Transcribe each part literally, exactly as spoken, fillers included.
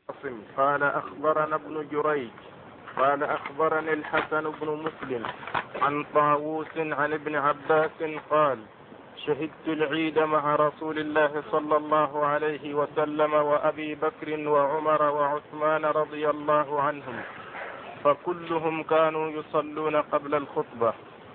عاصم قال أخبرنا ابن جريج قال أخبرني الحسن بن مسلم عن طاووس عن ابن عباس قال شهدت العيد مع رسول الله صلى الله عليه وسلم وأبي بكر وعمر وعثمان رضي الله عنهم فكلهم كانوا يصلون قبل الخطبة.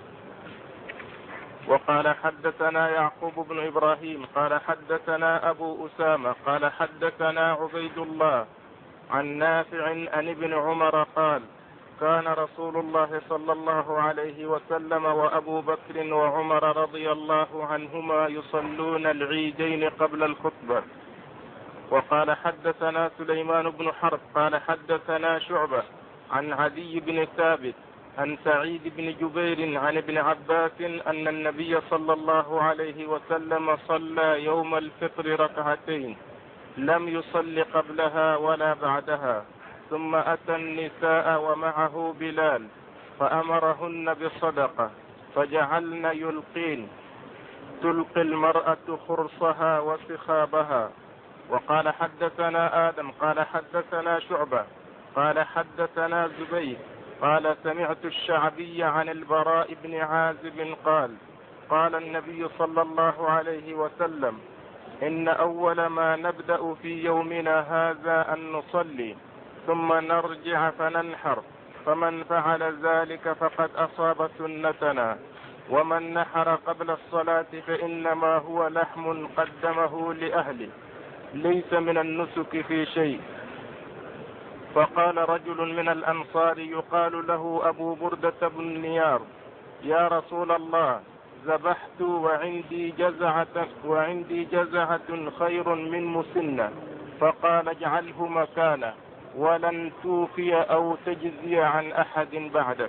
وقال حدثنا يعقوب بن إبراهيم قال حدثنا أبو أسامة قال حدثنا عبيد الله عن نافع عن ابن عمر قال كان رسول الله صلى الله عليه وسلم وأبو بكر وعمر رضي الله عنهما يصلون العيدين قبل الخطبة. وقال حدثنا سليمان بن حرب قال حدثنا شعبة عن عدي بن ثابت عن سعيد بن جبير عن ابن عباس أن النبي صلى الله عليه وسلم صلى يوم الفطر ركعتين لم يصل قبلها ولا بعدها، ثم أتى النساء ومعه بلال فأمرهن بصدقة فجعلن يلقين تلقي المرأة خرصها وسخابها. وقال حدثنا آدم قال حدثنا شعبة قال حدثنا زبير قال سمعت الشعبي عن البراء بن عازب قال قال النبي صلى الله عليه وسلم إن أول ما نبدأ في يومنا هذا أن نصلي ثم نرجع فننحر، فمن فعل ذلك فقد أصاب سنتنا، ومن نحر قبل الصلاة فإنما هو لحم قدمه لأهله ليس من النسك في شيء. فقال رجل من الأنصار يقال له أبو بردة بن نيار يا رسول الله ذبحت وعندي جزعة, وعندي جزعة خير من مسنة، فقال اجعله مكانه ولن توفي أو تجزي عن أحد بعدك.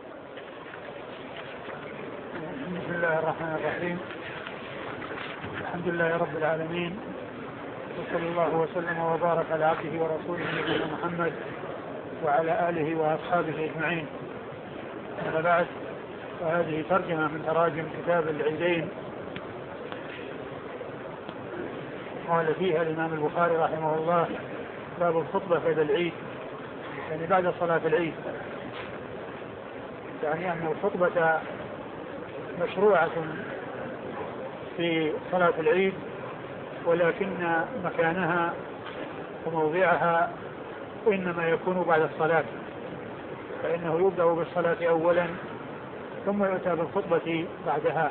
بسم الله الرحمن الرحيم. الحمد لله رب العالمين، وصلى الله وسلم وبارك على عبده ورسوله نبينا محمد وعلى آله وأصحابه أجمعين. أما بعد، فهذه ترجمة من تراجم كتاب العيدين قال فيها الإمام البخاري رحمه الله باب الخطبة بعد العيد، يعني بعد صلاة العيد، يعني أن الخطبة مشروعة في صلاة العيد، ولكن مكانها وموضعها إنما يكون بعد الصلاة، فإنه يبدأ بالصلاة أولا ثم يؤتى بالخطبة بعدها.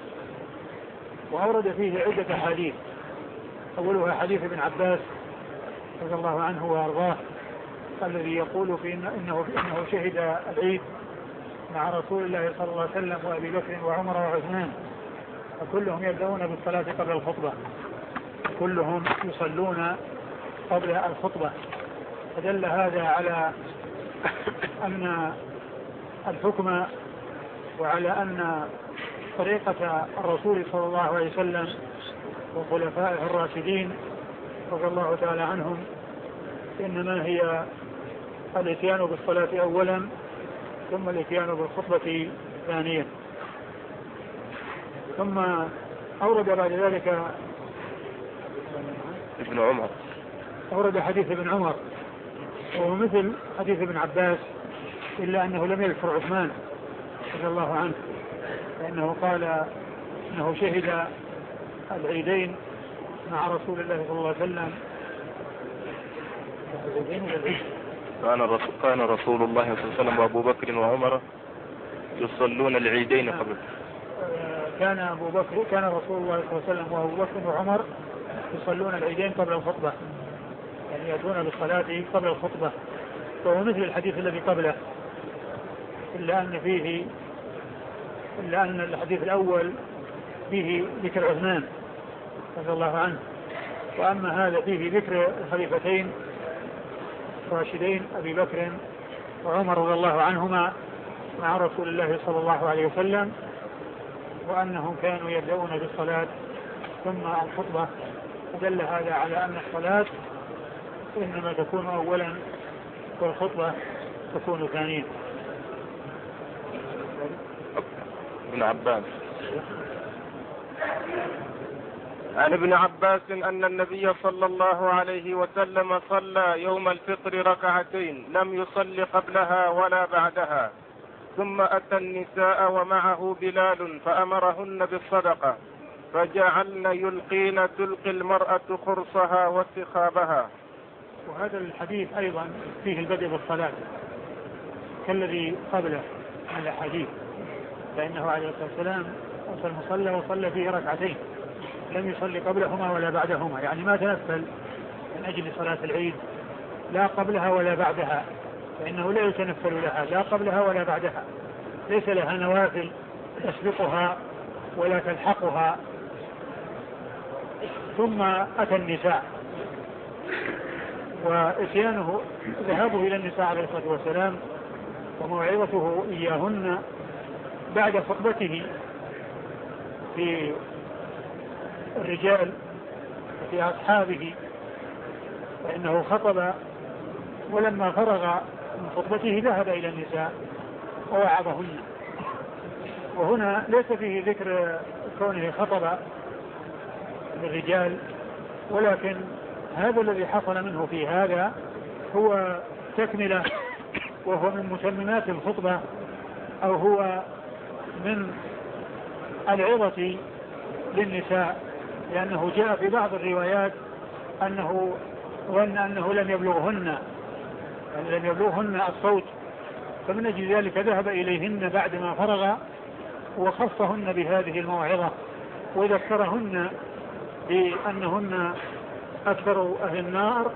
وأورد فيه عدة حديث، أولها حديث ابن عباس رضي الله عنه وأرضاه الذي يقول في إنه, إنه شهد العيد مع رسول الله صلى الله عليه وسلم وأبي بكر وعمر وعثمان، فكلهم يبدأون بالصلاة قبل الخطبة، كلهم يصلون قبل الخطبة. فدل هذا على أن الحكم وعلى أن طريقة الرسول صلى الله عليه وسلم وخلفائه الراشدين رضي الله تعالى عنهم إنما هي الاتيان بالصلاة أولا ثم الاتيان بالخطبة ثانيا. ثم أورد بعد ذلك ابن عمر، أورد حديث ابن عمر وهو مثل حديث ابن عباس، إلا أنه لم يذكر عثمان رضي الله عنه، لأنه قال أنه شهد العيدين مع رسول الله صلى الله عليه وسلم. كان رسول, كان رسول الله صلى الله عليه وسلم وأبو بكر وعمر يصلون العيدين قبل. كان أبو بكر كان رسول الله صلى الله عليه وسلم وأبو بكر وعمر يصلون العيدين قبل الخطبة، يعني يأتون بالصلاة قبل الخطبة، وهو مثل الحديث الذي قبله، إلا أن فيه إلا أن الحديث الأول فيه ذكر عثمان رضي الله عنه، وأما هذا فيه ذكر الخليفتين الراشدين أبي بكر وعمر رضي الله عنهما مع رسول الله صلى الله عليه وسلم، وأنهم كانوا يبدأون بالصلاة ثم الخطبة. فدل هذا على أن الصلاة إنما تكون أولا والخطبة تكون ثانيا. ابن عباس عن ابن عباس أن النبي صلى الله عليه وسلم صلى يوم الفطر ركعتين لم يصل قبلها ولا بعدها، ثم أتى النساء ومعه بلال فأمرهن بالصدقة فجعلن يلقين تلقي المرأة خرصها وسخابها. وهذا الحديث أيضا فيه البدء بالصلاة كالذي قبله من الحديث، فإنه عليه الصلاة والسلام وصل المصلى وصلى فيه ركعتين لم يصلي قبلهما ولا بعدهما، يعني ما تنفل من أجل صلاة العيد لا قبلها ولا بعدها، فإنه لا يتنفل لها لا قبلها ولا بعدها، ليس لها نوافل تسبقها ولا تلحقها. ثم أتى النساء، وإتيانه ذهابه إلى النساء عليه الصلاة والسلام وموعظته إياهن بعد خطبته في الرجال وفي أصحابه، فإنه خطب ولما فرغ من خطبته ذهب إلى النساء ووعظهن. وهنا ليس فيه ذكر كونه خطب للرجال، ولكن هذا الذي حصل منه في هذا هو تكملة، وهو من متممات الخطبة، أو هو من العظة للنساء، لأنه جاء في بعض الروايات أنه ظن أنه لم يبلغهن يعني لم يبلغهن الصوت، فمن أجل ذلك ذهب إليهن بعدما فرغ وخصهن بهذه الموعظة وذكرهن بأنهن أكثر أهل النار،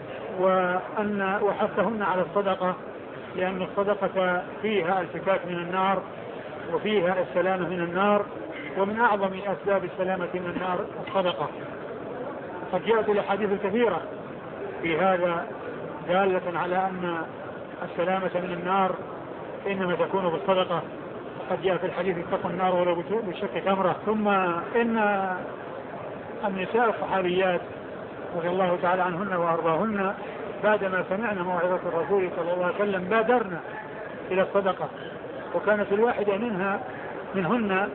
وأن وحثهن على الصدقة، لأن الصدقة فيها الفكاك من النار وفيها السلامة من النار، ومن أعظم أسباب السلامة من النار الصدقة. قد جاءت الأحاديث الكثيرة في هذا دالة على أن السلامة من النار إنما تكون بالصدقة. قد جاء في الحديث اتقوا النار ولو بشق تمرة. ثم إن النساء الصحابيات رضي الله تعالى عنهن وأرضاهن بعدما سمعنا موعظة الرسول صلى الله عليه وسلم بادرنا إلى الصدقة، وكانت الواحدة منها منهن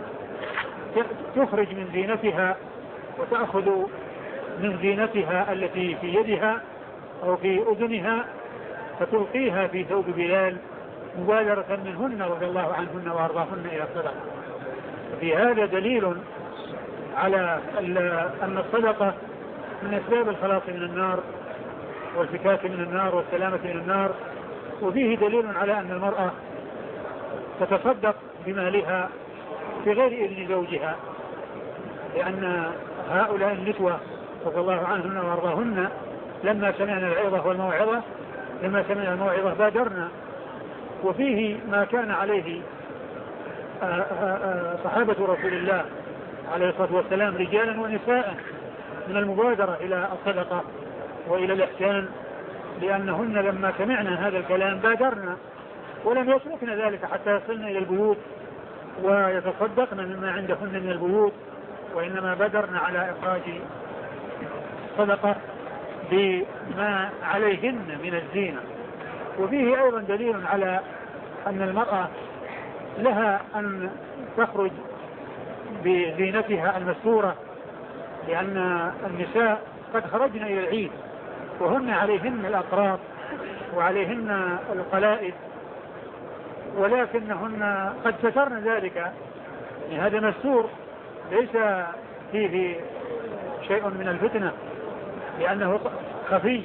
تخرج من زينتها وتأخذ من زينتها التي في يدها أو في أذنها فتلقيها في ثوب بلال مبادرة منهن رضي الله عنهن وأرضاهن إلى الصدقة. في هذا دليل على أن الصدقة من أسباب الخلاص من النار والفكاك من النار والسلامة من النار، وفيه دليل على أن المرأة تتصدق بمالها في غير إذن زوجها، لأن هؤلاء النسوة رضي الله عنهن وأرضاهن لما سمعنا العظة والموعظة لما سمعنا الموعظة بادرنا. وفيه ما كان عليه صحابة رسول الله عليه الصلاة والسلام رجالا ونساء من المبادرة إلى الصدقة وإلى الإحسان، لأنهن لما سمعنا هذا الكلام بادرنا ولم يتركن ذلك حتى يصلن إلى البيوت ويتصدقن مما عندهن من البيوت، وإنما بادرنا على إخراج صدقة بما عليهن من الزينة. وفيه أيضا دليل على أن المرأة لها أن تخرج بزينتها المستورة، لأن النساء قد خرجن إلى العيد وهن عليهن الأقراط وعليهن القلائد، ولكنهن قد سترن ذلك، يعني هذا مستور ليس فيه شيء من الفتنة لأنه خفي.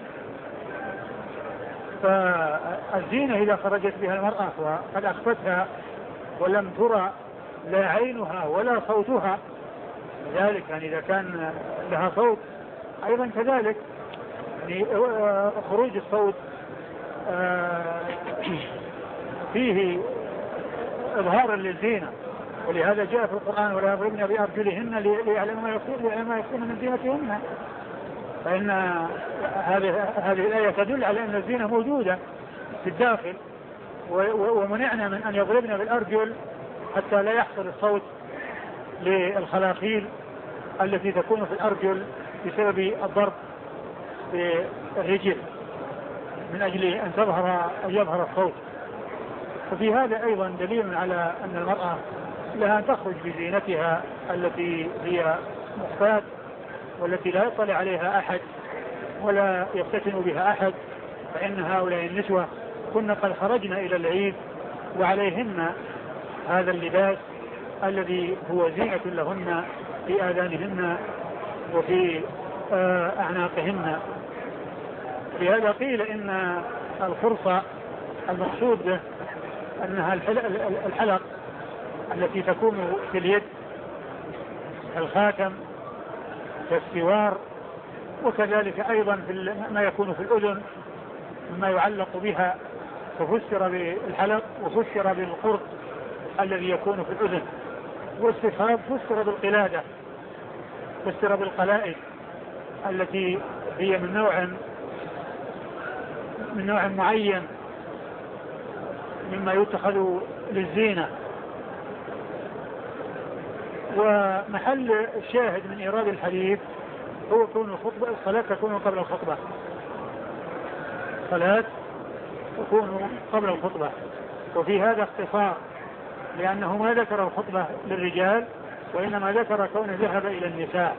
فالزينة إذا خرجت بها المرأة وقد أخفتها ولم ترى لا عينها ولا صوتها، ذلك يعني إذا كان لها صوت أيضا كذلك، يعني خروج الصوت فيه إظهارا للزينة، ولهذا جاء في القرآن ولا يضربن بأرجلهن ليعلم ما يكون من زينتهن. فإن هذه هذه الآية تدل على أن الزينة موجودة في الداخل، ومنعنا من أن يضربن بالأرجل حتى لا يحصل الصوت للخلاخيل التي تكون في الأرجل بسبب الضرب بالرجل من أجل أن تظهر أو يظهر الصوت. ففي هذا أيضا دليل على أن المرأة لها أن تخرج بزينتها التي هي مخفاة والتي لا يطلع عليها أحد ولا يفتتن بها أحد، فإن هؤلاء النسوة كنا قد خرجنا إلى العيد وعليهن هذا اللباس الذي هو زينة لهن في آذانهن وفي أعناقهن. لهذا قيل إن الخرصة المقصود به أنها الحلق التي تكون في اليد، الخاتم، السوار، وكذلك أيضا في ما يكون في الأذن مما يعلق بها، ففسر بالحلق وفسر بالقرط الذي يكون في الأذن، والصفاب فسر بالقلادة، فسر بالقلائد التي هي من نوع من نوع معين مما يتخذ للزينة. ومحل الشاهد من إيراد الحديث هو كون الخطبة الصلاة تكون قبل الخطبة، الصلاة تكون قبل الخطبة، وفي هذا اختصار لأنه ما ذكر الخطبة للرجال وإنما ذكر كونه ذهب إلى النساء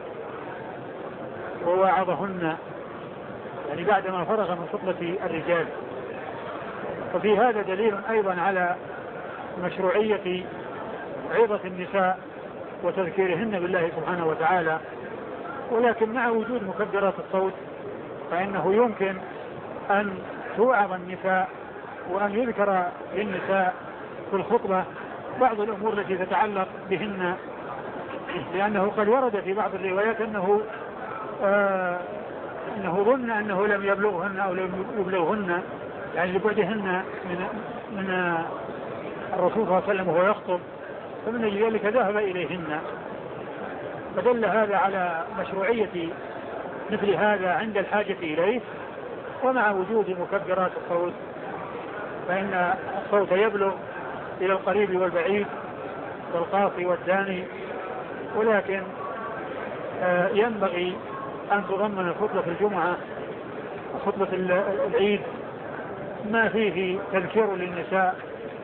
ووعظهن، يعني بعدما فرغ من خطبة الرجال. وفي هذا دليل أيضا على مشروعية عظة النساء وتذكيرهن بالله سبحانه وتعالى، ولكن مع وجود مكبرات الصوت فإنه يمكن أن توعظ النساء وأن يذكر للنساء في الخطبة بعض الأمور التي تتعلق بهن، لأنه قد ورد في بعض الروايات أنه آه أنه ظن أنه لم يبلغهن أو لم يبلغهن، يعني لبعدهن من من الرسول صلى الله عليه وسلم وهو يخطب، فمن أجل ذلك ذهب إليهن. فدل هذا على مشروعية مثل هذا عند الحاجة إليه، ومع وجود مكبرات الصوت فإن الصوت يبلغ إلى القريب والبعيد والقاصي والداني، ولكن آه ينبغي أن تضمن الخطبة في الجمعة خطبة العيد ما فيه تذكير للنساء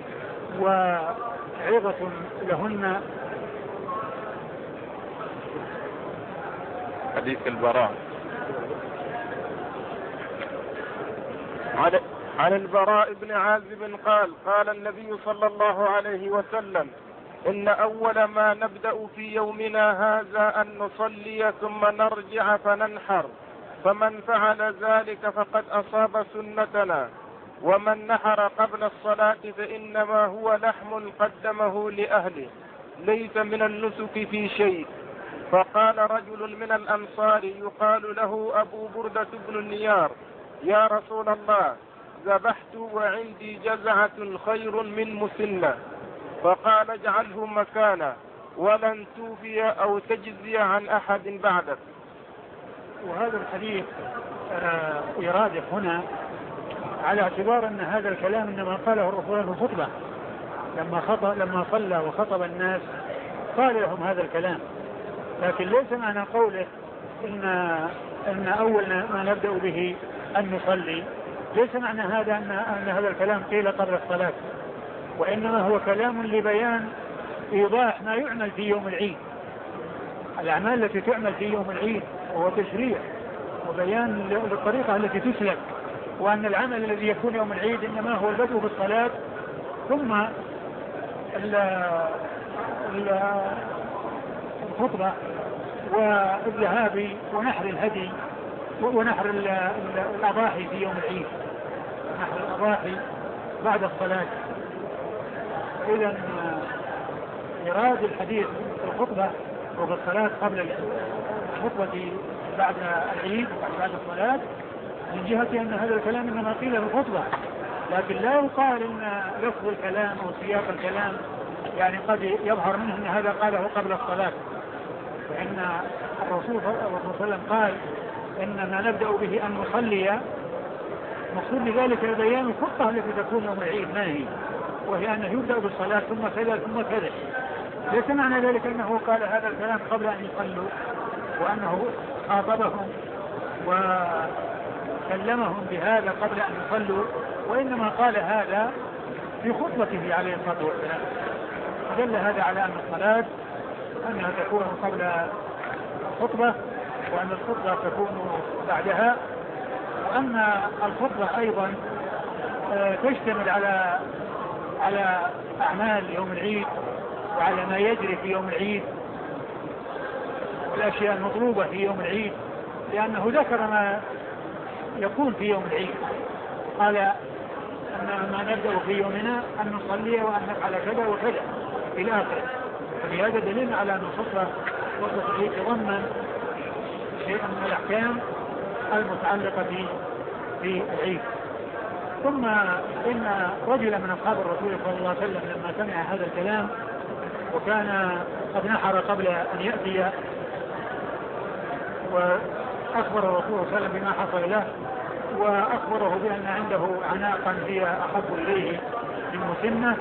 وعظة لهن. حديث البراء. عن البراء بن عازب قال قال النبي صلى الله عليه وسلم: إن أول ما نبدأ في يومنا هذا أن نصلي ثم نرجع فننحر، فمن فعل ذلك فقد أصاب سنتنا، ومن نحر قبل الصلاة فإنما هو لحم قدمه لأهله ليس من النسك في شيء. فقال رجل من الأنصار يقال له أبو بردة بن النيار: يا رسول الله، ذبحت وعندي جزعة خير من مسنة. فقال: اجعله مكانا ولن توفي أو تجزي عن أحد بعدك. وهذا الحديث آه يرادف هنا على اعتبار أن هذا الكلام إنما قاله الرسول في الخطبة لما خطب لما صلى وخطب الناس قال لهم هذا الكلام، لكن ليس معنى قوله إن إن أول ما نبدأ به أن نصلي، ليس معنى هذا أن, أن هذا الكلام قيل قبل الصلاة، وإنما هو كلام لبيان إيضاح ما يعمل في يوم العيد، الأعمال التي تعمل في يوم العيد هو تشريع وبيان للطريقة التي تسلك، وأن العمل الذي يكون يوم العيد إنما هو البدء بالصلاة ثم الخطبة والذهاب ونحر الهدي ونحر الأضاحي في يوم العيد، نحر الأضاحي بعد الصلاة. إذن إراد الحديث في الخطبة وفي الصلاة قبل الخطبة بعد العيد بعد الصلاة من جهة أن هذا الكلام إنما قيل في الخطبة، لكن لا يقال أن لفظ الكلام أو سياق الكلام يعني قد يظهر منه أن هذا قاله قبل الصلاة، فإن الرسول صلى الله عليه وسلم قال إنما نبدأ به أن نصلي، مقصود بذلك بيان الخطة التي تكون يوم العيد ما هي، وهي أنه يبدأ بالصلاة ثم كذا ثم كذا. ليس معنى ذلك أنه قال هذا الكلام قبل أن يصلوا وأنه خاطبهم وكلمهم بهذا قبل أن يصلوا، وإنما قال هذا في خطبته عليه الصلاة والسلام. فدل هذا على أن الصلاة أنها تكون قبل الخطبة وأن الخطبة تكون بعدها. وأما الخطبة أيضا تشتمل على على أعمال يوم العيد وعلى ما يجري في يوم العيد والأشياء المطلوبة في يوم العيد، لأنه ذكر ما يكون في يوم العيد. قال أن ما نبدأ في يومنا أن نصلي وأن نفعل كذا وكذا إلى آخره. فلهذا دليل على أن الخطبة خطبة العيد تضمن شيئا من الأحكام المتعلقة في العيد. ثم إن رجلا من أصحاب الرسول صلى الله عليه وسلم لما سمع هذا الكلام وكان قد نحر قبل أن يأتي، وأخبر الرسول صلى الله عليه وسلم بما حصل له، وأخبره بأن عنده عناقا هي أحب إليه من مسنة،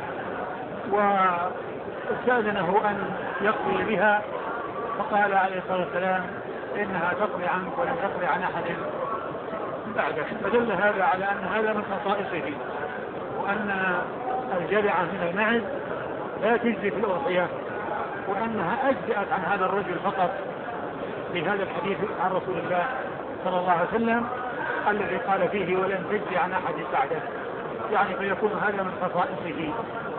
واستأذنه أن يقضي بها، فقال عليه الصلاة والسلام إنها تقضي عنك ولم تقضي عن أحد بعدك. فدل هذا على أن هذا من خصائصه، وأن الجذعة من المعز لا تجزي في الأضحية، وأنها أجزأت عن هذا الرجل فقط بهذا الحديث عن رسول الله صلى الله عليه وسلم الذي قال فيه ولن تجزي عن أحد بعده، يعني فيكون هذا من خصائصه.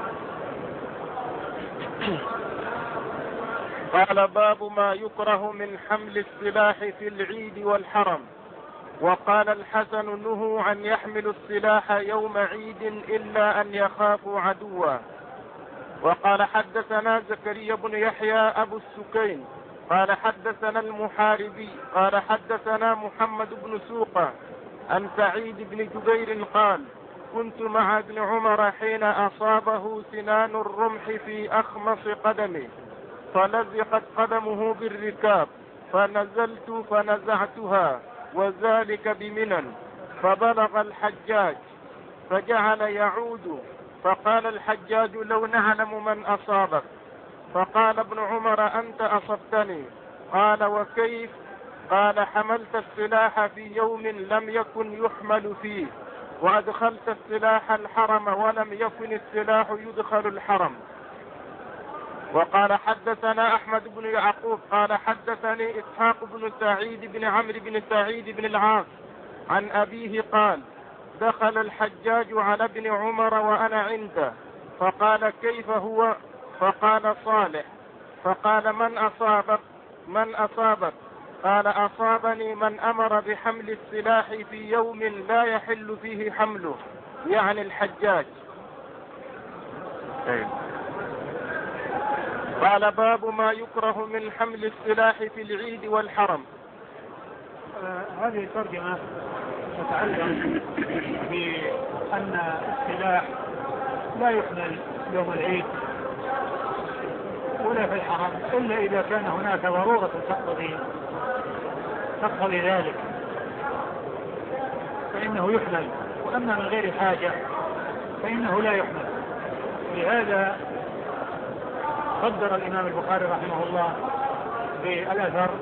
قال باب ما يكره من حمل السلاح في العيد والحرم. وقال الحسن نهوا أن يحملوا السلاح يوم عيد إلا أن يخافوا عدوا. وقال حدثنا زكريا بن يحيى أبو السكين قال حدثنا المحاربي قال حدثنا محمد بن سوقة عن سعيد بن جبير قال كنت مع ابن عمر حين أصابه سنان الرمح في أخمص قدمه فلزقت قدمه بالركاب فنزلت فنزعتها وذلك بمنى، فبلغ الحجاج فجعل يعود، فقال الحجاج لو نعلم من أصابك، فقال ابن عمر أنت أصبتني. قال وكيف؟ قال حملت السلاح في يوم لم يكن يحمل فيه، وأدخلت السلاح الحرم ولم يكن السلاح يدخل الحرم. وقال حدثنا أحمد بن يعقوب قال حدثني إسحاق بن سعيد بن عمرو بن سعيد بن العاص عن أبيه قال دخل الحجاج على ابن عمر وأنا عنده، فقال كيف هو؟ فقال صالح. فقال من أصابك؟ من أصابك؟ قال أصابني من أمر بحمل السلاح في يوم لا يحل فيه حمله، يعني الحجاج. قال باب ما يكره من حمل السلاح في العيد والحرم. آه هذه الترجمة تتعلق بأن السلاح لا يحمل يوم العيد ولا في الحرم إلا إذا كان هناك ضرورة تقتضي تقتضي ذلك فإنه يحمل، وأما من غير حاجة فإنه لا يحمل. لهذا قدر الإمام البخاري رحمه الله بالأثر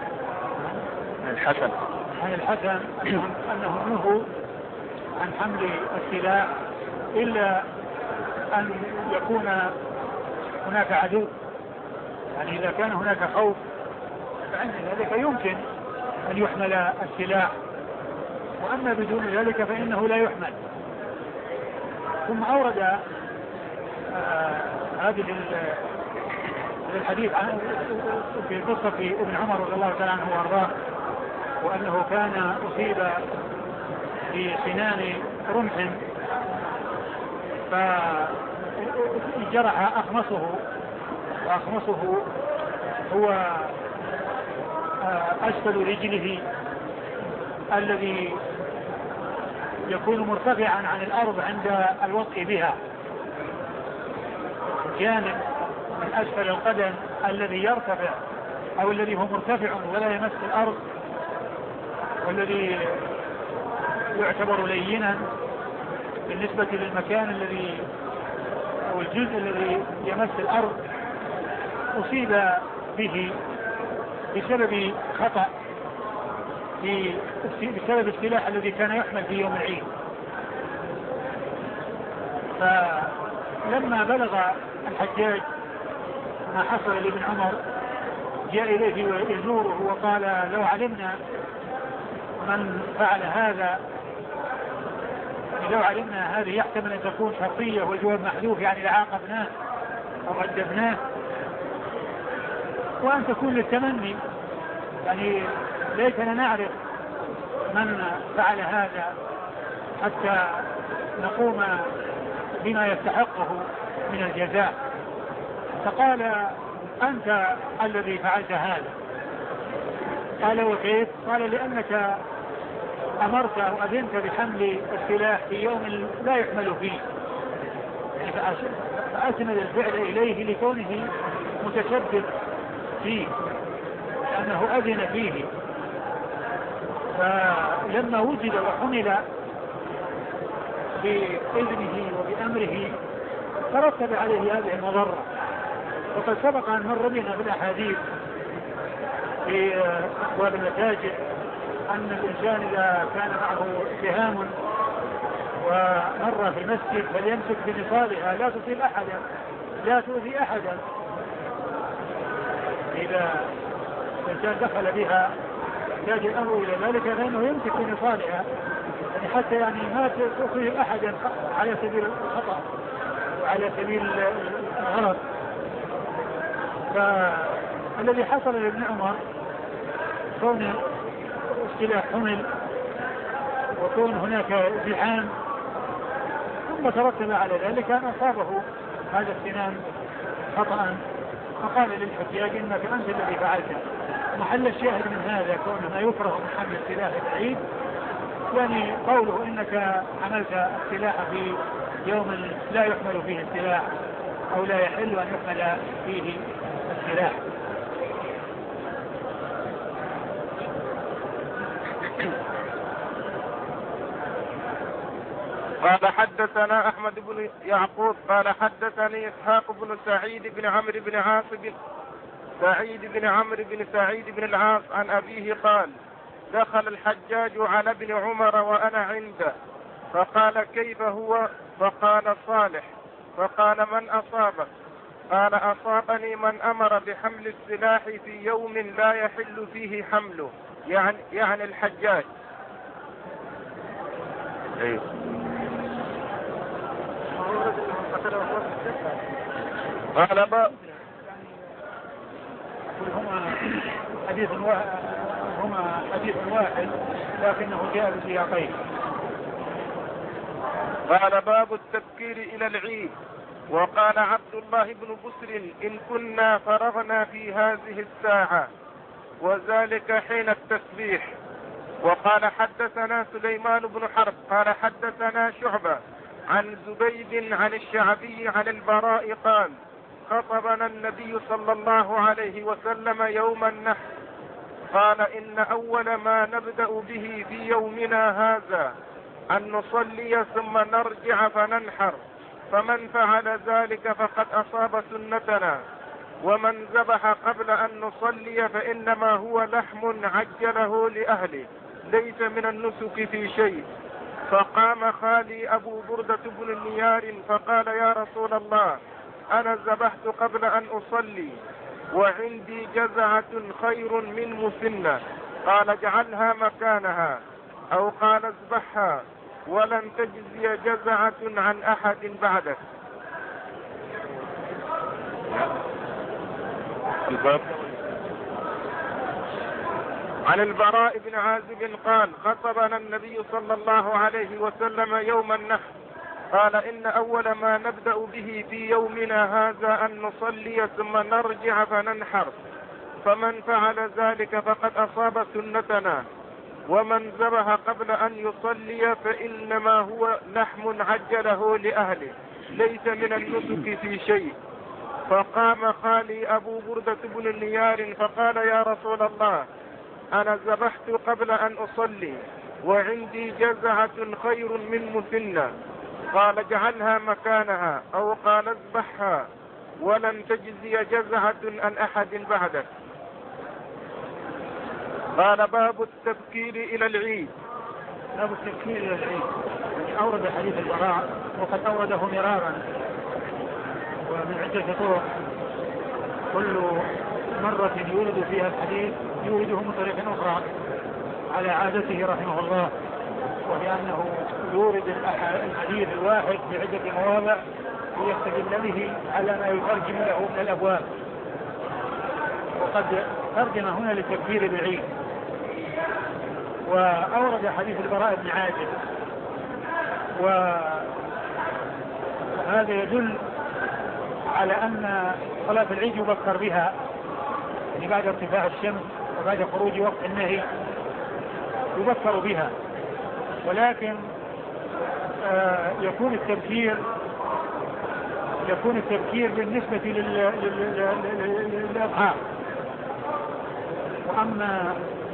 الحسن عن الحسن أنه نهوا عن حمل السلاح إلا أن يكون هناك عدو، يعني إذا كان هناك خوف فعند ذلك يمكن أن يحمل السلاح، وأما بدون ذلك فإنه لا يحمل. ثم أورد آه هذه الحديث عن في قصة ابن عمر رضي الله تعالى عنه وارضاه، وأنه كان أصيب بسنان رمح فجرح أخمصه، وأخمصه هو أسفل رجله الذي يكون مرتفعا عن الأرض عند الوطء بها، جانب من أسفل القدم الذي يرتفع أو الذي هو مرتفع ولا يمس الأرض، والذي يعتبر لينا بالنسبة للمكان الذي أو الجزء الذي يمس الأرض، أصيب به بسبب خطأ في بسبب السلاح الذي كان يحمل في يوم العيد. فلما بلغ الحجاج ما حصل لابن عمر جاء إليه يزوره وقال لو علمنا من فعل هذا، لو علمنا هذه يحتمل أن تكون شرطية والجواب محذوف يعني لعاقبناه أو أدبناه، وأن تكون للتمني يعني ليتنا نعرف من فعل هذا حتى نقوم بما يستحقه من الجزاء. فقال أنت الذي فعلت هذا. قال وكيف؟ قال لأنك أمرت أو أذنت بحمل السلاح في يوم لا يحمل فيه، فأسند الفعل إليه لكونه متشدد فيه لأنه أذن فيه. فلما وجد وحمل بإذنه وبأمره ترتب عليه هذه المضرة. وقد سبق أن مر بنا في الأحاديث في أبواب المساجد أن الإنسان إذا كان معه سهام ومر في المسجد فليمسك بنصالها لا تصيب أحدا لا تؤذي أحدا. إذا الإنسان دخل بها يحتاج الأمر إلى ذلك فإنه يمسك بنصالها يعني حتى يعني ما تصيب أحدا على سبيل الخطأ وعلى سبيل الغلط. فالذي حصل لابن عمر كون السلاح حمل وكون هناك زحام ثم ترتب على ذلك أن أصابه هذا السنان خطأ، فقال للحجاج إنك أنت الذي فعلته. محل الشاهد من هذا كون ما يكره من حمل السلاح البعيد يعني قوله إنك حملت السلاح في يوم لا يحمل فيه السلاح أو لا يحل أن يحمل فيه السلاح. قال حدثنا أحمد بن يعقوب قال حدثني إسحاق بن سعيد بن عمرو بن عاص بن سعيد بن عمرو بن سعيد بن العاص عن أبيه قال دخل الحجاج على ابن عمر وأنا عنده فقال كيف هو؟ فقال صالح. فقال من أصابك؟ قال أصابني من أمر بحمل السلاح في يوم لا يحل فيه حمله يعني, يعني الحجاج. أيه. قال باب هما حديث واحد هما حديث واحد لكنه جاء بسياقين. قال باب التبكير إلى العيد. وقال عبد الله بن بسر إن كنا فرغنا في هذه الساعة وذلك حين التسبيح. وقال حدثنا سليمان بن حرب قال حدثنا شعبة عن زبيد عن الشعبي عن البراء قال خطبنا النبي صلى الله عليه وسلم يوم النحر قال إن أول ما نبدأ به في يومنا هذا أن نصلي ثم نرجع فننحر فمن فعل ذلك فقد أصاب سنتنا ومن ذبح قبل أن نصلي فإنما هو لحم عجله لأهله ليس من النسك في شيء. فقام خالي أبو بردة بن النيار فقال يا رسول الله أنا ذبحت قبل أن أصلي وعندي جزعة خير من مسنة. قال اجعلها مكانها أو قال اذبحها ولن تجزي جزعة عن أحد بعدك. الباب عن البراء بن عازب قال خطبنا النبي صلى الله عليه وسلم يوم النحر قال إن أول ما نبدأ به في يومنا هذا أن نصلي ثم نرجع فننحر فمن فعل ذلك فقد أصاب سنتنا ومن ذبح قبل أن يصلي فإنما هو لحم عجله لأهله ليس من النسك في شيء. فقام خالي أبو بردة بن النيار فقال يا رسول الله أنا ذبحت قبل أن أصلي وعندي جزعة خير من مسنة. قال اجعلها مكانها أو قال اذبحها ولن تجزي جزعة عن أحد بعدك. قال باب التبكير إلى العيد. باب التبكير إلى العيد أورد حديث البراء وقد أورده مرارا ومن عدة طرق كل مرة يورد فيها الحديث يورده من طريق أخرى على عادته رحمه الله، وهي أنه يورد الحديث الواحد في عدة مواضع ليستدل به على ما يترجم له من الأبواب. وقد ترجم هنا للتكبير بالعيد، وأورد حديث البراء بن عازب، وهذا يدل على أن صلاة العيد يبكر بها، يعني بعد ارتفاع الشمس وبعد خروج وقت النهي يبكر بها، ولكن آه يكون التبكير يكون التبكير بالنسبة للأضحى. وأما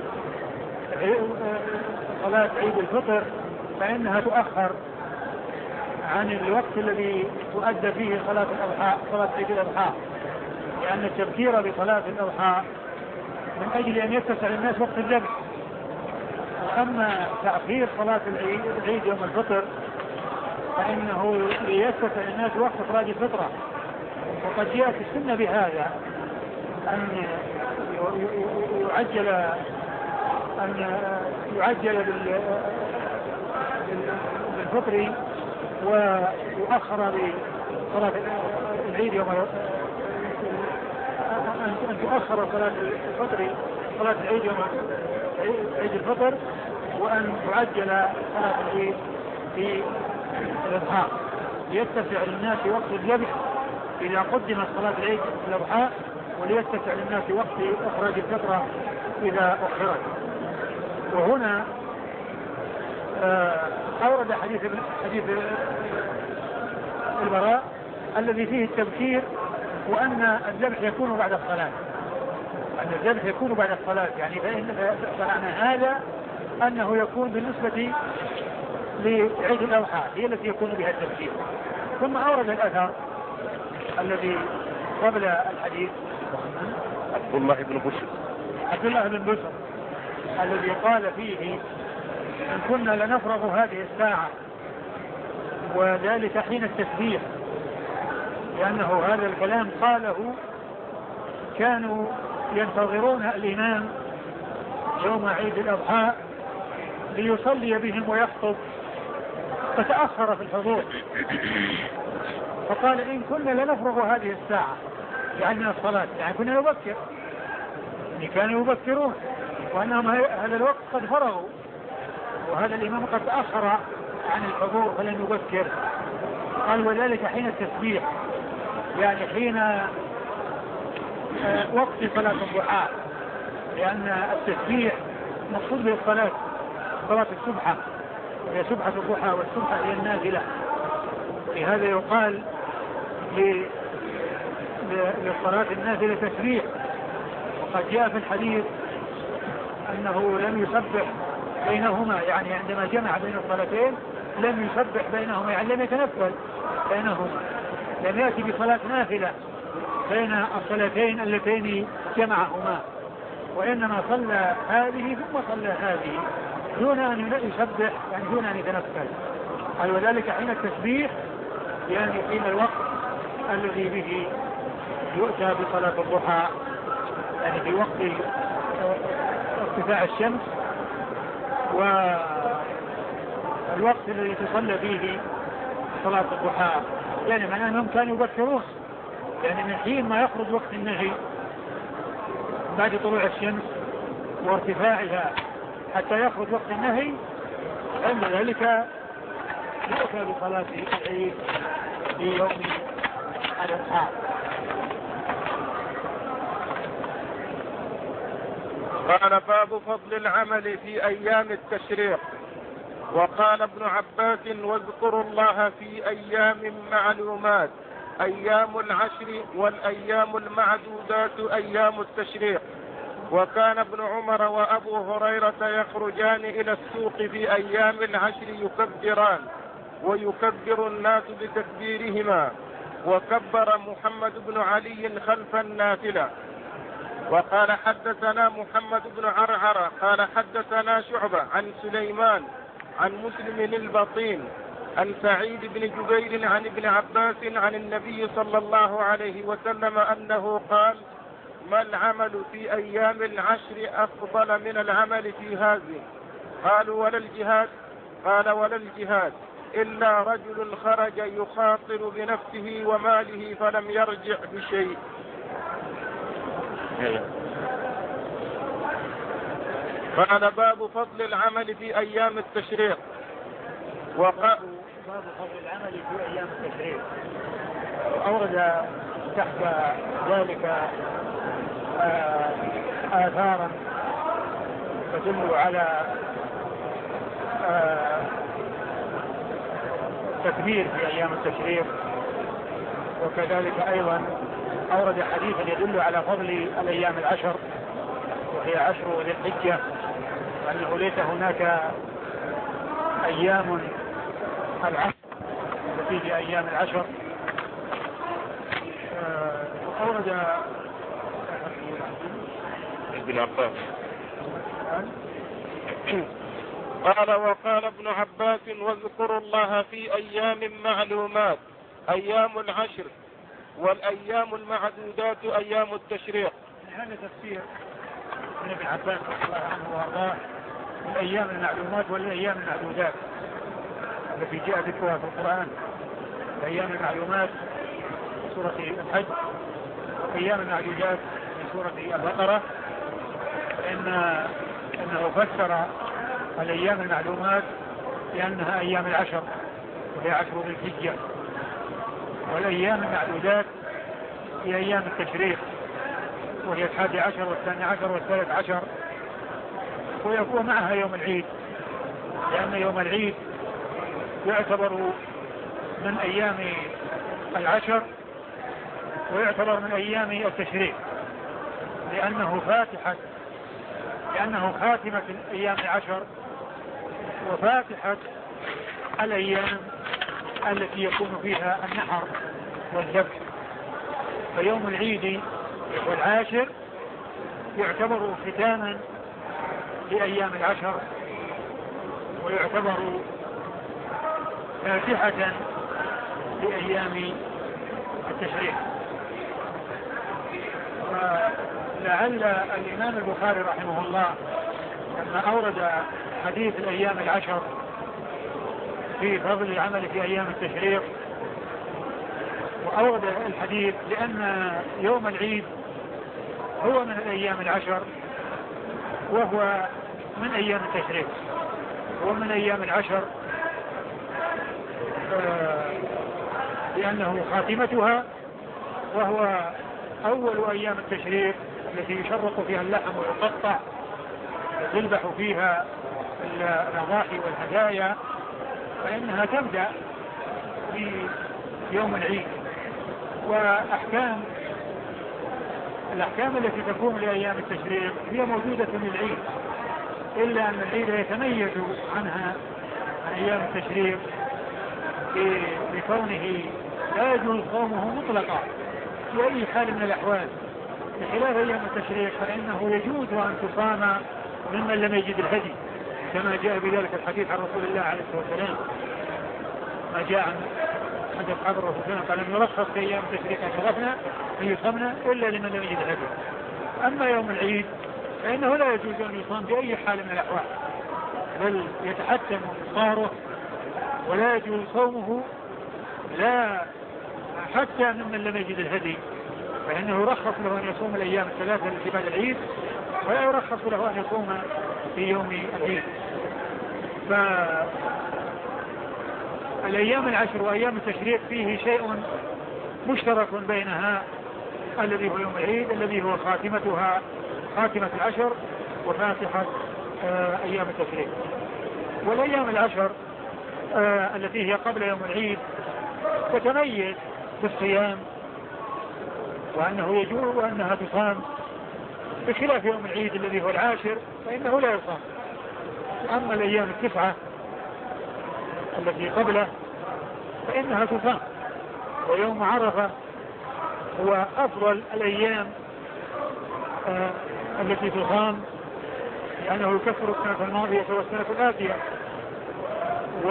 صلاة عيد الفطر فإنها تؤخر عن الوقت الذي تؤدى فيه صلاة الأضحى، صلاة عيد الأضحى، لأن التبكير بصلاة الأضحى من أجل أن يتسع للناس وقت الذبح. أما تأخير صلاة العيد يوم الفطر فإنه ليتسع للناس وقت إخراج الفطرة. وقد جاءت السنة بهذا أن يعجل أن يعجل بالفطر ويؤخر بصلاة العيد يوم أن تؤخر صلاة الفطر صلاة العيد يوم عيد الفطر، وأن تعجل صلاة العيد في الأضحى ليتسع للناس وقت الذبح إذا قدمت صلاة العيد في الأضحى، وليتسع للناس وقت إخراج الفطرة إذا أخرت. وهنا أورد حديث حديث البراء الذي فيه التبكير، وأن الذبح يكون بعد الصلاة، أن الذبح يكون بعد الصلاة، يعني فمعنى هذا أنه يكون بالنسبة لعيد الأضحى هي التي يكون بها التبكير. ثم أورد الأثر الذي قبل الحديث عبد الله بن بشر عبد الله بن بشر الذي قال فيه إن كنا لنفرغ هذه الساعة، وذلك حين التسبيح، لأنه هذا الكلام قاله كانوا ينتظرون الإمام يوم عيد الأضحى ليصلي بهم ويخطب، فتأخر في الحضور، فقال إن كنا لنفرغ هذه الساعة يعني من الصلاة، يعني كنا نبكر، يعني كانوا يبكرون وأنهم هذا الوقت قد فرغوا، وهذا الإمام قد تأخر عن الحضور فلن يبكر. قال وذلك حين التسبيح، يعني حين وقت صلاة الضحى، لأن التسبيح مقصود به الصلاة، صلاة السبحة، هي سبحة الضحى، والسبحة هي النازلة، لهذا يقال للصلاة النازلة تسبيح. وقد جاء في الحديث أنه لم يسبح بينهما، يعني عندما جمع بين الصلاتين لم يسبح بينهما، يعني لم يتنفل بينهما، لم يأتي بصلاة نافلة بين الصلاتين اللتين جمعهما، وإنما صلى هذه ثم صلى هذه دون أن يسبح، يعني دون أن يتنفل. قال وذلك حين التسبيح، يعني حين الوقت الذي به يؤتى بصلاة الضحى، يعني في وقت ارتفاع الشمس، والوقت الذي تصلى فيه صلاة الضحى، يعني معناه أنهم كانوا يبكرون، يعني من حين ما يخرج وقت النهي بعد طلوع الشمس وارتفاعها حتى يخرج وقت النهي، عند ذلك يؤتى بصلاة العيد في يوم الأضحى. قال باب فضل العمل في أيام التشريق. وقال ابن عباس واذكروا الله في أيام معلومات، أيام العشر والأيام المعدودات أيام التشريق. وكان ابن عمر وأبو هريرة يخرجان إلى السوق في أيام العشر يكبران، ويكبر الناس بتكبيرهما، وكبر محمد بن علي خلف النافلة. وقال حدثنا محمد بن عرعر قال حدثنا شعبة عن سليمان عن مسلم البطين عن سعيد بن جبير عن ابن عباس عن النبي صلى الله عليه وسلم أنه قال ما العمل في أيام العشر أفضل من العمل في هذه؟ قالوا ولا الجهاد؟ قال ولا الجهاد إلا رجل خرج يخاطر بنفسه وماله فلم يرجع بشيء. قال باب فضل العمل في أيام التشريق. وقال باب فضل العمل في أيام التشريق. أورد تحت ذلك آثارا تدل على تكبير في أيام التشريق، وكذلك أيضا أورد حديثا يدل على فضل الأيام العشر وهي عشر ذي الحجة، وأنه ليس هناك أيام العشر التي في أيام العشر. أورد ابن عباس قال وقال ابن عباس واذكروا الله في أيام معلومات أيام العشر، والأيام المعدودات أيام التشريق. هذا تفسير من ابن عباس رضي الله عنه وارضاه الأيام المعلومات والأيام المعدودات التي جاء ذكرها في القرآن. الأيام المعلومات في سورة الحج، والأيام المعدودات في سورة البقرة، إن إنه فسر الأيام المعلومات لأنها أيام العشر وهي عشر ذي الحجة، والأيام المعدودات هي أيام التشريق وهي الحادي عشر والثاني عشر والثالث عشر، ويكون معها يوم العيد، لأن يوم العيد يعتبر من أيام العشر ويعتبر من أيام التشريق، لأنه فاتحة لأنه خاتمة الأيام العشر وفاتحة الأيام التي يكون فيها النحر والذبح. فيوم العيد والعاشر يعتبر ختاما لأيام العشر ويعتبر فاتحة لأيام التشريق. ولعل الإمام البخاري رحمه الله لما أورد حديث الأيام العشر في فضل العمل في أيام التشريق، وأورد الحديث لأن يوم العيد هو من الأيام العشر وهو من أيام التشريق، هو من أيام العشر لأنه خاتمتها، وهو أول أيام التشريق التي يشرق فيها اللحم ويقطع ويذبح فيها الأضاحي والهدايا، فإنها تبدأ في يوم العيد. وأحكام الأحكام التي تكون لأيام التشريق هي موجودة للعيد، إلا أن العيد يتميز عنها عن أيام التشريق بكونه لا يجوز صومه مطلقا في أي حال من الأحوال، بخلاف أيام التشريق فإنه يجوز أن تصام ممن لم يجد الهدي، كما جاء بذلك الحديث عن رسول الله عليه الصلاة والسلام، ما جاء عن عند أصحاب الرسول صلى الله عليه وسلم قال نرخص في أيام التشريق أشرفنا أن يصمنا إلا لمن لم يجد الهدي. أما يوم العيد فإنه لا يجوز أن يصام بأي حال من الأحوال، بل يتحتم إفطاره ولا يجوز صومه لا حتى ممن لم يجد الهدي، فإنه يرخص له أن يصوم الأيام الثلاثة التي بعد العيد، ولا يرخص له أن يصوم في يوم العيد. فالأيام العشر وأيام التشريق فيه شيء مشترك بينها الذي هو يوم العيد الذي هو خاتمتها خاتمة العشر وفاتحة أيام التشريق. والأيام العشر التي هي قبل يوم العيد تتميز بالصيام وأنه يجوز وأنها تصام، بخلاف يوم العيد الذي هو العاشر فإنه لا يصام. أما الأيام التسعة التي قبله فإنها تصام، ويوم عرفة هو أفضل الأيام آه التي تصام، لأنه يكفر السنة الماضية والسنة الآتية، و...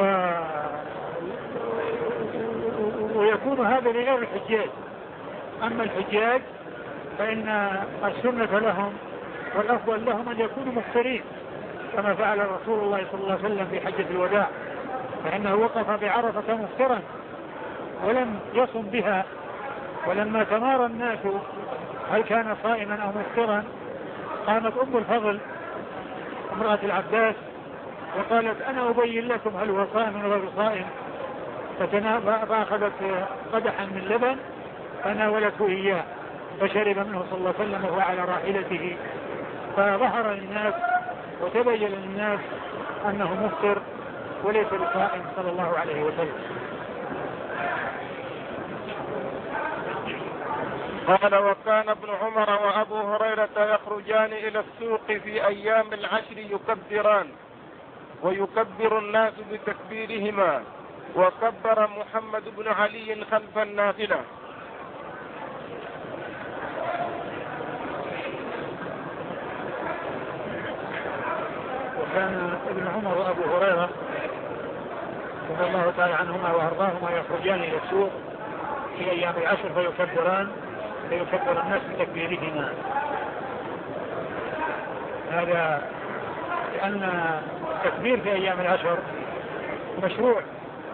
ويكون هذا لغير الحجاج. أما الحجاج فإن السنة لهم والأفضل لهم أن يكونوا مفطرين كما فعل رسول الله صلى الله عليه وسلم في حجة الوداع، فإنه وقف بعرفة مفطرا ولم يصم بها. ولما تمارى الناس هل كان صائما أو مفطرا قامت أم الفضل امرأة العباس وقالت أنا أبين لكم هل هو صائم أو غير صائم، فأخذت قدحا من لبن فناولته إياه فشرب منه صلى الله عليه وسلم وهو على راحلته، فظهر للناس وتبين للناس أنه مفطر وليس بصائم صلى الله عليه وسلم. قال وكان ابن عمر وأبو هريرة يخرجان إلى السوق في أيام العشر يكبران ويكبر الناس بتكبيرهما، وكبر محمد بن علي خلف النافلة. وكان ابن عمر وأبو هريرة رضي الله تعالى عنهما وأرضاهما يخرجان إلى السوق في أيام العشر فيكبران فيكبر الناس بتكبيرهما. هذا لأن التكبير في أيام العشر مشروع،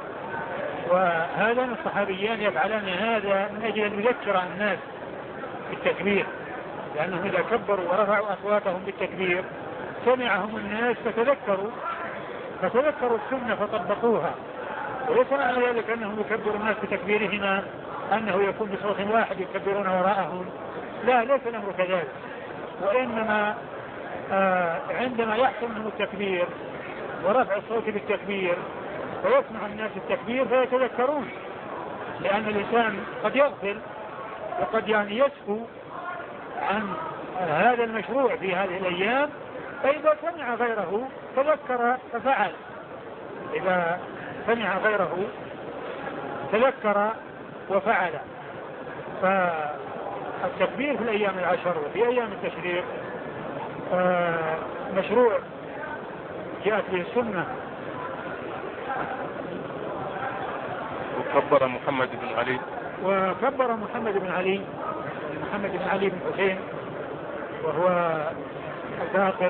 وهذا الصحابيان يفعلان هذا من أجل أن يذكر الناس بالتكبير، لأنهم إذا كبروا ورفعوا أصواتهم بالتكبير سمعهم الناس فتذكروا فتذكروا السنة فطبقوها. وليس معنى ذلك أنهم يكبروا الناس بتكبيرهما أنه يكون بصوت واحد يكبرون وراءهم، لا، ليس الأمر كذلك. وإنما آه عندما يحصل منهم التكبير ورفع الصوت بالتكبير ويسمع الناس التكبير فيتذكرون، لأن الإنسان قد يغفل وقد يعني يسهو عن هذا المشروع في هذه الأيام، فإذا سمع غيره تذكر ففعل، إذا سمع غيره تذكر وفعل. فالتكبير في الأيام العشر وفي أيام التشريق مشروع جاءت به السنة. وكبر محمد بن علي وكبر محمد بن علي محمد بن علي بن حسين وهو الباقر،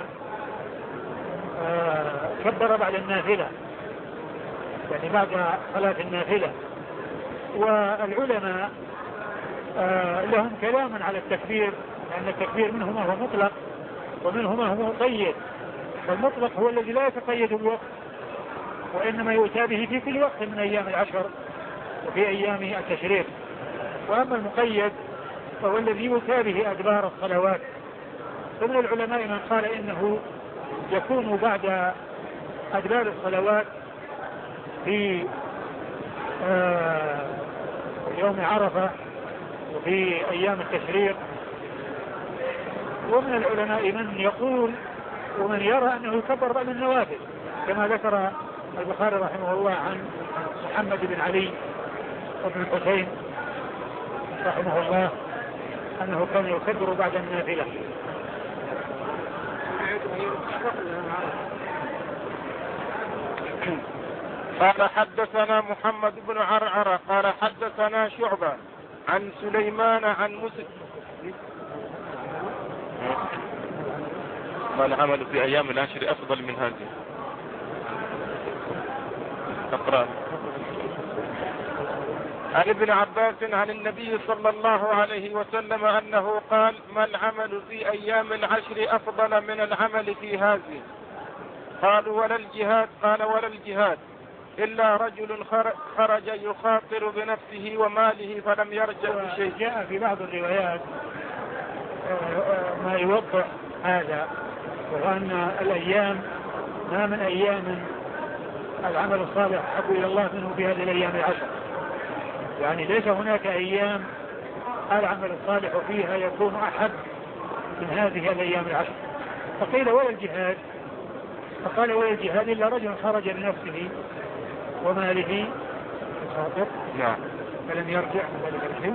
كبر بعد النافلة، يعني بعد صلاة النافلة. والعلماء لهم كلاما على التكبير، لأن التكبير منه ما هو مطلق ومنه ما هو مقيد، والمطلق هو الذي لا يتقيد بالوقت وإنما يؤتى به في كل وقت من أيام العشر وفي أيام التشريق. وأما المقيد فهو الذي يؤتى به أدبار الصلوات. فمن العلماء من قال إنه يكون بعد أدبار الصلوات في آه يوم عرفة وفي أيام التشريق. ومن العلماء من يقول ومن يرى أنه يكبر بعد النوافل، كما ذكر البخاري رحمه الله عن محمد بن علي وابن الحسين رحمه الله أنه كان يكبر بعد النافلة. قال حدثنا محمد بن عرعرة قال حدثنا شعبة عن سليمان عن مسلم ما العمل في أيام العشر أفضل من هذه. تقرأ. عن ابن عباس عن النبي صلى الله عليه وسلم أنه قال ما العمل في أيام العشر أفضل من العمل في هذه؟ قالوا ولا الجهاد؟ قال ولا الجهاد إلا رجل خرج يخاطر بنفسه وماله فلم يرجع بشيء. جاء في بعض الروايات ما يوضح هذا، وأن الأيام ما من أيام العمل الصالح أحب إلى الله منه في هذه الأيام العشر، يعني ليس هناك أيام العمل الصالح فيها يكون أحب من هذه الأيام العشر. فقيل ولا الجهاد؟ فقال ولا الجهاد إلا رجل خرج بنفسه وماله يخاطر نعم فلم يرجع ذلك الشيء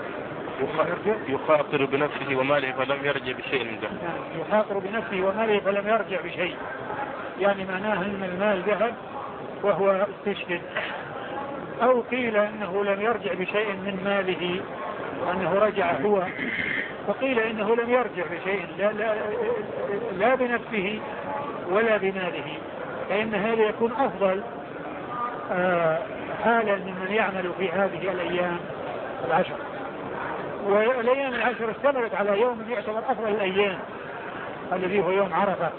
يخاطر بنفسه وماله فلم يرجع بشيء من ذلك. نعم يخاطر بنفسه وماله فلم يرجع بشيء، يعني معناه أن المال ذهب وهو استشهد، أو قيل أنه لم يرجع بشيء من ماله وأنه رجع هو، فقيل إنه لم يرجع بشيء لا, لا, لا بنفسه ولا بماله، فإن هذا يكون أفضل حالا ممن يعمل في هذه الأيام العشر. والأيام العشر استمرت على يوم يعتبر أفضل الأيام الذي هو يوم عرفة.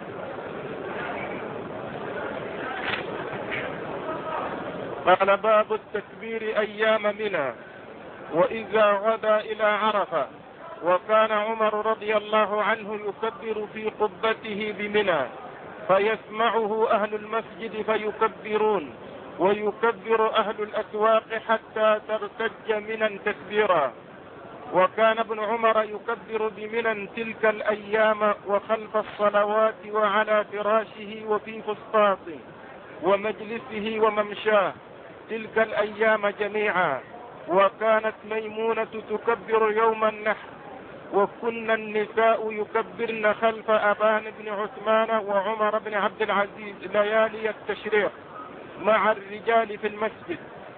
قال باب التكبير أيام منى وإذا غدا إلى عرفة. وكان عمر رضي الله عنه يكبر في قبته بمنى فيسمعه أهل المسجد فيكبرون ويكبر أهل الأسواق حتى ترتج منى تكبيرا. وكان ابن عمر يكبر بمنى تلك الأيام وخلف الصلوات وعلى فراشه وفي فسطاطه ومجلسه وممشاه تلك الأيام جميعا. وكانت ميمونة تكبر يوم النحر وكن النساء يكبرن خلف أبان بن عثمان وعمر بن عبد العزيز ليالي التشريق مع الرجال في المسجد.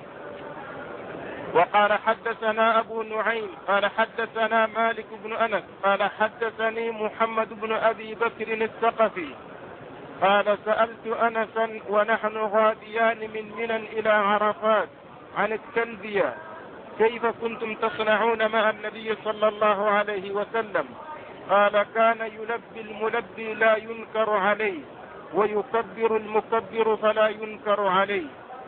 وقال حدثنا أبو نعيم قال حدثنا مالك بن أنس قال حدثني محمد بن أبي بكر الثقفي قال سألت أنسا ونحن غاديان من منى إلى عرفات عن التلبية كيف كنتم تصنعون مع النبي صلى الله عليه وسلم؟ قال كان يلبي الملبي لا ينكر عليه ويكبر المكبر فلا ينكر عليه.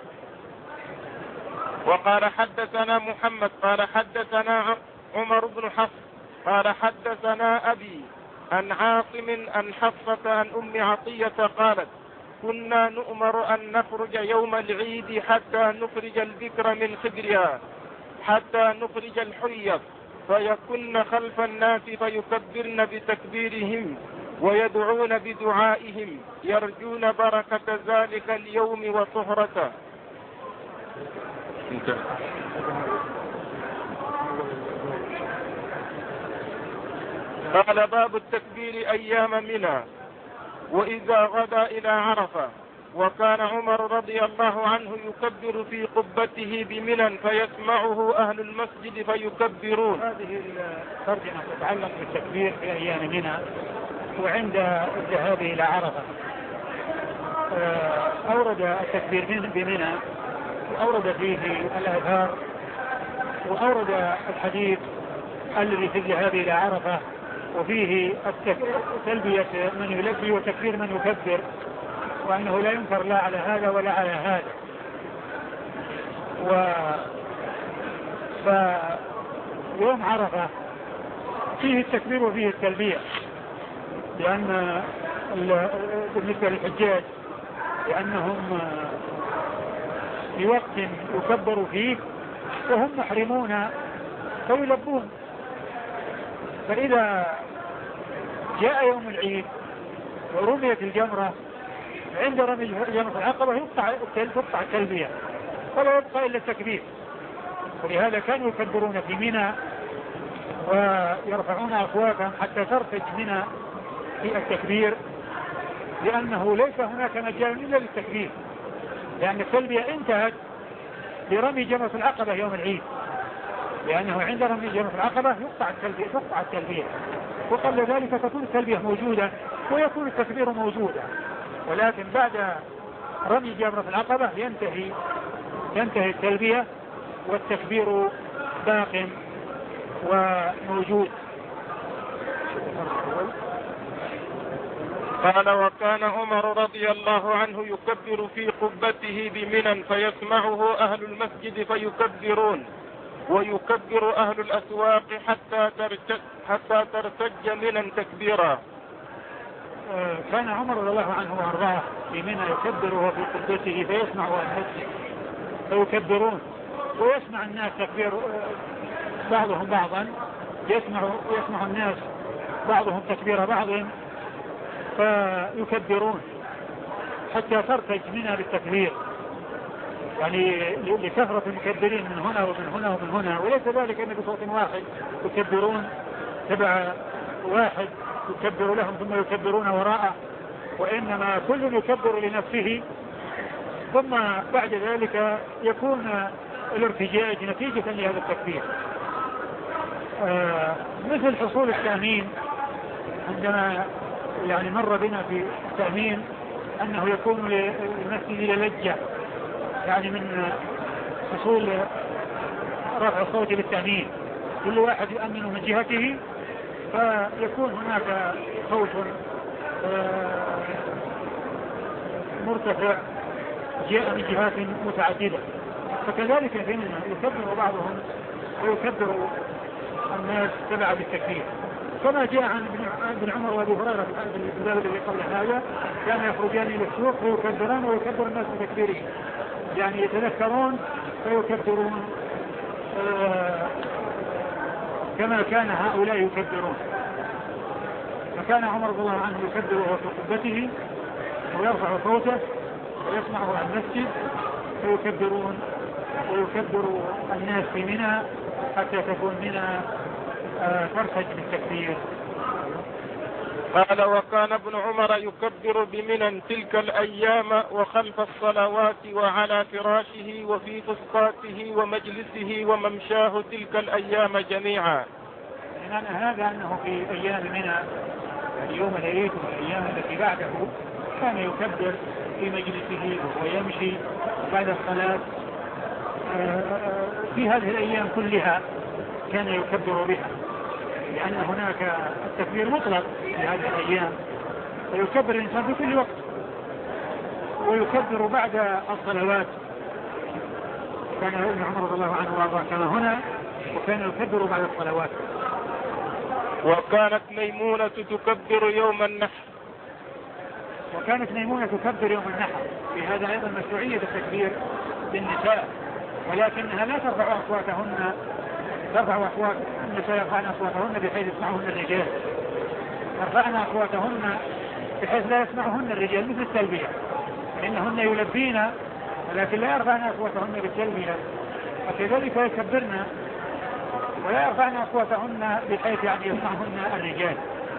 وقال حدثنا محمد قال حدثنا عمر بن حفص قال حدثنا أبي عن عاصم عن حفصة عن أم عطية قالت كنا نؤمر أن نخرج يوم العيد حتى نخرج البكر من خدرها حتى نخرج الحيض فيكن خلف الناس فيكبرن بتكبيرهم ويدعون بدعائهم يرجون بركة ذلك اليوم وطهرته. قال باب التكبير أيام منى وإذا غدا إلى عرفة. وكان عمر رضي الله عنه يكبر في قبته بمنى فيسمعه أهل المسجد فيكبرون. هذه الترجمة تتعلق بالتكبير في أيام منى وعند الذهاب إلى عرفة. أورد التكبير بمنى وأورد فيه الآثار وأورد الحديث الذي في الذهاب إلى عرفة وفيه تلبية من يلبي وتكبير من يكبر وأنه لا ينكر لا على هذا ولا على هذا. و فيوم عرفة فيه التكبير وفيه التلبية لأن بالنسبة للحجاج لأنهم في وقت يكبر فيه وهم محرمون فيلبون. فإذا جاء يوم العيد ورميت الجمرة عند رمي جمرة العقبة يقطع تقطع التلبية ولا يبقى إلا التكبير. ولهذا كانوا يكبرون في منى ويرفعون أصواتهم حتى ترتج منى في التكبير لأنه ليس هناك مجال إلا للتكبير لأن التلبية انتهت برمي جمرة العقبة يوم العيد لأنه عند رمي جمرة العقبة يقطع التلبية تقطع التلبية وقبل ذلك تكون التلبية موجودة ويكون التكبير موجودا ولكن بعد رمي جمرة العقبة ينتهي ينتهي التلبية والتكبير باق وموجود. قال وكان عمر رضي الله عنه يكبر في قبته بمنى فيسمعه أهل المسجد فيكبرون ويكبر أهل الأسواق حتى ترتج, حتى ترتج منى تكبيرا. كان عمر رضي الله عنه وارضاه في منى يكبر وهو في قبته فيسمع المسجد فيكبرون ويسمع الناس تكبير بعضهم بعضا يسمع يسمع الناس بعضهم تكبير بعض فيكبرون حتى ترتج منها بالتكبير يعني لكثرة المكبرين من هنا ومن هنا ومن هنا وليس ذلك أن بصوت واحد يكبرون تبع واحد يكبر لهم ثم يكبرون وراءه وإنما كل يكبر لنفسه ثم بعد ذلك يكون الارتجاج نتيجة لهذا التكبير آه مثل حصول التأمين عندما يعني مر بنا في التأمين أنه يكون للمسجد لجة، يعني من حصول رفع الصوت بالتأمين، كل واحد يؤمن من جهته فيكون هناك صوت مرتفع جاء من جهات متعددة. فكذلك في منها يكبر بعضهم ويكبر الناس تبع بالتكبير، كما جاء عن ابن عمر وابي هريره في الباب الذي قبل هذا كان يخرجان الى السوق ويكبران ويكبر الناس بتكبيره، يعني يتذكرون فيكبرون آه كما كان هؤلاء يكبرون. فكان عمر رضي الله عنه يكبر وهو في قبته ويرفع صوته ويسمعه عن المسجد فيكبرون ويكبر الناس في منى حتى تكون منى آه ترتج بالتكبير. قال وكان ابن عمر يكبر بمنى تلك الأيام وخلف الصلوات وعلى فراشه وفي فسطاته ومجلسه وممشاه تلك الأيام جميعا. يعني هذا أنه في أيام منى اليوم العيد والأيام التي بعده كان يكبر في مجلسه وهو يمشي بعد الصلاة في هذه الأيام كلها كان يكبر بها، لأن هناك التكبير مطلق في هذه الأيام، فيكبر الإنسان في كل وقت ويكبر بعد الصلوات. كان ابن عمر رضي الله عنه وارضاه كما هنا، وكان يكبر بعد الصلوات. وكانت ميمونة تكبر يوم النحر. وكانت ميمونة تكبر يوم النحر، في هذا أيضا مشروعية التكبير للنساء، ولكنها لا ترفع أصواتهن ترفع أصوات النساء يرفعن أصواتهن بحيث يسمعهن الرجال، يرفعن أصواتهن بحيث لا يسمعهن الرجال مثل التلبية، إنهن يلبين ولكن لا يرفعن أصواتهن بالتلبية، وكذلك يكبرن ولا يرفعن أصواتهن بحيث يعني يسمعهن الرجال،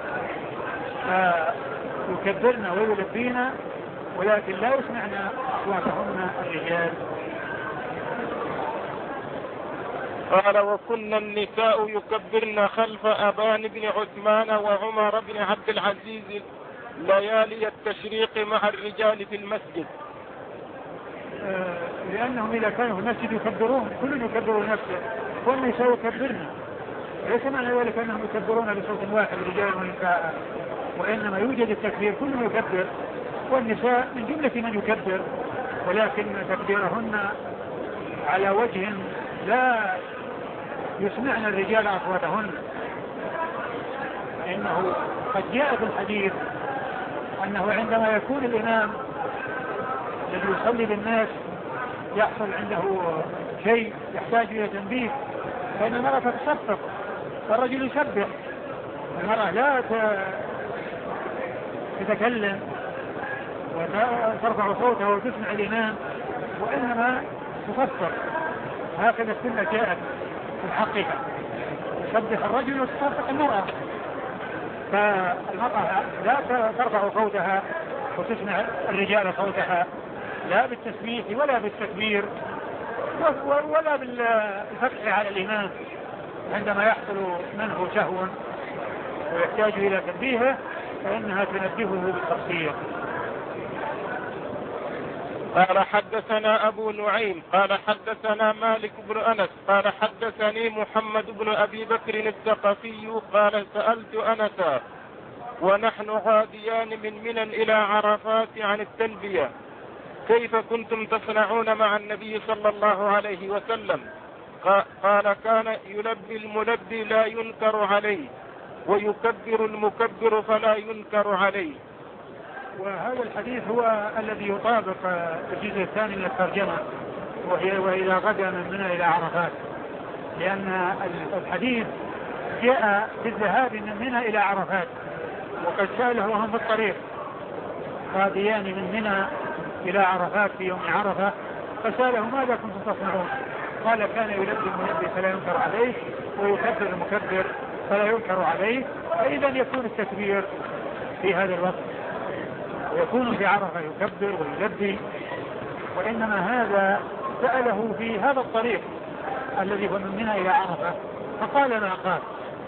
فيكبرن ويلبين ولكن لا يسمعن أصواتهن الرجال. قال وكنا النساء يكبرن خلف أبان بن عثمان وعمر بن عبد العزيز ليالي التشريق مع الرجال في المسجد. آه لأنهم إذا كانوا في المسجد يكبرون، كل يكبر نفسه والنساء يكبرن، ليس معنى ذلك أنهم يكبرون بصوت واحد رجال ونساء، وإنما يوجد التكبير كل يكبر، والنساء من جملة من يكبر، ولكن تكبيرهن على وجه لا يسمعن الرجال أصواتهن، إنه قد جاء في الحديث أنه عندما يكون الإمام الذي يصلي بالناس يحصل عنده شيء يحتاج إلى تنبيه، فإن المرأة تتصفق والرجل يسبح، المرأة لا تتكلم وترفع صوتها وتسمع الإمام، وإنما تصفق، هكذا السنة جاءت في حقها، يسبح الرجل وتصفق المرأة، فالمرأة لا ترفع صوتها وتسمع الرجال صوتها لا بالتسبيح ولا بالتكبير ولا بالفتح على الإمام عندما يحصل منه سهو ويحتاج إلى تنبيهه فإنها تنبهه بالتفسير. قال حدثنا أبو نعيم قال حدثنا مالك بن أنس قال حدثني محمد بن أبي بكر الثقفي قال سألت أنسا ونحن غاديان من منى إلى عرفات عن التلبية كيف كنتم تصنعون مع النبي صلى الله عليه وسلم؟ قال كان يلبي الملبي لا ينكر عليه ويكبر المكبر فلا ينكر عليه. وهذا الحديث هو الذي يطابق الجزء الثاني من الترجمة، وهي وإذا غدا من منى إلى عرفات، لأن الحديث جاء بالذهاب من منى إلى عرفات، وقد سأله وهم في الطريق غاديان من منى إلى عرفات في يوم عرفة، فسأله ماذا كنتم تصنعون؟ قال كان يلبي الملبي فلا ينكر عليه ويكبر المكبر فلا ينكر عليه، فإذا يكون التكبير في هذا الوقت ويكون في عرفة يكبر ويلبي، وإنما هذا سأله في هذا الطريق الذي هو من منى إلى عرفة، فقال ما قال.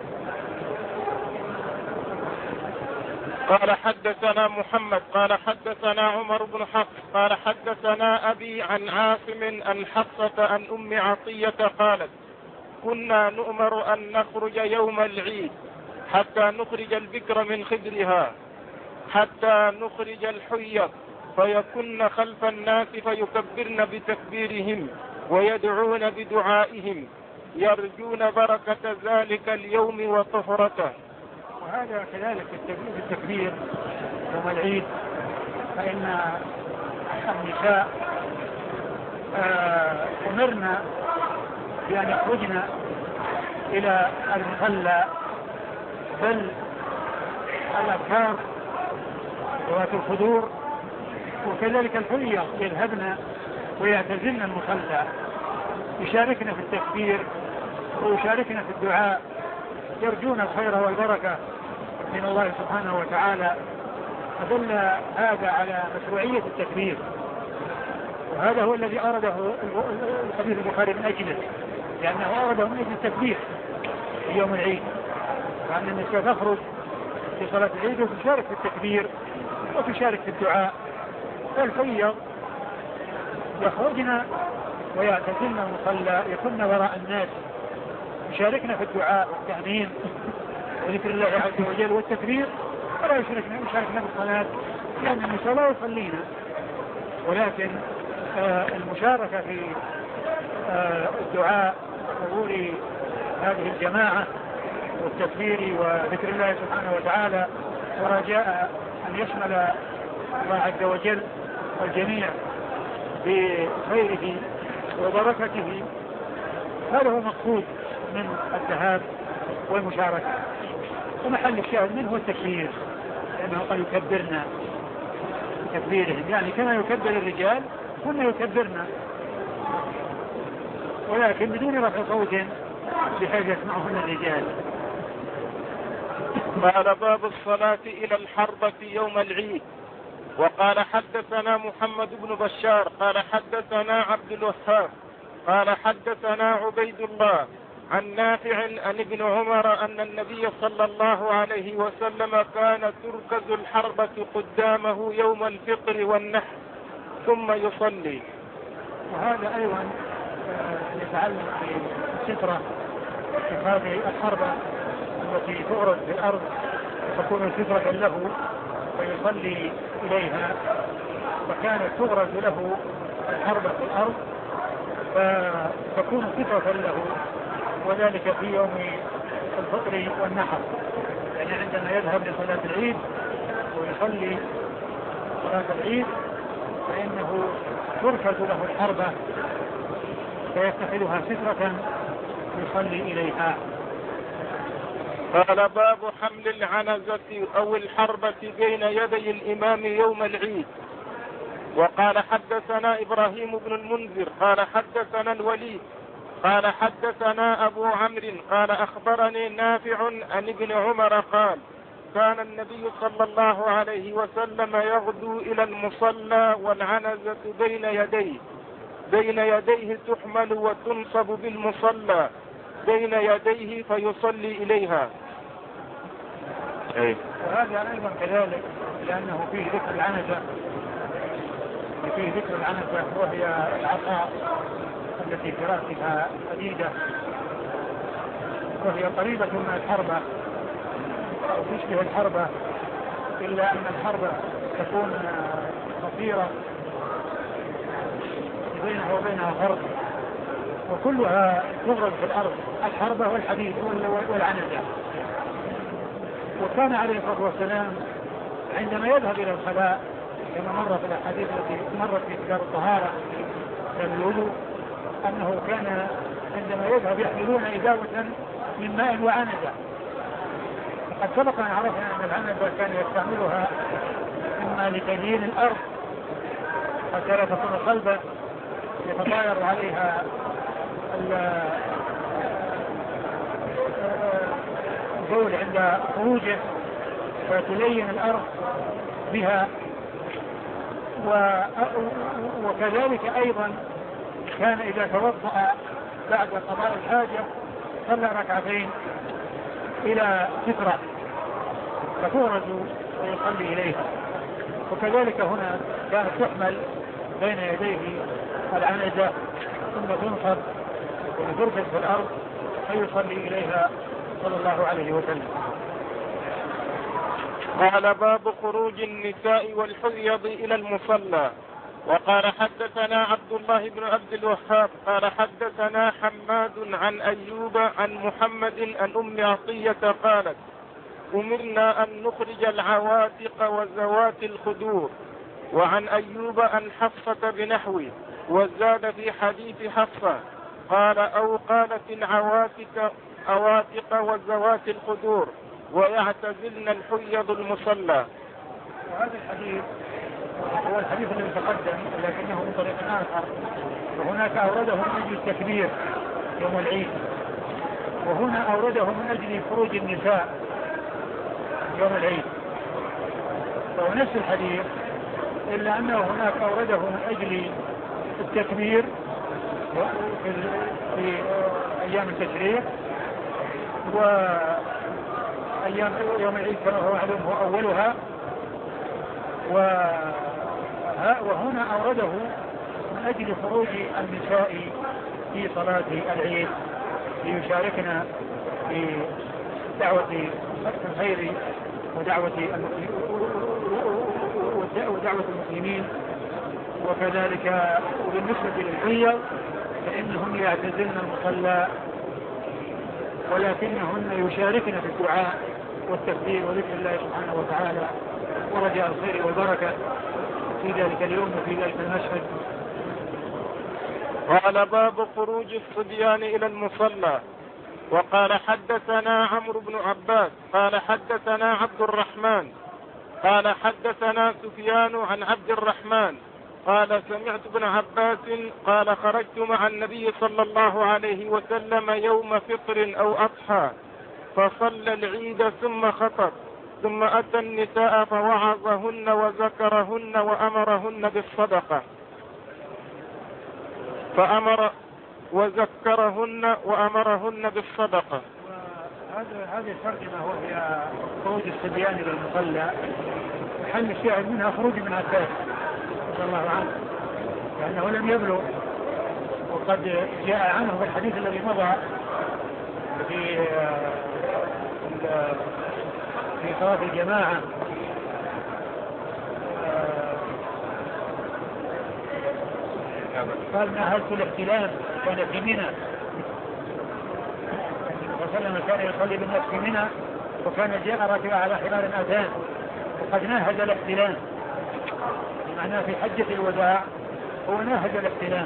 قال حدثنا محمد قال حدثنا عمر بن حفص قال حدثنا أبي عن عاصم عن حفصة عن أم عطية قالت كنا نؤمر أن نخرج يوم العيد حتى نخرج البكر من خدرها حتى نخرج الحيض فيكن خلف الناس فيكبرن بتكبيرهم ويدعون بدعائهم يرجون بركة ذلك اليوم وطهرته. وهذا كذلك التكبير يوم العيد، فإن النساء أمرنا بأن يخرجن إلى المصلى، بل الأبكار ذوات الخدور وكذلك الحلية يذهبن ويعتزلن المصلى، يشاركن في التكبير ويشاركن في الدعاء، يرجون الخير والبركة من الله سبحانه وتعالى. فدل هذا على مشروعية التكبير، وهذا هو الذي أرده الحديث البخاري من أجله، لأنه أرده من أجل التكبير في يوم العيد، وأن النساء تخرج في صلاة العيد وتشارك في التكبير وتشارك في الدعاء. فالفيض يخرجن ويعتزلن المصلى، يكن وراء الناس، يشاركنا في الدعاء والتأمين وذكر الله عز وجل والتكبير، ولا يشاركنا يشاركنا بالصلاة، لأن النساء لا يصلين، ولكن آه المشاركة في آه الدعاء وحضور هذه الجماعة والتكبير وذكر الله سبحانه وتعالى ورجاء أن يشمل الله عز وجل الجميع بخيره وبركته، هذا هو مقصود من الذهاب والمشاركة. ومحل الشاهد منه هو التكبير، لأنه قد يكبرنا بتكبيرهم، يعني كما يكبر الرجال كنا يكبرنا، ولكن بدون رفع صوت بحيث يسمعهن الرجال. قال باب الصلاة إلى الحربة يوم العيد. وقال حدثنا محمد بن بشار قال حدثنا عبد الوهاب قال حدثنا عبيد الله عن نافع عن ابن عمر أن النبي صلى الله عليه وسلم كان تركز الحربة قدامه يوم الفطر والنحر ثم يصلي. وهذا أيضا يتعلق بالسترة في هذه الحربة التي تغرز في الأرض وتكون سترة له ويصلي إليها، وكانت تغرز له الحربة في الأرض فتكون سترة له، وذلك في يوم الفطر والنحر، يعني عندما يذهب لصلاة العيد ويصلي صلاة العيد فإنه تركز له الحربة فيتخذها سترة يصلي إليها. قال باب حمل العنزة أو الحربة بين يدي الإمام يوم العيد. وقال حدثنا إبراهيم بن المنذر قال حدثنا الوليد قال حدثنا أبو عمرو قال أخبرني نافع عن ابن عمر قال كان النبي صلى الله عليه وسلم يغدو إلى المصلى والعنزة بين يديه بين يديه تحمل وتنصب بالمصلى بين يديه فيصلي إليها. أي. وهذا أيضا كذلك لأنه فيه ذكر العنزة فيه ذكر العنزة وهي العصا التي في رأسها حديدة وهي قريبة من الحربة أو تشبه الحربة، إلا أن الحربة تكون قصيرة بينها وبينها فرق، وكلها تغرز في الأرض، الحربة والحديد والعنزة. وكان عليه الصلاة والسلام عندما يذهب إلى الخلاء كما مر في الأحاديث التي مرت في كتاب الطهارة من الوضوء أنه كان عندما يذهب يحملون إزاوة من ماء وعنزة. قد سبق أن عرفنا أن العنزة كان يستعملها إما لتزيين الأرض حتى لا تكون صلبة يتطاير عليها البول عند خروجه وتلين الأرض بها، وكذلك أيضا كان إذا توضأ بعد قضاء الحاجة صلى ركعتين إلى سترة فتورد ويصلي إليها. وكذلك هنا كانت تحمل بين يديه العنزة ثم تنصب وترفع في الأرض فيصلي إليها صلى الله عليه وسلم. قال باب خروج النساء والحيض إلى المصلى. وقال حدثنا عبد الله بن عبد الوهاب قال حدثنا حماد عن أيوب عن محمد عن أم عطية قالت أمرنا أن نخرج العواتق وزوات الخدور. وعن أيوب عن حفصة بنحوه وزاد في حديث حفصة قال أو قالت العواتق عواتق وزوات الخدور ويعتزلن الحيض المصلى. وهذا الحديث هو الحديث الذي تقدم لكنه من طريق آخر، وهناك أورده من أجل التكبير يوم العيد، وهنا أورده من أجل خروج النساء يوم العيد، فهو نفس الحديث إلا أنه هناك أورده من أجل التكبير في أيام التشريق، وأيام يوم العيد كما هو معلوم هو أولها، وهنا أورده من أجل خروج النساء في صلاة العيد ليشاركنا في دعوة الخير ودعوة ودعوة المسلمين. وكذلك بالنسبة للحيض فإنهم يعتزلن المصلى ولكنهن يشاركن في الدعاء والتكبير وذكر الله سبحانه وتعالى ورجاء الخير والبركة في ذلك اليوم وفي ذلك المشهد. وعلى باب خروج الصبيان إلى المصلى. وقال حدثنا عمرو بن عباس قال حدثنا عبد الرحمن قال حدثنا سفيان عن عبد الرحمن قال سمعت ابن عباس قال خرجت مع النبي صلى الله عليه وسلم يوم فطر أو أضحى فصلى العيد ثم خطب ثم أتى النساء فوعظهن وذكرهن وأمرهن بالصدقة فأمر وذكرهن وأمرهن بالصدقة. هذه الترجمة هو في خروج الصبيان إلى المصلى، محل الشاهد منها خروج ابن عباس رضي الله عنه لأنه لم يبلغ، وقد جاء عنه في الحديث الذي مضى في في صلاة الجماعة قال نهزت الاحتلام كان في منى وسلم كان يصلي بالناس في منى وكان جاء رجل على حمار أذان وقد ناهز الاحتلام، معناه في حجة الوداع هو ناهز الاحتلام.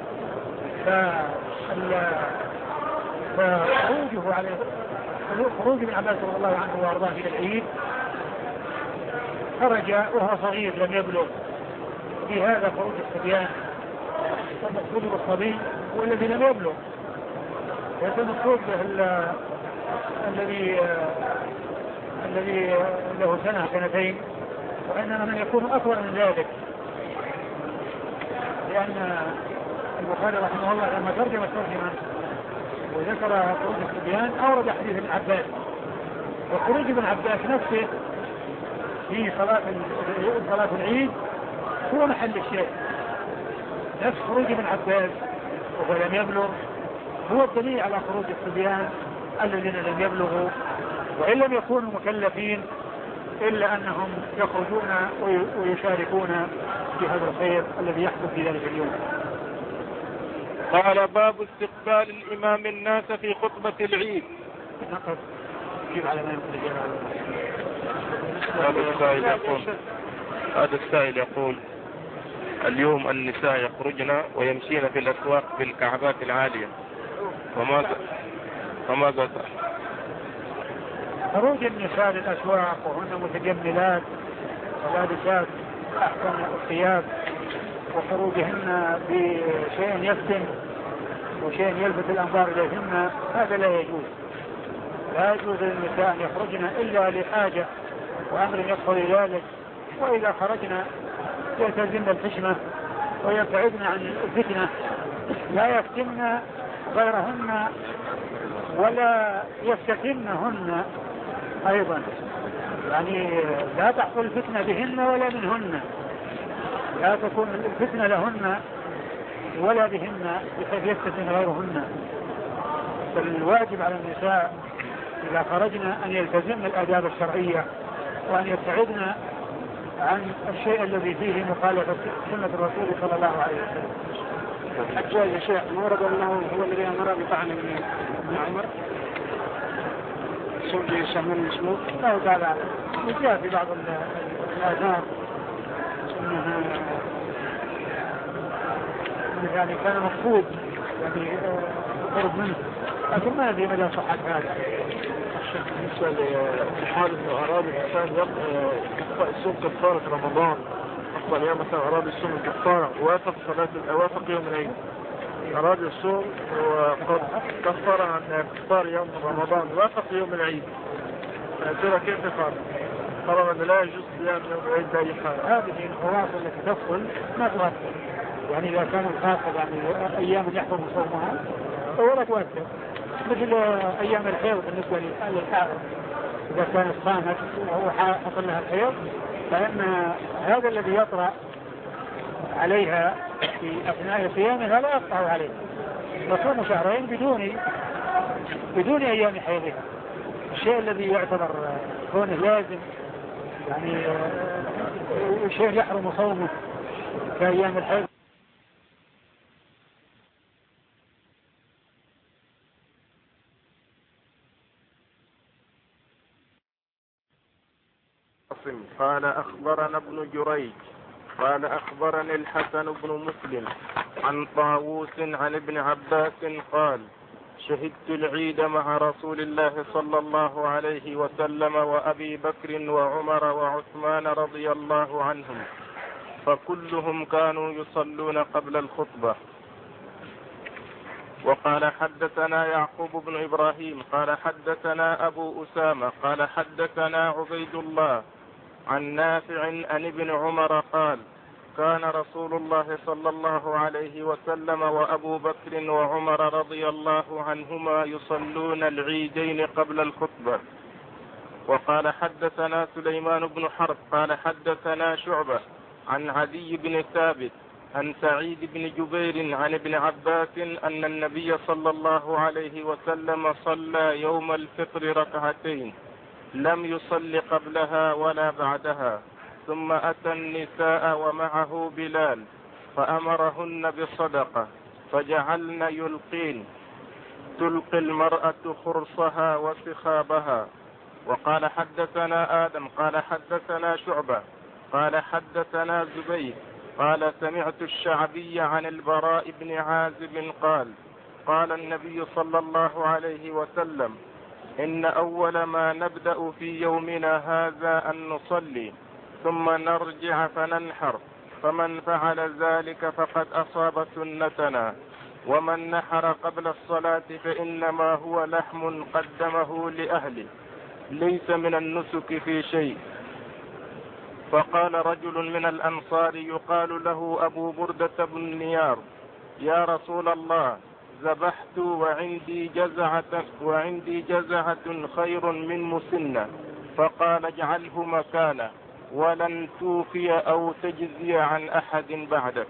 فخروجه عليه خروج ابن عباس رضي الله عنه وارضاه الى العيد خرج وهو صغير لم يبلغ، في هذا خروج الصبيان والمقصود بالصبي هو الذي لم يبلغ، ليس المقصود به الذي الذي له سنة سنتين، وإنما من يكون أكبر من ذلك، لأن البخاري رحمه الله لما ترجم الترجمة وذكر خروج الصبيان أورد حديث ابن عباس، وخروج ابن عباس نفسه في صلاة صلاة العيد هو محل الشيء، نفس خروج ابن عباس وهو لم يبلغ هو الدليل على خروج الصبيان الذين لم يبلغوا وإن لم يكونوا مكلفين إلا أنهم يخرجون ويشاركون في هذا الخير الذي يحدث في ذلك اليوم. قال باب استقبال الإمام الناس في خطبة العيد. نقف كيف على ما يقول هذا السائل يقول هذا السائل يقول اليوم النساء يخرجن ويمشين في الأسواق بالكعبات العالية، وماذا وماذا خروج النساء للأسواق وهن متجملات ولابسات أحسن الثياب وخروجهن بشيء يفتن وشيء يلفت الأنظار إليهن هذا لا يجوز. لا يجوز للنساء أن يخرجن إلا لحاجة وأمر يقتضي ذلك، وإذا خرجنا يلتزمن الحشمة ويبتعدن عن الفتنة، لا يفتن غيرهن ولا يفتتنهن أيضا، يعني لا تحصل الفتنة بهن ولا منهن، لا تكون الفتنة لهن ولا بهن بحيث يفتتن غيرهن. فالواجب على النساء إذا خرجنا أن يلتزمن الآداب الشرعية وأن يبتعدن عن الشيء الذي فيه مخالفة سنة الرسول صلى الله عليه وسلم. حتى يا شيخ ورد أنه هو الذي أمر بطعن ابن عمر سوء سهم المسموك. لا تعالى جاء في بعض الآثار أنها يعني كان مقصود يعني قرب منه، لكن ما أدري مدى صحة هذا. بالنسبة لحال أنه أراد الإنسان يصوم كفارة رمضان، أفضل يوم مثلا أراد يصوم الكفارة ووافق صلاة ووافق يوم العيد، أراد يصوم وقد كفر عن كفار يوم رمضان ووافق يوم العيد، ترى كيف يفعل؟ طبعا لا يجوز صيام يوم العيد بأي حال. هذه الخواص التي تفصل ما تؤثر، يعني إذا كان الخاصة يعني أيام يحرم صومها فولا تؤثر، مثل أيام الحيض بالنسبة للحائض إذا كانت صامت وهو حصل لها الحيض، فإن هذا الذي يطرأ عليها في أثناء صيامها لا يقطع عليه، تصوم شهرين بدون بدون أيام حيضها. الشيء الذي يعتبر كونه لازم يعني شيء يحرم صومه كأيام الحيض. قال أخبرنا ابن جريج قال أخبرني الحسن بن مسلم عن طاووس عن ابن عباس قال شهدت العيد مع رسول الله صلى الله عليه وسلم وأبي بكر وعمر وعثمان رضي الله عنهم، فكلهم كانوا يصلون قبل الخطبة. وقال حدثنا يعقوب بن إبراهيم قال حدثنا أبو أسامة قال حدثنا عبيد الله عن نافع عن ابن عمر قال كان رسول الله صلى الله عليه وسلم وأبو بكر وعمر رضي الله عنهما يصلون العيدين قبل الخطبة. وقال حدثنا سليمان بن حرب قال حدثنا شعبة عن عدي بن ثابت عن سعيد بن جبير عن ابن عباس أن النبي صلى الله عليه وسلم صلى يوم الفطر ركعتين لم يصل قبلها ولا بعدها، ثم أتى النساء ومعه بلال فأمرهن بصدقة فجعلن يلقين تلقي المرأة خرصها وسخابها. وقال حدثنا آدم قال حدثنا شعبة قال حدثنا زبير قال سمعت الشعبي عن البراء بن عازب قال قال النبي صلى الله عليه وسلم إن أول ما نبدأ في يومنا هذا أن نصلي ثم نرجع فننحر، فمن فعل ذلك فقد أصاب سنتنا، ومن نحر قبل الصلاة فإنما هو لحم قدمه لأهله ليس من النسك في شيء. فقال رجل من الأنصار يقال له أبو بردة بن نيار يا رسول الله ذبحت وعندي جزعة, وعندي جزعة خير من مسنة، فقال اجعله مكانه ولن توفي أو تجزي عن أحد بعدك.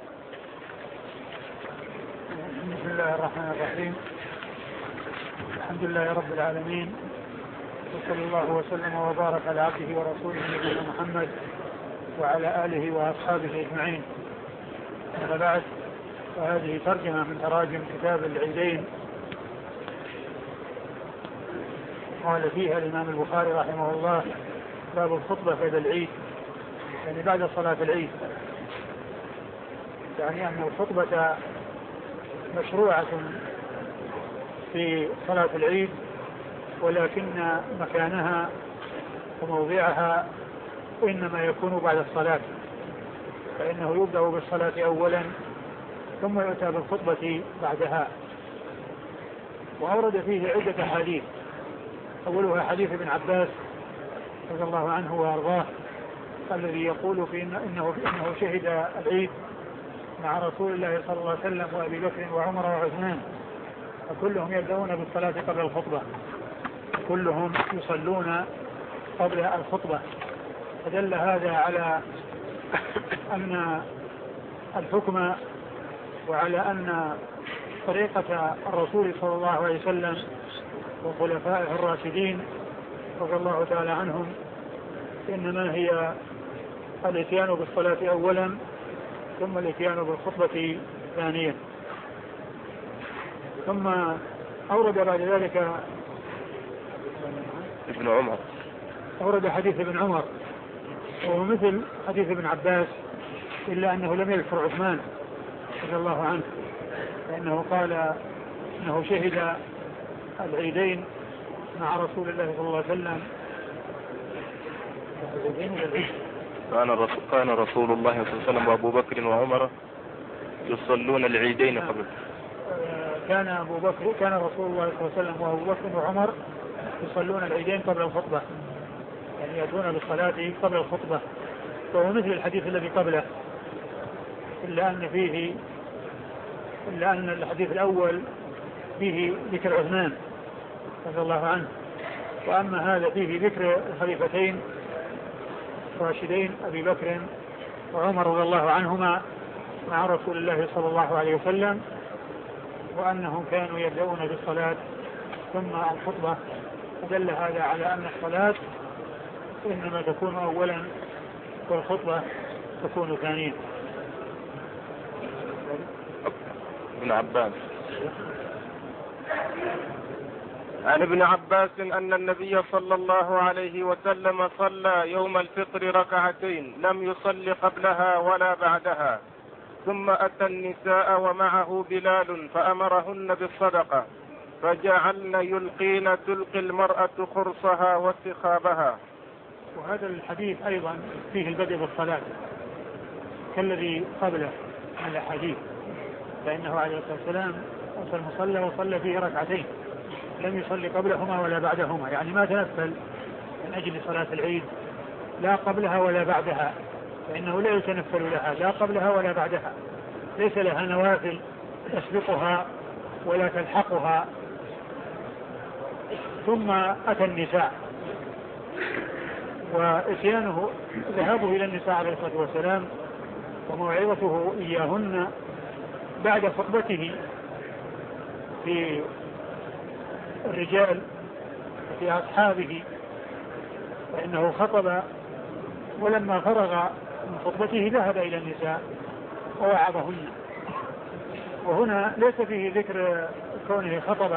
بسم الله الرحمن الرحيم، الحمد لله رب العالمين، وصلى الله وسلم وبارك على عبده ورسوله نبينا محمد وعلى آله وأصحابه أجمعين. أما بعد، فهذه ترجمة من تراجم كتاب العيدين قال فيها الإمام البخاري رحمه الله باب الخطبة بعد العيد، يعني بعد صلاة العيد، يعني أن الخطبة مشروعة في صلاة العيد، ولكن مكانها وموضعها إنما يكون بعد الصلاة، فإنه يبدأ بالصلاة أولا ثم يؤتى بالخطبة بعدها. وأورد فيه عدة حديث، أولها حديث ابن عباس رضي الله عنه وأرضاه الذي يقول في إنه, إنه شهد العيد مع رسول الله صلى الله عليه وسلم وأبي بكر وعمر وعثمان فكلهم يبدأون بالصلاة قبل الخطبة، كلهم يصلون قبل الخطبة. فدل هذا على أن الحكم وعلى أن طريقة الرسول صلى الله عليه وسلم وخلفائه الراشدين رضي الله تعالى عنهم إنما هي الاتيان بالصلاة أولا ثم الاتيان بالخطبة ثانيا. ثم أورد بعد ذلك ابن عمر، أورد حديث ابن عمر وهو مثل حديث ابن عباس إلا أنه لم يذكر عثمان رضي الله عنه، لأنه قال أنه شهد العيدين مع رسول الله صلى الله عليه وسلم. كان رسول, كان رسول الله صلى الله عليه وسلم وأبو بكر وعمر يصلون العيدين قبل. كان أبو بكر كان رسول الله صلى الله عليه وسلم وأبو بكر وعمر يصلون العيدين قبل الخطبة، يعني يأتون بالصلاة قبل الخطبة، وهو مثل الحديث الذي قبله إلا أن فيه إلا أن الحديث الأول فيه ذكر عثمان رضي الله عنه، وأما هذا فيه ذكر الخليفتين الراشدين أبي بكر وعمر رضي الله عنهما مع رسول الله صلى الله عليه وسلم، وأنهم كانوا يبدأون بالصلاة ثم الخطبة. فدل هذا على أن الصلاة إنما تكون أولا والخطبة تكون ثانيا. ابن عباس عن ابن عباس أن النبي صلى الله عليه وسلم صلى يوم الفطر ركعتين لم يصل قبلها ولا بعدها، ثم أتى النساء ومعه بلال فأمرهن بالصدقة فجعلن يلقين تلقي المرأة خرصها وسخابها. وهذا الحديث أيضا فيه البدء بالصلاة كالذي قبله من الحديث، فإنه عليه الصلاة والسلام وصل المصلى وصلى فيه ركعتين لم يصلي قبلهما ولا بعدهما، يعني ما تنفل من أجل صلاة العيد لا قبلها ولا بعدها، فإنه لا يتنفل لها لا قبلها ولا بعدها، ليس لها نوافل تسبقها ولا تلحقها. ثم أتى النساء، وإتيانه ذهابه إلى النساء عليه الصلاة والسلام وموعظته إياهن بعد خطبته في الرجال وفي أصحابه، فإنه خطب ولما فرغ من خطبته ذهب إلى النساء ووعظهن. وهنا ليس فيه ذكر كونه خطب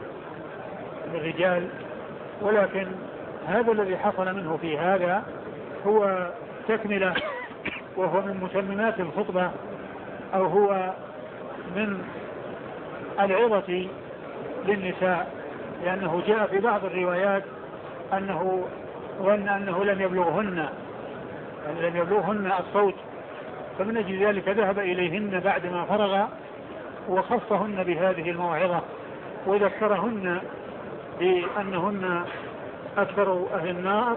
للرجال، ولكن هذا الذي حصل منه في هذا هو تكملة، وهو من متممات الخطبة أو هو من العظة للنساء، لأنه جاء في بعض الروايات أنه ظن أنه لم يبلغهن يعني لم يبلغهن الصوت، فمن أجل ذلك ذهب إليهن بعدما فرغ وخصهن بهذه الموعظة وذكرهن بأنهن أكثر أهل النار،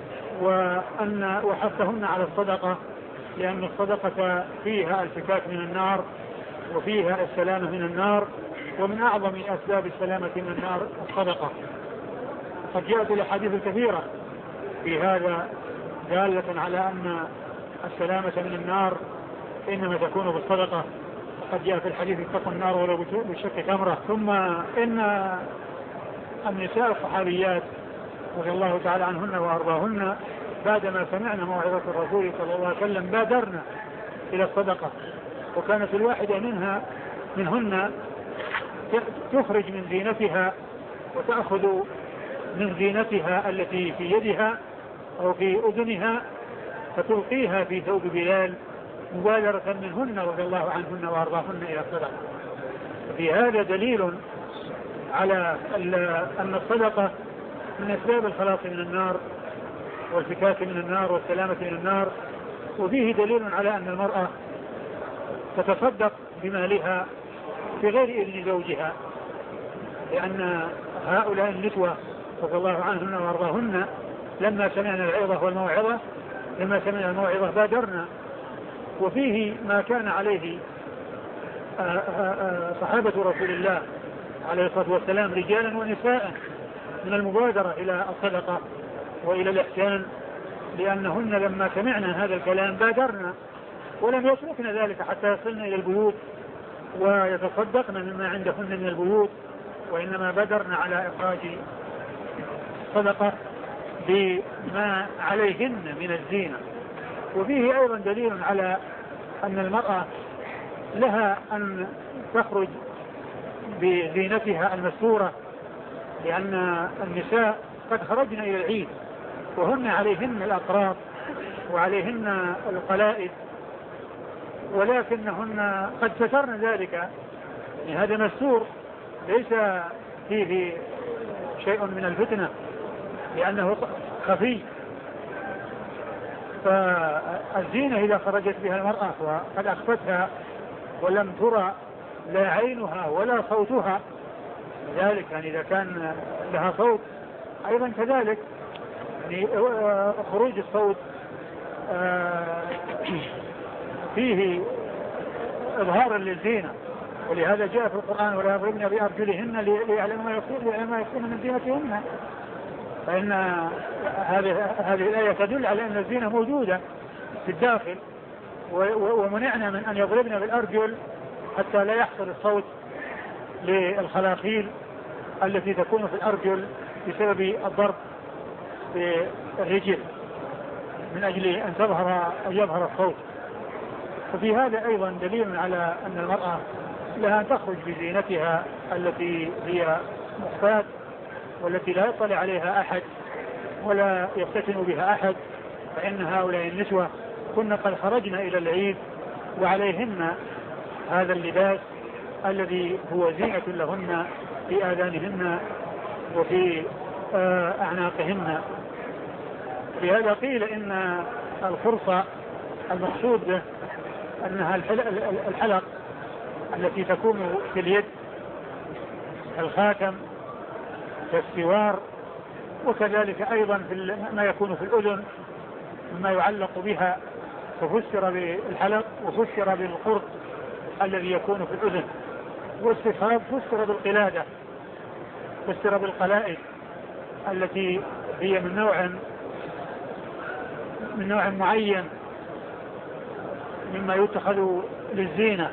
وأن وحثهن على الصدقة، لأن الصدقة فيها الفكاك من النار وفيها السلامة من النار، ومن أعظم أسباب السلامة من النار الصدقة. قد جاءت الأحاديث الكثيرة في هذا دالة على أن السلامة من النار إنما تكون بالصدقة. قد جاء في الحديث اتقوا النار ولو بشق تمرة. ثم إن النساء الصحابيات رضي الله تعالى عنهن وأرضاهن بعدما سمعنا موعظة الرسول صلى الله عليه وسلم بادرنا إلى الصدقة، وكانت الواحدة منها منهن تخرج من زينتها وتأخذ من زينتها التي في يدها أو في أذنها فتلقيها في ثوب بلال مبادرة منهن رضي الله عنهن وأرضاهن إلى الصدقة. في هذا دليل على أن الصدقة من أسباب الخلاص من النار والفكاك من النار والسلامة من النار، وفيه دليل على أن المرأة تتصدق بمالها في غير إذن زوجها، لأن هؤلاء النسوة رضي الله عنهن وأرضاهن لما سمعنا العظة والموعظة لما سمعنا الموعظة بادرنا. وفيه ما كان عليه صحابة رسول الله عليه الصلاة والسلام رجالا ونساء من المبادرة إلى الصدقة وإلى الإحسان، لأنهن لما سمعنا هذا الكلام بادرنا ولم يتركن ذلك حتى يصلن إلى البيوت ويتصدقن مما عندهن من البيوت، وإنما بادرن على إخراج صدقة بما عليهن من الزينة. وفيه أيضا دليل على أن المرأة لها أن تخرج بزينتها المستورة، لأن النساء قد خرجن إلى العيد وهن عليهن الأقراط وعليهن القلائد، ولكنهن قد سترن ذلك، يعني هذا مستور ليس فيه شيء من الفتنة لأنه خفي. فالزينة إذا خرجت بها المرأة وقد أخفتها ولم ترى لا عينها ولا صوتها، لذلك يعني إذا كان لها صوت أيضا كذلك، يعني خروج الصوت فيه إظهارا للزينة، ولهذا جاء في القرآن ولا يضربن بأرجلهن ليعلم ما يكون من زينتهن. فإن هذه هذه الآية تدل على أن الزينة موجودة في الداخل، ومنعنا من أن يضربن بالأرجل حتى لا يحصل الصوت للخلاخيل التي تكون في الأرجل بسبب الضرب بالرجل من أجل أن تظهر أن يظهر الصوت. وفي هذا أيضا دليل على أن المرأة لها أن تخرج بزينتها التي هي مخفاة والتي لا يطلع عليها أحد ولا يفتتن بها أحد، فإن هؤلاء النسوة كن قد خرجن إلى العيد وعليهن هذا اللباس الذي هو زينة لهن في آذانهن وفي أعناقهن. لهذا قيل إن الخرصة المقصود به أنها الحلق التي تكون في اليد، الخاتم، السوار، وكذلك أيضا في ما يكون في الأذن مما يعلق بها، ففسر بالحلق وفسر بالقرط الذي يكون في الأذن، والسحاب فسر بالقلادة، فسر بالقلائد التي هي من نوع من نوع معين مما يتخذ للزينة.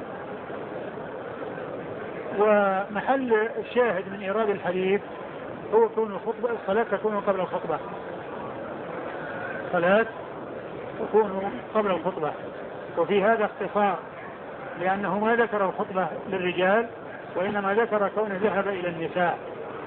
ومحل الشاهد من إيراد الحديث هو كون الخطبة الصلاة تكون قبل الخطبة، الصلاة تكون قبل الخطبة، وفي هذا اختصار لأنه ما ذكر الخطبة للرجال وإنما ذكر كونه ذهب إلى النساء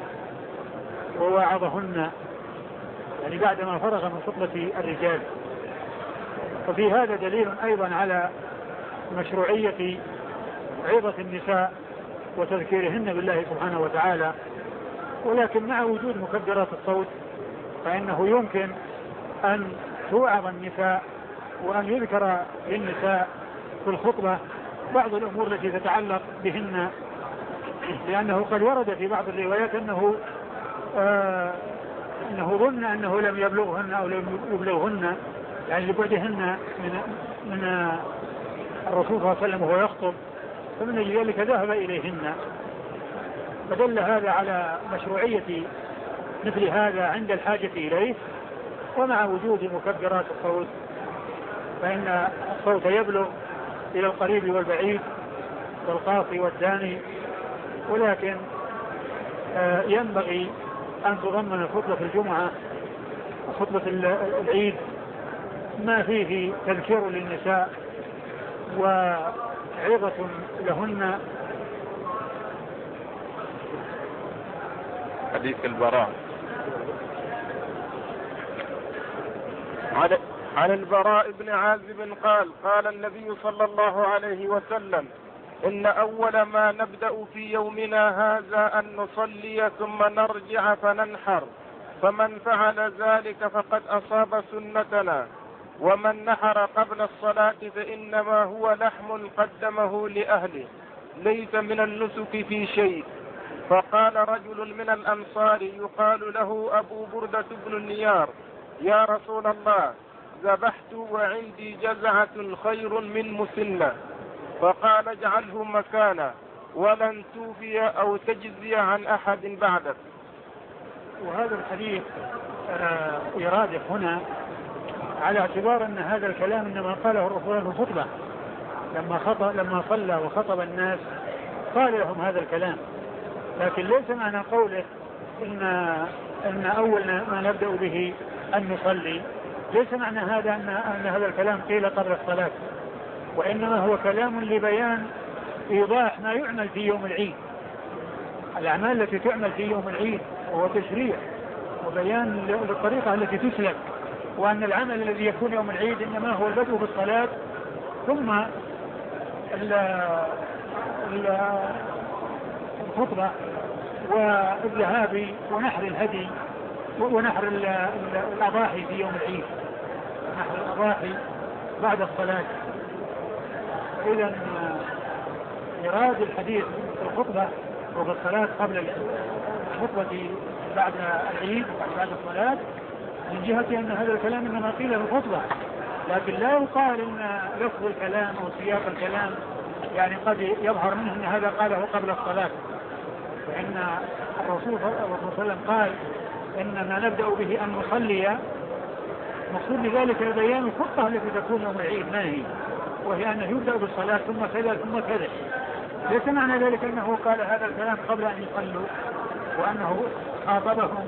ووعظهن، يعني بعدما فرغ من خطبة الرجال. وفي هذا دليل أيضا على مشروعية عظة النساء وتذكيرهن بالله سبحانه وتعالى، ولكن مع وجود مكبرات الصوت فإنه يمكن أن توعظ النساء وأن يذكر للنساء في الخطبة بعض الأمور التي تتعلق بهن، لأنه قد ورد في بعض الروايات أنه آه أنه ظن أنه لم يبلغهن أو لم يبلغهن، يعني لبعدهن من من الرسول صلى الله عليه وسلم وهو يخطب، فمن أجل ذلك ذهب إليهن. فدل هذا على مشروعية مثل هذا عند الحاجة إليه، ومع وجود مكبرات الصوت فإن الصوت يبلغ إلى القريب والبعيد والقاصي والداني، ولكن آه ينبغي أن تضمن خطبة الجمعة خطبة العيد ما فيه تذكير للنساء وعظة لهن. حديث البراء. عن البراء بن عازب قال قال النبي صلى الله عليه وسلم: إن أول ما نبدأ في يومنا هذا أن نصلي ثم نرجع فننحر، فمن فعل ذلك فقد أصاب سنتنا، ومن نحر قبل الصلاة فإنما هو لحم قدمه لأهله، ليس من النسك في شيء. فقال رجل من الأنصار يقال له أبو بردة بن النيار: يا رسول الله، ذبحت وعندي جزعة خير من مسنة. فقال: اجعله مكانا. ولن توفي أو تجزي عن أحد بعدك. وهذا الحديث آه يرادف هنا على اعتبار أن هذا الكلام إنما قاله الرسول في الخطبة لما خطب لما صلى وخطب الناس قال لهم هذا الكلام، لكن ليس معنى قوله إن أن أول ما نبدأ به أن نصلي، ليس معنى هذا أن, أن هذا الكلام قيل قبل الصلاة، وإنما هو كلام لبيان إيضاح ما يعمل في يوم العيد، الأعمال التي تعمل في يوم العيد وهو تشريع وبيان للطريقة التي تسلك، وأن العمل الذي يكون يوم العيد إنما هو البدء بالصلاة ثم الخطبة والذهاب ونحر الهدي ونحر الأضاحي في يوم العيد، نحر الأضاحي بعد الصلاة. إذن إراد الحديث في الخطبة وفي الصلاة قبل الخطبة بعد العيد بعد الصلاة من جهة أن هذا الكلام إنما قيل في الخطبة، لكن لا يقال أن لفظ الكلام أو سياق الكلام يعني قد يظهر منه أن هذا قاله قبل الصلاة، فإن الرسول صلى الله عليه وسلم قال إن ما نبدأ به أن نصلي مقصود بذلك بيان الخطة التي تكون يوم العيد ما هي، وهي أنه يبدأ بالصلاة ثم كذا ثم كذا، ليس معنى ذلك أنه قال هذا الكلام قبل أن يصلوا وأنه خاطبهم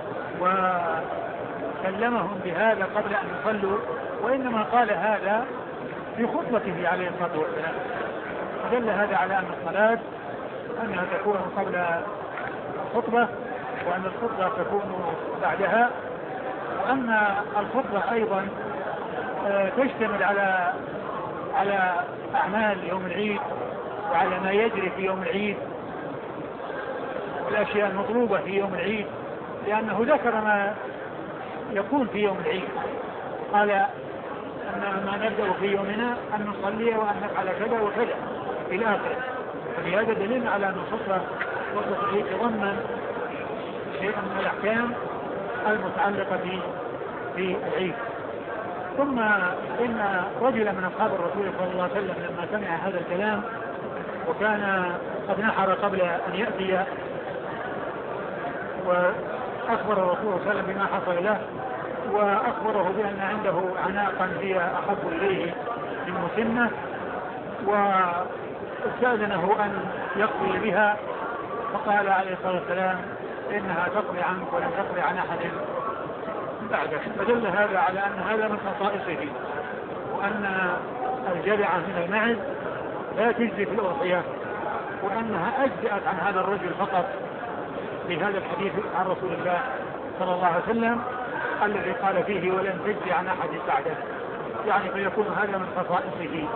وكلمهم بهذا قبل أن يصلوا، وإنما قال هذا في خطبته عليه الصلاة والسلام، فدل هذا على أن الصلاة أنها تكون قبل الخطبة وأن الخطبة تكون بعدها، وأن الخطبة أيضا تشتمل على على أعمال يوم العيد وعلى ما يجري في يوم العيد والأشياء المطلوبة في يوم العيد، لأنه ذكر ما يكون في يوم العيد، قال أن ما نبدأ في يومنا أن نصلي وأن نفعل كذا وكذا إلى آخره، فلهذا دليل على أن الخطبة خطبة العيد تضمن شيئا من الأحكام المتعلقة في العيد. ثم إن رجلا من أصحاب الرسول صلى الله عليه وسلم لما سمع هذا الكلام وكان قد نحر قبل أن يأتي وأخبر الرسول صلى الله عليه وسلم بما حصل له وأخبره بأن عنده عناقا هي أحب إليه من مسنة، واستأذنه أن يقضي بها، فقال عليه الصلاة والسلام إنها تقضي عنك ولم تقضي عن أحد بعدك، فدل هذا على أن هذا من خصائصه، وأن الجذعة من المعز لا تجزي في الأضحية، وأنها أجزأت عن هذا الرجل فقط بهذا الحديث عن رسول الله صلى الله عليه وسلم الذي قال فيه ولن تجزي عن أحد بعده، يعني فيكون هذا من خصائصه.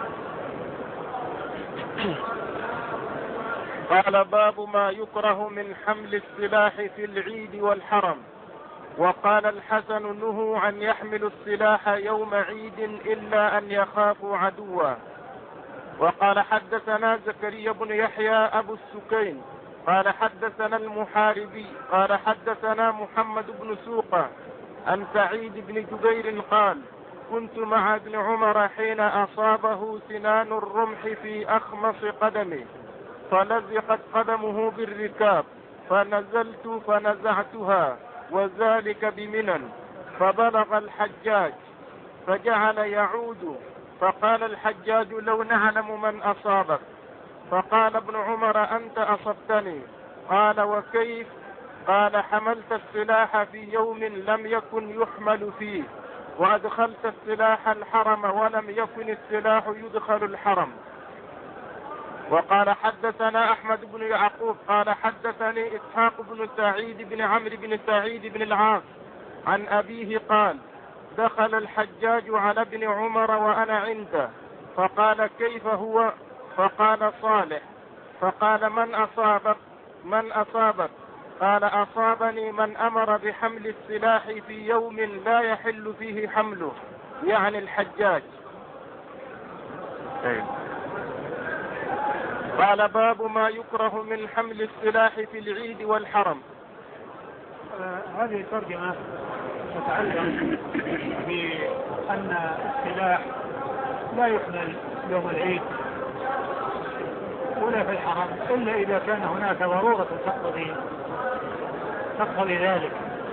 قال باب ما يكره من حمل السلاح في العيد والحرم. وقال الحسن نهوا عن يحمل السلاح يوم عيد إلا أن يخافوا عدوا. وقال حدثنا زكريا بن يحيى أبو السكين قال حدثنا المحاربي قال حدثنا محمد بن سوقة عن سعيد بن جبير قال كنت مع ابن عمر حين أصابه سنان الرمح في أخمص قدمه فلزقت قدمه بالركاب فنزلت فنزعتها وذلك بمنى، فبلغ الحجاج فجعل يعود، فقال الحجاج لو نعلم من أصابك، فقال ابن عمر أنت أصبتني، قال وكيف؟ قال حملت السلاح في يوم لم يكن يحمل فيه وأدخلت السلاح الحرم ولم يكن السلاح يدخل الحرم. وقال حدثنا أحمد بن يعقوب قال حدثني إسحاق بن سعيد بن عمرو بن سعيد بن العاص عن أبيه قال دخل الحجاج على ابن عمر وأنا عنده فقال كيف هو؟ فقال صالح. فقال من أصابك؟ من أصابك؟ قال أصابني من أمر بحمل السلاح في يوم لا يحل فيه حمله، يعني الحجاج. قال باب ما يكره من حمل السلاح في العيد والحرم. آه هذه الترجمة تتعلق بأن السلاح لا يحمل يوم العيد ولا في الحرم إلا إذا كان هناك ضرورة تقتضي تقتضي ذلك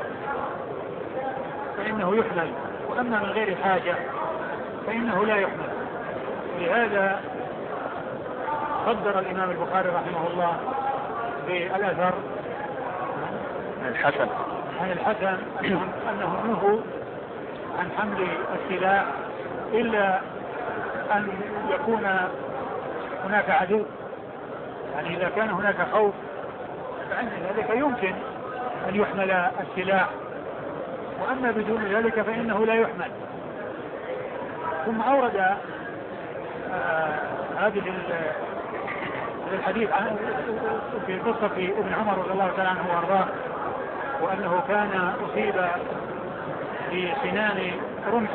فإنه يحمل، وأما من غير حاجة فإنه لا يحمل. لهذا قدر الإمام البخاري رحمه الله بالأثر الحسن عن الحسن أنه نهوا عن حمل السلاح إلا أن يكون هناك عدو، يعني إذا كان هناك خوف فعند ذلك يمكن أن يحمل السلاح، وأما بدون ذلك فإنه لا يحمل. ثم أورد آه هذه الحديث عن في قصة ابن عمر رضي الله تعالى عنه وارضاه، وأنه كان أصيب بسنان رمح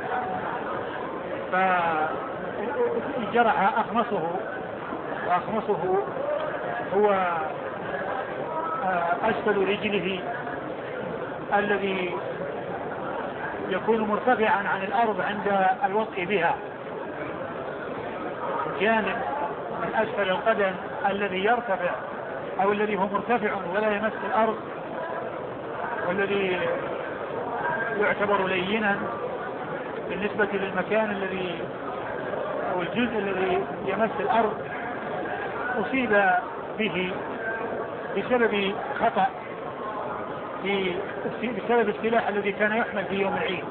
فجرح أخمصه، وأخمصه هو أسفل رجله الذي يكون مرتفعا عن الأرض عند الوطء بها، جانب من أسفل القدم الذي يرتفع أو الذي هو مرتفع ولا يمس الأرض، والذي يعتبر لينا بالنسبة للمكان الذي أو الجزء الذي يمس الأرض، أصيب به بسبب خطأ بسبب السلاح الذي كان يحمل في يوم العيد.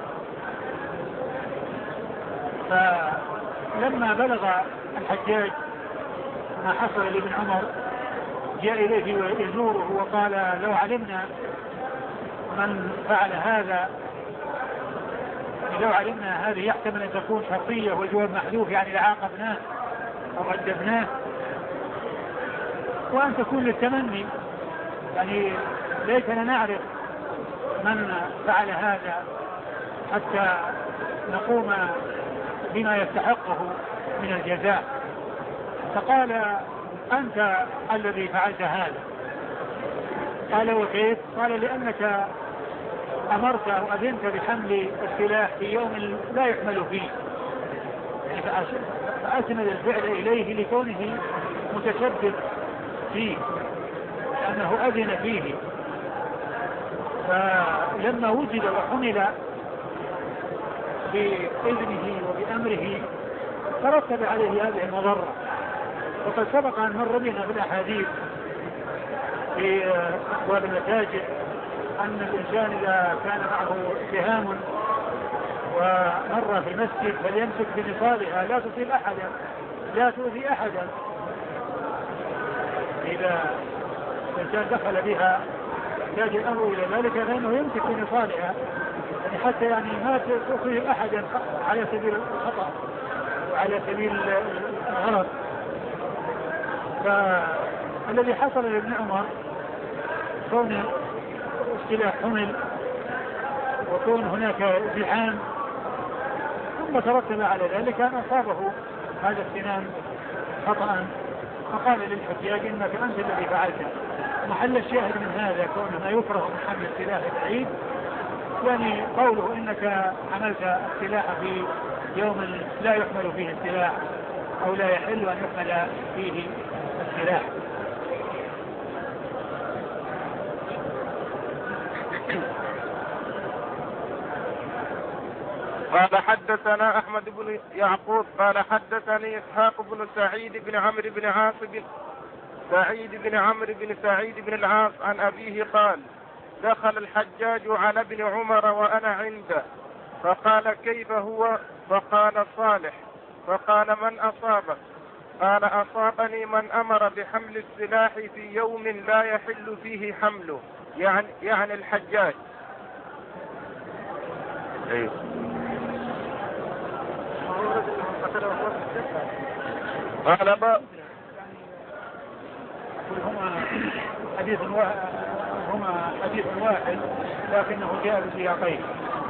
فلما بلغ الحجاج ما حصل لابن عمر جاء إليه يزوره وقال لو علمنا من فعل هذا، لو علمنا هذه يحتمل أن تكون شرطية والجواب محذوف يعني لعاقبناه أو أدبناه، وأن تكون للتمني يعني ليتنا نعرف من فعل هذا حتى نقوم بما يستحقه من الجزاء. فقال أنت الذي فعلت هذا. قال وكيف؟ قال لأنك أمرت أو أذنت بحمل السلاح في يوم لا يحمل فيه، فأسند الفعل إليه لكونه متشدد فيه لأنه أذن فيه، فلما وجد وحمل بإذنه وبأمره ترتب عليه هذه المضرة. وقد سبق أن مر بنا في الأحاديث في أبواب المساجد أن الإنسان إذا كان معه سهام ومر في المسجد فليمسك بنصالها لا تصيب أحدا لا تؤذي أحدا. إذا الإنسان دخل بها يحتاج الأمر إلى ذلك فإنه يمسك بنصالها يعني حتى يعني ما تصيب أحدا على سبيل الخطأ وعلى سبيل الغلط. فالذي حصل لابن عمر كون السلاح حمل وكون هناك زحام ثم ترتب على ذلك أن أصابه هذا السنان خطأ، فقال للحجاج إنك أنت الذي فعلته. محل الشاهد من هذا كون ما يكره من حمل السلاح البعيد يعني قوله إنك عملت السلاح في يوم لا يحمل فيه السلاح أو لا يحل أن يحمل فيه السلاح. قال حدثنا أحمد بن يعقوب قال حدثني إسحاق بن سعيد بن عمرو بن عاص بن سعيد بن عمرو بن سعيد بن العاص عن أبيه قال دخل الحجاج على ابن عمر وأنا عنده فقال كيف هو؟ فقال صالح. فقال من أصابك؟ قال أصابني من أمر بحمل السلاح في يوم لا يحل فيه حمله يعني, يعني الحجاج. أيه. قال بقى هما حديث واحد هما حديث واحد لكنه جاء بسياقين.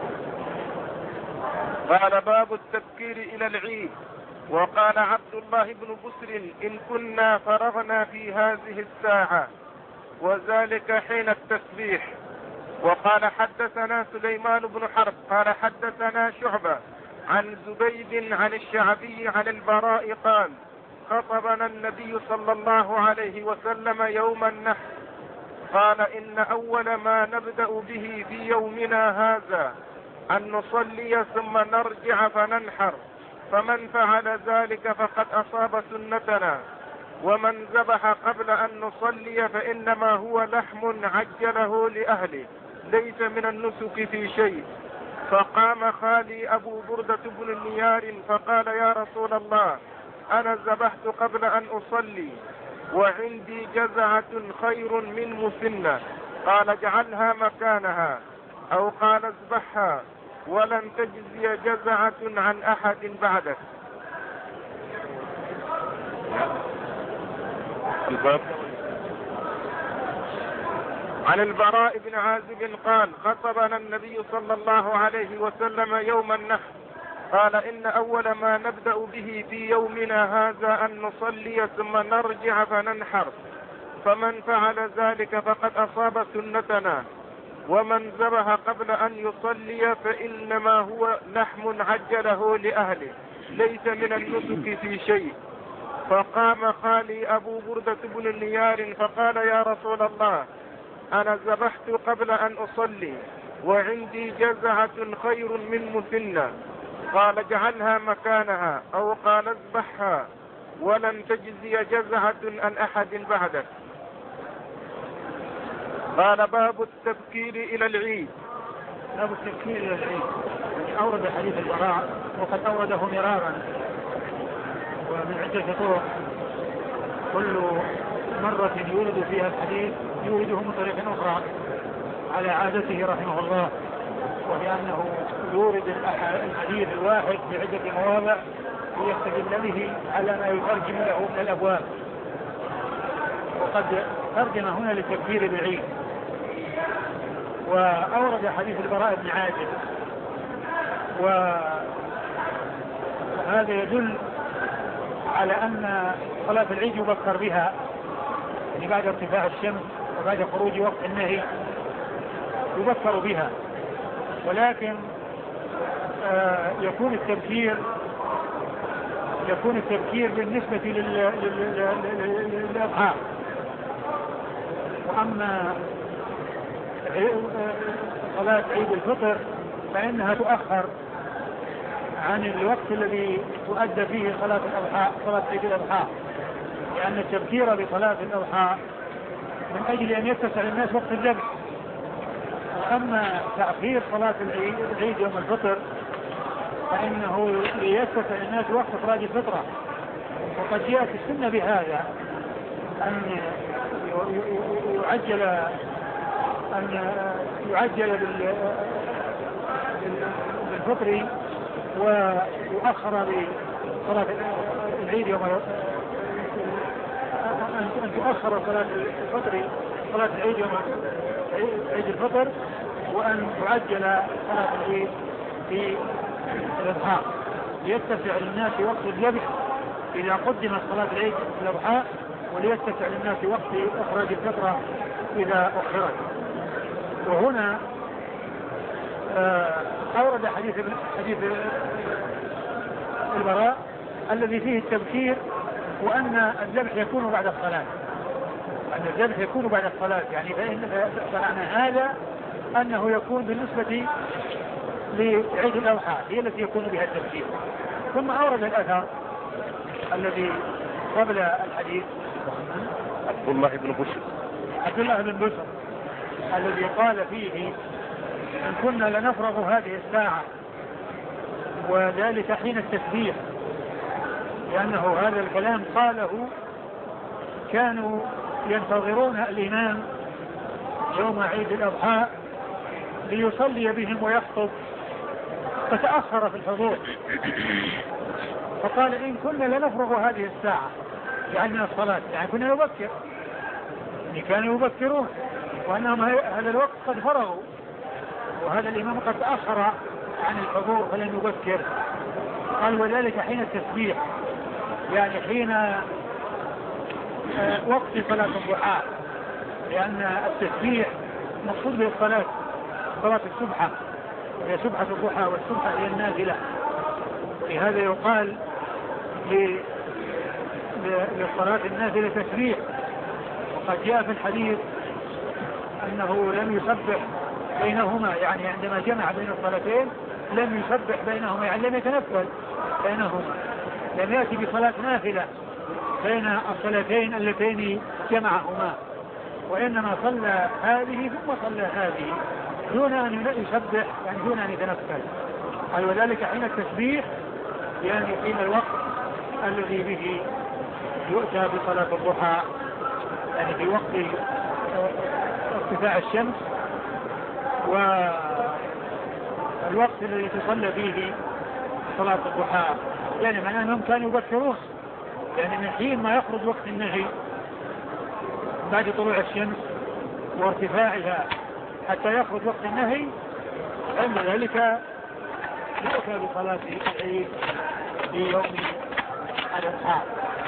قال باب التبكير إلى العيد. وقال عبد الله بن بسر إن كنا فرغنا في هذه الساعة وذلك حين التسبيح. وقال حدثنا سليمان بن حرب قال حدثنا شعبة عن زبيد عن الشعبي عن البراء قال خطبنا النبي صلى الله عليه وسلم يوم النحر قال إن أول ما نبدأ به في يومنا هذا أن نصلي ثم نرجع فننحر، فمن فعل ذلك فقد أصاب سنتنا، ومن ذبح قبل أن نصلي فإنما هو لحم عجله لأهله ليس من النسك في شيء. فقام خالي أبو بردة بن النيار فقال يا رسول الله أنا ذبحت قبل أن أصلي وعندي جزعة خير من مسنة، قال اجعلها مكانها أو قال اذبحها ولن تجزي جزعة عن أحد بعدك. الباب. عن البراء بن عازب قال خطبنا النبي صلى الله عليه وسلم يوم النحر قال إن أول ما نبدأ به في يومنا هذا أن نصلي ثم نرجع فننحر، فمن فعل ذلك فقد أصاب سنتنا، ومن ذبح قبل أن يصلي فإنما هو لحم عجله لأهله ليس من النسك في شيء. فقام خالي أبو بردة بن النيار فقال يا رسول الله أنا ذبحت قبل أن أصلي وعندي جزعة خير من مسنة، قال اجعلها مكانها أو قال اذبحها ولن تجزي جزعة عن أحد بعدك. قال باب التبكير إلى العيد. باب التبكير إلى العيد أورد حديث البراء وقد أورده مرارا ومن عدة طرق، كل مرة يورد فيها الحديث يورده من طريق أخرى على عادته رحمه الله، وبأنه يورد الحديث الواحد بعدة مواضع ليستدل به على ما يترجم له من الأبواب. وقد ترجم هنا للتكبير بالعيد، وأورد حديث البراء بن عازب، وهذا يدل على أن صلاة العيد يبكر بها، يعني بعد ارتفاع الشمس وبعد خروج وقت النهي يبكر بها، ولكن آه يكون التبكير يكون التبكير بالنسبة للأضحى. وأما صلاة عيد الفطر فإنها تؤخر عن الوقت الذي تؤدى فيه صلاة الأضحى صلاة عيد الأضحى، لأن التبكير بصلاة الأضحى من أجل أن يتسع للناس وقت الذبح. أما تأخير صلاة العيد يوم الفطر فإنه ليتسع للناس وقت إخراج الفطرة، وقد جاءت السنة بهذا أن يعجل أن يعجل بالفطر ويؤخر بصلاة العيد يوم أن تؤخر صلاة الفطر صلاة العيد يوم عيد الفطر، وأن تعجل صلاة العيد في الأضحى ليتسع للناس وقت الذبح إذا قدمت صلاة العيد في الأضحى، وليتسع للناس وقت إخراج الفطرة إذا أخرت. وهنا أورد حديث حديث البراء الذي فيه التبكير، وأن الذبح يكون بعد الصلاة أن الذبح يكون بعد الصلاة يعني فمعنى هذا أنه يكون بالنسبة لعيد الأضحى هي التي يكون بها التبكير. ثم أورد الأثر الذي قبل الحديث عبد الله بن بشر عبد الله بن بشر الذي قال فيه إن كنا لنفرغ هذه الساعة، وذلك حين التسبيح، لأنه هذا الكلام قاله كانوا ينتظرون الإمام يوم عيد الأضحى ليصلي بهم ويخطب، فتأخر في الحضور، فقال إن كنا لنفرغ هذه الساعة يعني الصلاة، يعني كنا نبكر، يعني كانوا يبكرون وأنهم هذا الوقت قد فرغوا، وهذا الإمام قد تأخر عن الحضور فلن يبكر. قال وذلك حين التسبيح، يعني حين وقت صلاة الضحى، لأن التسبيح مقصود به الصلاة صلاة السبحة، هي سبحة الضحى، والسبحة هي النازلة. لهذا يقال ل... ل... للصلاة النافلة تسبيح، وقد جاء في الحديث أنه لم يسبح بينهما، يعني عندما جمع بين الصلاتين لم يسبح بينهما، يعني لم يتنفل بينهما، لم يأتي بصلاة نافلة بين الصلاتين اللتين جمعهما، وإنما صلى هذه ثم صلى هذه دون أن يسبح، يعني دون أن يتنفل. قال وذلك حين التسبيح، يعني حين الوقت الذي به يؤتى بصلاة الضحى، يعني في وقت ارتفاع الشمس، والوقت الذي تصلى فيه صلاة الضحى، يعني معناه أنهم كانوا يبكرون، يعني من حين ما يخرج وقت النهي بعد طلوع الشمس وارتفاعها حتى يخرج وقت النهي، عند ذلك يؤتى بصلاة العيد في يوم الأضحى.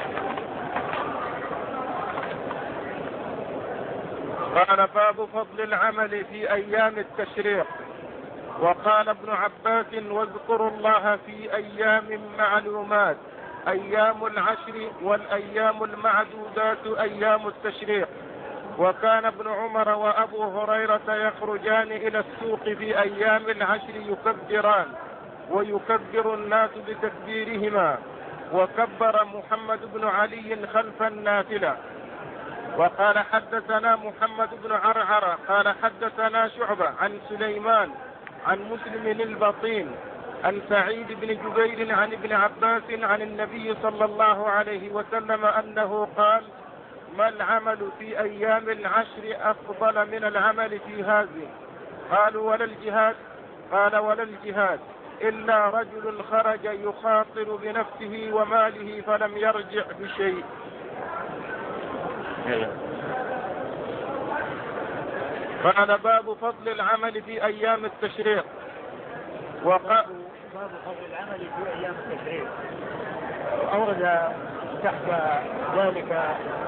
قال باب فضل العمل في أيام التشريق. وقال ابن عباس واذكروا الله في أيام معلومات، أيام العشر والأيام المعدودات أيام التشريق. وكان ابن عمر وأبو هريرة يخرجان إلى السوق في أيام العشر يكبران، ويكبر الناس بتكبيرهما، وكبر محمد بن علي خلف النافلة. وقال حدثنا محمد بن عرعر قال حدثنا شعبة عن سليمان عن مسلم البطين عن سعيد بن جبير عن ابن عباس عن النبي صلى الله عليه وسلم أنه قال: ما العمل في أيام العشر أفضل من العمل في هذه؟ قالوا: ولا الجهاد؟ قال: ولا الجهاد إلا رجل خرج يخاطر بنفسه وماله فلم يرجع بشيء. قال: باب فضل العمل في أيام التشريق. وقال باب فضل العمل في أيام التشريق، أورد تحت ذلك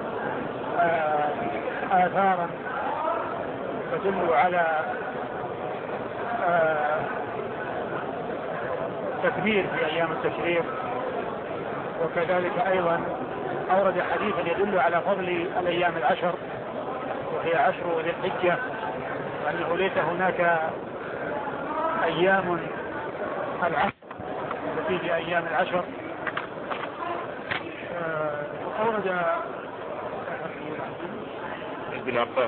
آثارا تدل على تكبير في أيام التشريق، وكذلك أيضا أورد حديثا يدل على فضل الأيام العشر، وهي عشر ذي الحجة، وأنه ليس هناك أيام العشر التي في أيام العشر. أورد ابن عباس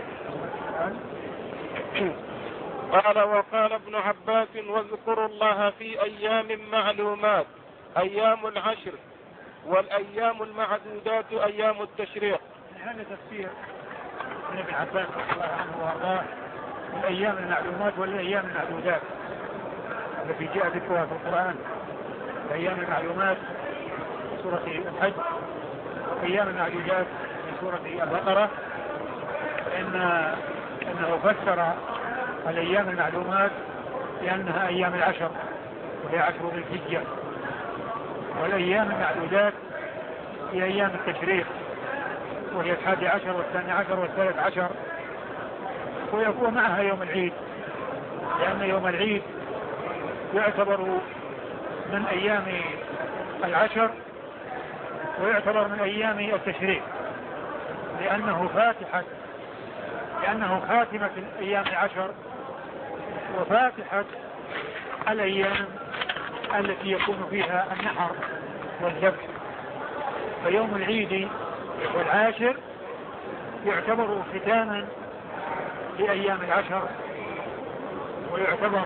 قال: وقال ابن عباس واذكروا الله في أيام معلومات، أيام العشر والأيام المعدودات أيام التشريق. هذا تفسير من ابن عباس رضي الله عنه وارضاه الأيام المعلومات والأيام المعدودات التي جاء ذكرها في القرآن. الأيام المعلومات في سورة الحج، والأيام المعدودات في سورة البقرة، فإن إنه فسر الأيام المعلومات لأنها أيام العشر وهي عشر ذي الحجة، والأيام المعدودات هي أيام التشريق وهي الحادي عشر والثاني عشر والثالث عشر، ويكون معها يوم العيد، لأن يوم العيد يعتبر من أيام العشر ويعتبر من أيام التشريق، لأنه فاتحة لأنه خاتمة الأيام العشر وفاتحة الأيام التي يكون فيها النحر والذبح. فيوم العيد والعاشر يعتبر ختاما لأيام العشر، ويعتبر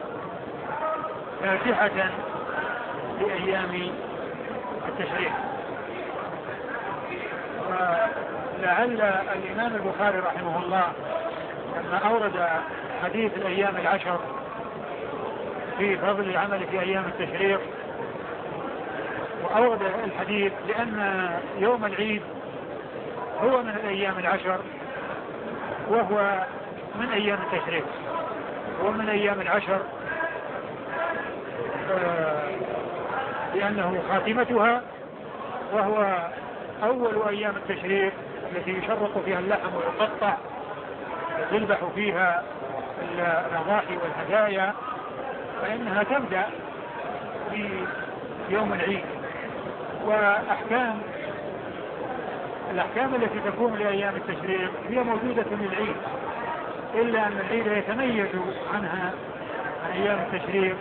فاتحة لأيام التشريق. ولعل الإمام البخاري رحمه الله لما أورد حديث الأيام العشر في فضل العمل في أيام التشريق، وأورد الحديث لأن يوم العيد هو من الأيام العشر وهو من أيام التشريق، هو من أيام العشر لأنه خاتمتها، وهو أول أيام التشريق التي يشرق فيها اللحم ويقطع ويذبح فيها الأضاحي والهدايا، فإنها تبدأ في يوم العيد. وأحكام الأحكام التي تكون لأيام التشريق هي موجودة في العيد، إلا أن العيد يتميز عنها عن أيام التشريق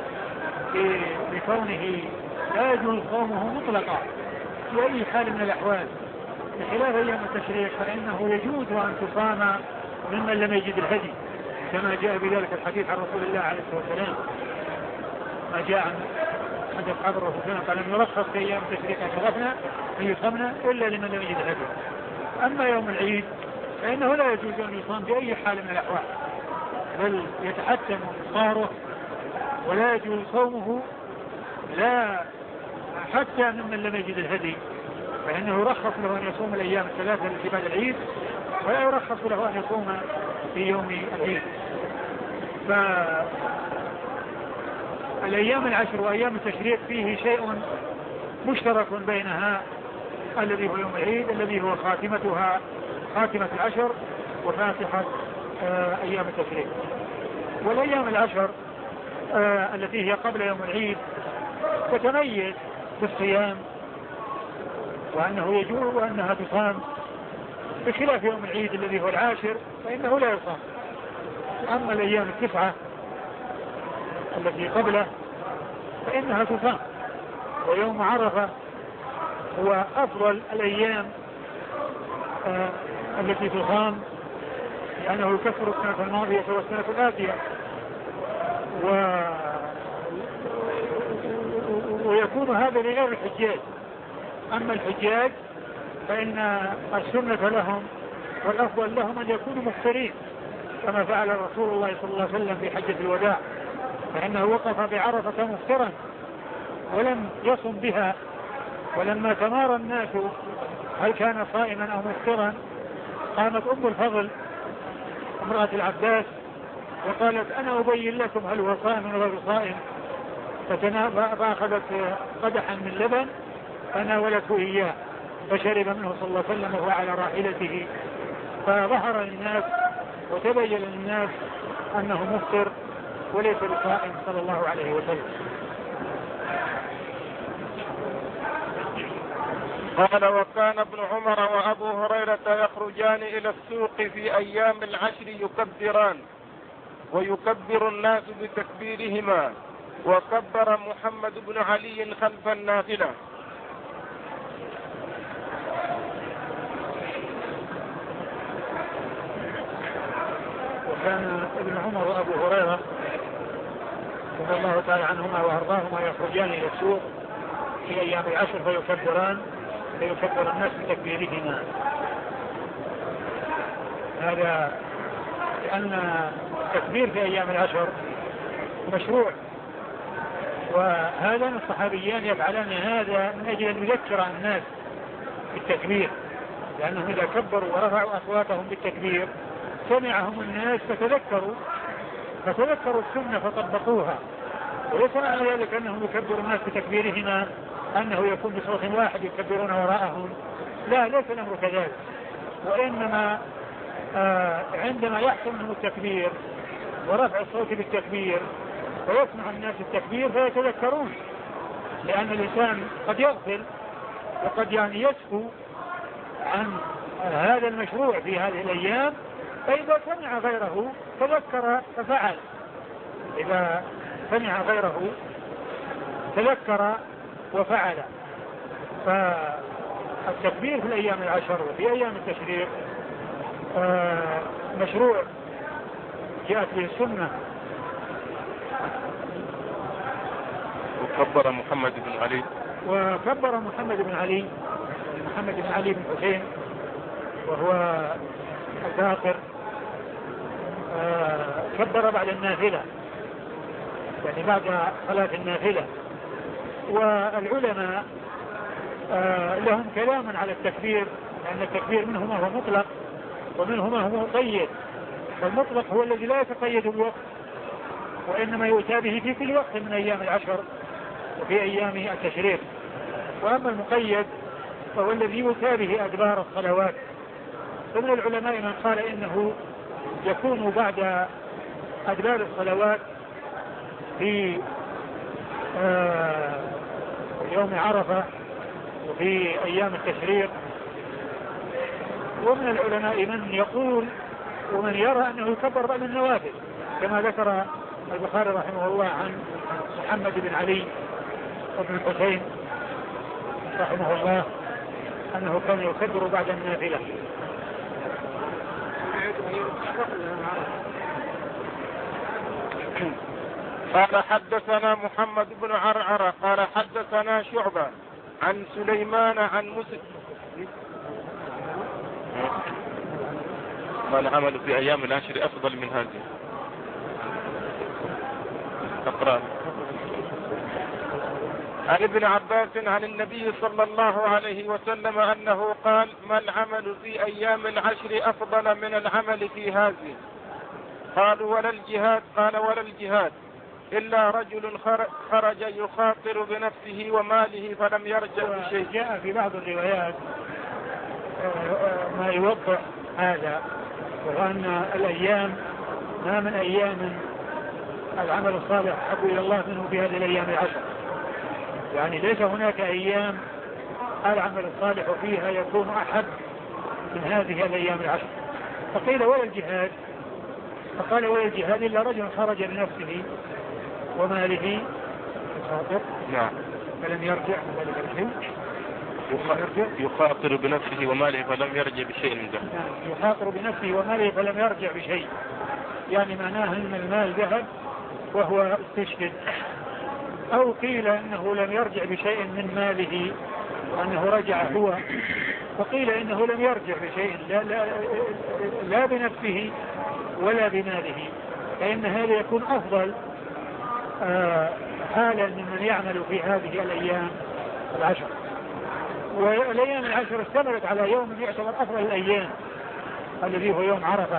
بكونه لا يجوز صومه مطلقا في أي حال من الأحوال، بخلاف أيام التشريق فإنه يجوز أن تصام ممن لم يجد الهدي، كما جاء بذلك الحديث عن رسول الله عليه الصلاة والسلام، ما جاء عن أحد أصحاب الرسول صلى الله عليه وسلم قال أن يرخص في أيام التشريق أشرفنا أن يصمنا إلا لمن لم يجد الهدي. أما يوم العيد فإنه لا يجوز أن يصام بأي حال من الأحوال، بل يتحتم إفطاره ولا يجوز صومه لا حتى ممن لم يجد الهدي، فإنه يرخص له أن يصوم الأيام الثلاثة التي بعد العيد، ولا يرخص له أن يصوم في يوم العيد. فالأيام العشر وأيام التشريق فيه شيء مشترك بينها الذي هو يوم العيد الذي هو خاتمتها خاتمة العشر وفاتحة آه أيام التشريق. والأيام العشر آه التي هي قبل يوم العيد تتميز بالصيام وأنه يجوز وأنها تصام، بخلاف يوم العيد الذي هو العاشر فإنه لا يصام. أما الأيام التسعة التي قبله فإنها تصام، ويوم عرفة هو أفضل الأيام آه التي تصام لأنه يكفر السنة الماضية والسنة الآتية، و... ويكون هذا لغير الحجاج. أما الحجاج فإن السنة لهم والأفضل لهم أن يكونوا مفطرين كما فعل رسول الله صلى الله عليه وسلم في حجة الوداع، فإنه وقف بعرفة مفطرا ولم يصم بها، ولما تمارى الناس هل كان صائما أو مفطرا قامت أم الفضل امرأة العباس وقالت أنا أبين لكم هل هو صائم أو غير صائم، فأخذت قدحا من لبن فناولته إياه فشرب منه صلى الله عليه وسلم وهو على راحلته، فظهر للناس وتبين للناس أنه مفطر وليس بصائم صلى الله عليه وسلم. قال وكان ابن عمر وأبو هريرة يخرجان إلى السوق في أيام العشر يكبران ويكبر الناس بتكبيرهما، وكبر محمد بن علي خلف النافلة. وكان ابن عمر وأبو هريرة رضي الله تعالى عنهما وأرضاهما يخرجان إلى السوق في أيام العشر فيكبران فيكبر الناس بتكبيرهما. هذا لأن التكبير في أيام العشر مشروع، وهذا الصحابيان يفعلان هذا من أجل أن يذكر الناس بالتكبير، لأنهم إذا كبروا ورفعوا أصواتهم بالتكبير سمعهم الناس فتذكروا فتذكروا السنة فطبقوها. وليس معنى ذلك أنهم يكبروا الناس بتكبيرهما أنه يكون بصوت واحد يكبرون وراءهم، لا، ليس الأمر كذلك، وإنما آه عندما يحصل منهم التكبير ورفع الصوت بالتكبير ويسمع الناس التكبير فيتذكرون، لأن الإنسان قد يغفل وقد يعني يسهو عن هذا المشروع في هذه الأيام، فإذا سمع غيره تذكر ففعل، إذا سمع غيره تذكر وفعل. فالتكبير في الأيام العشر وفي أيام التشريق آه مشروع جاءت به السنة. وكبر محمد بن علي وكبر محمد بن علي محمد بن علي بن حسين وهو الباقر آه كبر بعد النافلة، يعني بعد صلاة النافلة. والعلماء آه لهم كلاما على التكبير، لأن التكبير منه ما هو مطلق ومنه ما هو مقيد، فالمطلق هو الذي لا يتقيد بالوقت وإنما يؤتى به في كل وقت من أيام العشر وفي أيام التشريق، وأما المقيد فهو الذي يؤتى به أدبار الصلوات. فمن العلماء من قال إنه يكون بعد أدبار الصلوات في آه يوم عرفة وفي أيام التشريق ومن العلماء من يقول ومن يرى أنه يكبر بعد النوافل، كما ذكر البخاري رحمه الله عن محمد بن علي وابن الحسين رحمه الله أنه كان يكبر بعد النافلة. قال حدثنا محمد بن عرعرة قال حدثنا شعبة عن سليمان عن مسلم قال عمل في أيام العشر أفضل من هذه. أقرأ. عن ابن عباس عن النبي صلى الله عليه وسلم أنه قال: ما العمل في أيام العشر أفضل من العمل في هذه؟ قالوا: ولا الجهاد؟ قال: ولا الجهاد إلا رجل خرج يخاطر بنفسه وماله فلم يرجع بشيء. جاء في بعض الروايات ما يوضح هذا، وأن الأيام ما من أيام العمل الصالح أحب إلى الله منه في هذه الأيام العشر، يعني ليس هناك أيام العمل الصالح فيها يكون أحب من هذه الأيام العشر. فقيل: ولا الجهاد؟ فقال: ولا الجهاد إلا رجل خرج بنفسه وماله يخاطر نعم فلم يرجع ذلك الشيء يخاطر بنفسه وماله فلم يرجع بشيء من ذلك. يخاطر بنفسه وماله فلم يرجع بشيء، يعني معناه أن المال ذهب وهو استشهد، أو قيل أنه لم يرجع بشيء من ماله وأنه رجع هو، وقيل إنه لم يرجع بشيء لا, لا, لا بنفسه ولا بماله، فإن هذا يكون أفضل آه حالا ممن يعمل في هذه الأيام العشر. والأيام العشر استمرت على يوم يعتبر أفضل الأيام الذي هو يوم عرفة.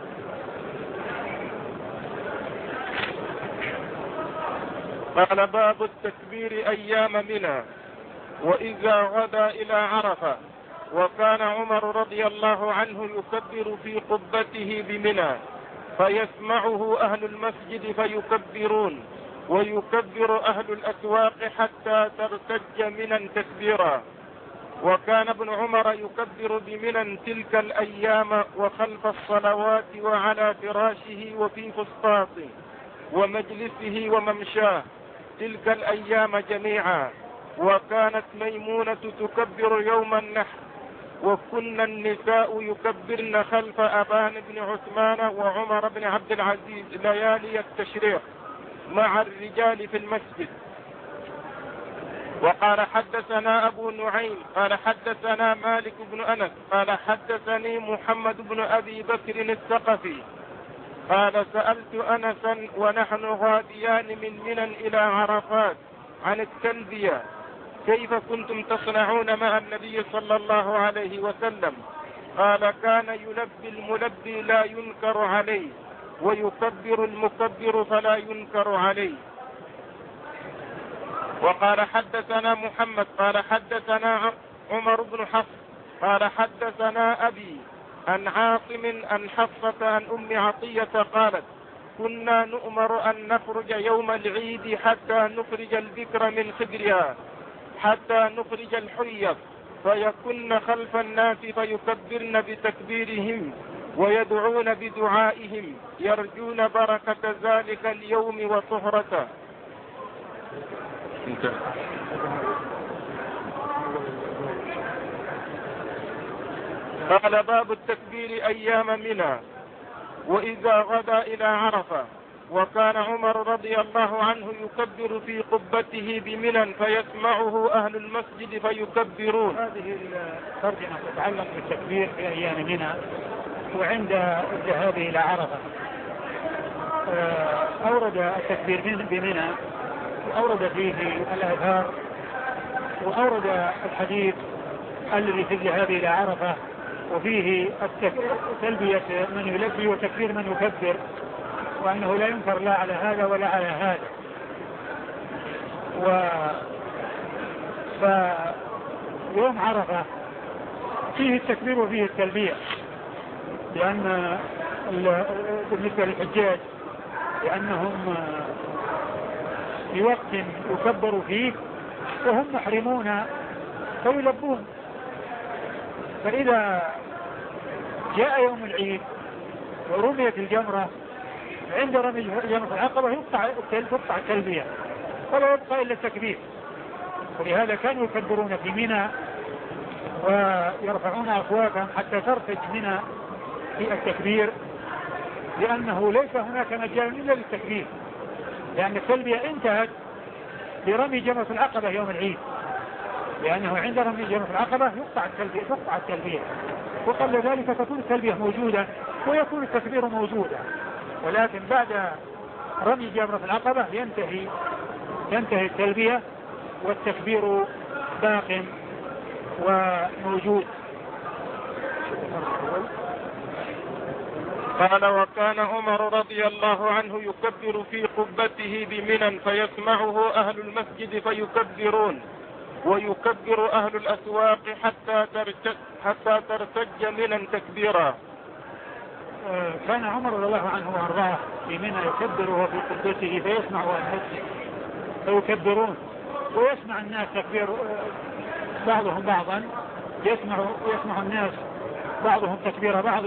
قال: باب التكبير أيام منى وإذا غدا إلى عرفة. وكان عمر رضي الله عنه يكبر في قبته بمنى فيسمعه أهل المسجد فيكبرون، ويكبر أهل الأسواق حتى ترتج منى تكبيرا. وكان ابن عمر يكبر بمنى تلك الأيام وخلف الصلوات وعلى فراشه وفي فسطاطه ومجلسه وممشاه تلك الأيام جميعا. وكانت ميمونة تكبر يوم النحر، وكنا النساء يكبرن خلف أبان بن عثمان وعمر بن عبد العزيز ليالي التشريق مع الرجال في المسجد. وقال: حدثنا أبو نعيم قال حدثنا مالك بن أنس قال حدثني محمد بن أبي بكر الثقفي قال: سألت أنسا ونحن غاديان من منى إلى عرفات عن التلبية، كيف كنتم تصنعون مع النبي صلى الله عليه وسلم؟ قال: كان يلبي الملبي لا ينكر عليه، ويكبر المكبر فلا ينكر عليه. وقال: حدثنا محمد قال حدثنا عمر بن حفص قال حدثنا أبي عن عاصم عن حفصة عن أم عطية قالت: كنا نؤمر أن نخرج يوم العيد حتى نخرج البكر من خدرها حتى نخرج الحيض، فيكن خلف الناس فيكبرن بتكبيرهم ويدعون بدعائهم يرجون بركة ذلك اليوم وطهرته. قال: باب التكبير أيام منى وإذا غدا إلى عرفة. وكان عمر رضي الله عنه يكبر في قبته بمنى فيسمعه أهل المسجد فيكبرون. هذه الترجمة تتعلق بالتكبير في أيام منى وعند الذهاب إلى عرفة. أورد التكبير بمنى وأورد فيه الآثار وأورد الحديث الذي في الذهاب إلى عرفة، وفيه تلبية من يلبي وتكبير من يكبر، وأنه لا ينكر لا على هذا ولا على هذا. و فيوم عرفة فيه التكبير وفيه التلبية، لأن بالنسبة للحجاج لأنهم في وقت يكبر فيه وهم محرمون فيلبون، فإذا جاء يوم العيد ورميت الجمرة، عند رمي جمرة العقبة يقطع تقطع التلبية فلا يبقى إلا التكبير. ولهذا كانوا يكبرون في منى ويرفعون أصواتهم حتى ترتج منى في التكبير، لأنه ليس هناك مجال إلا للتكبير، لأن التلبية انتهت برمي جمرة العقبة يوم العيد، لأنه عند رمي جمرة العقبة يقطع التلبية تقطع التلبية وقبل ذلك تكون التلبية موجودة ويكون التكبير موجودا، ولكن بعد رمي جمرة العقبة ينتهي تنتهي التلبية والتكبير باق وموجود. قال وكان عمر رضي الله عنه يكبر في قبته بمنى فيسمعه أهل المسجد فيكبرون ويكبر أهل الأسواق حتى ترتج, حتى ترتج منى تكبيرا. كان عمر رضي الله عنه وارضاه في منى يكبر وهو في قبته فيسمع المسجد فيكبرون ويسمع الناس تكبير بعضهم بعضا، يسمع يسمع الناس بعضهم تكبير بعض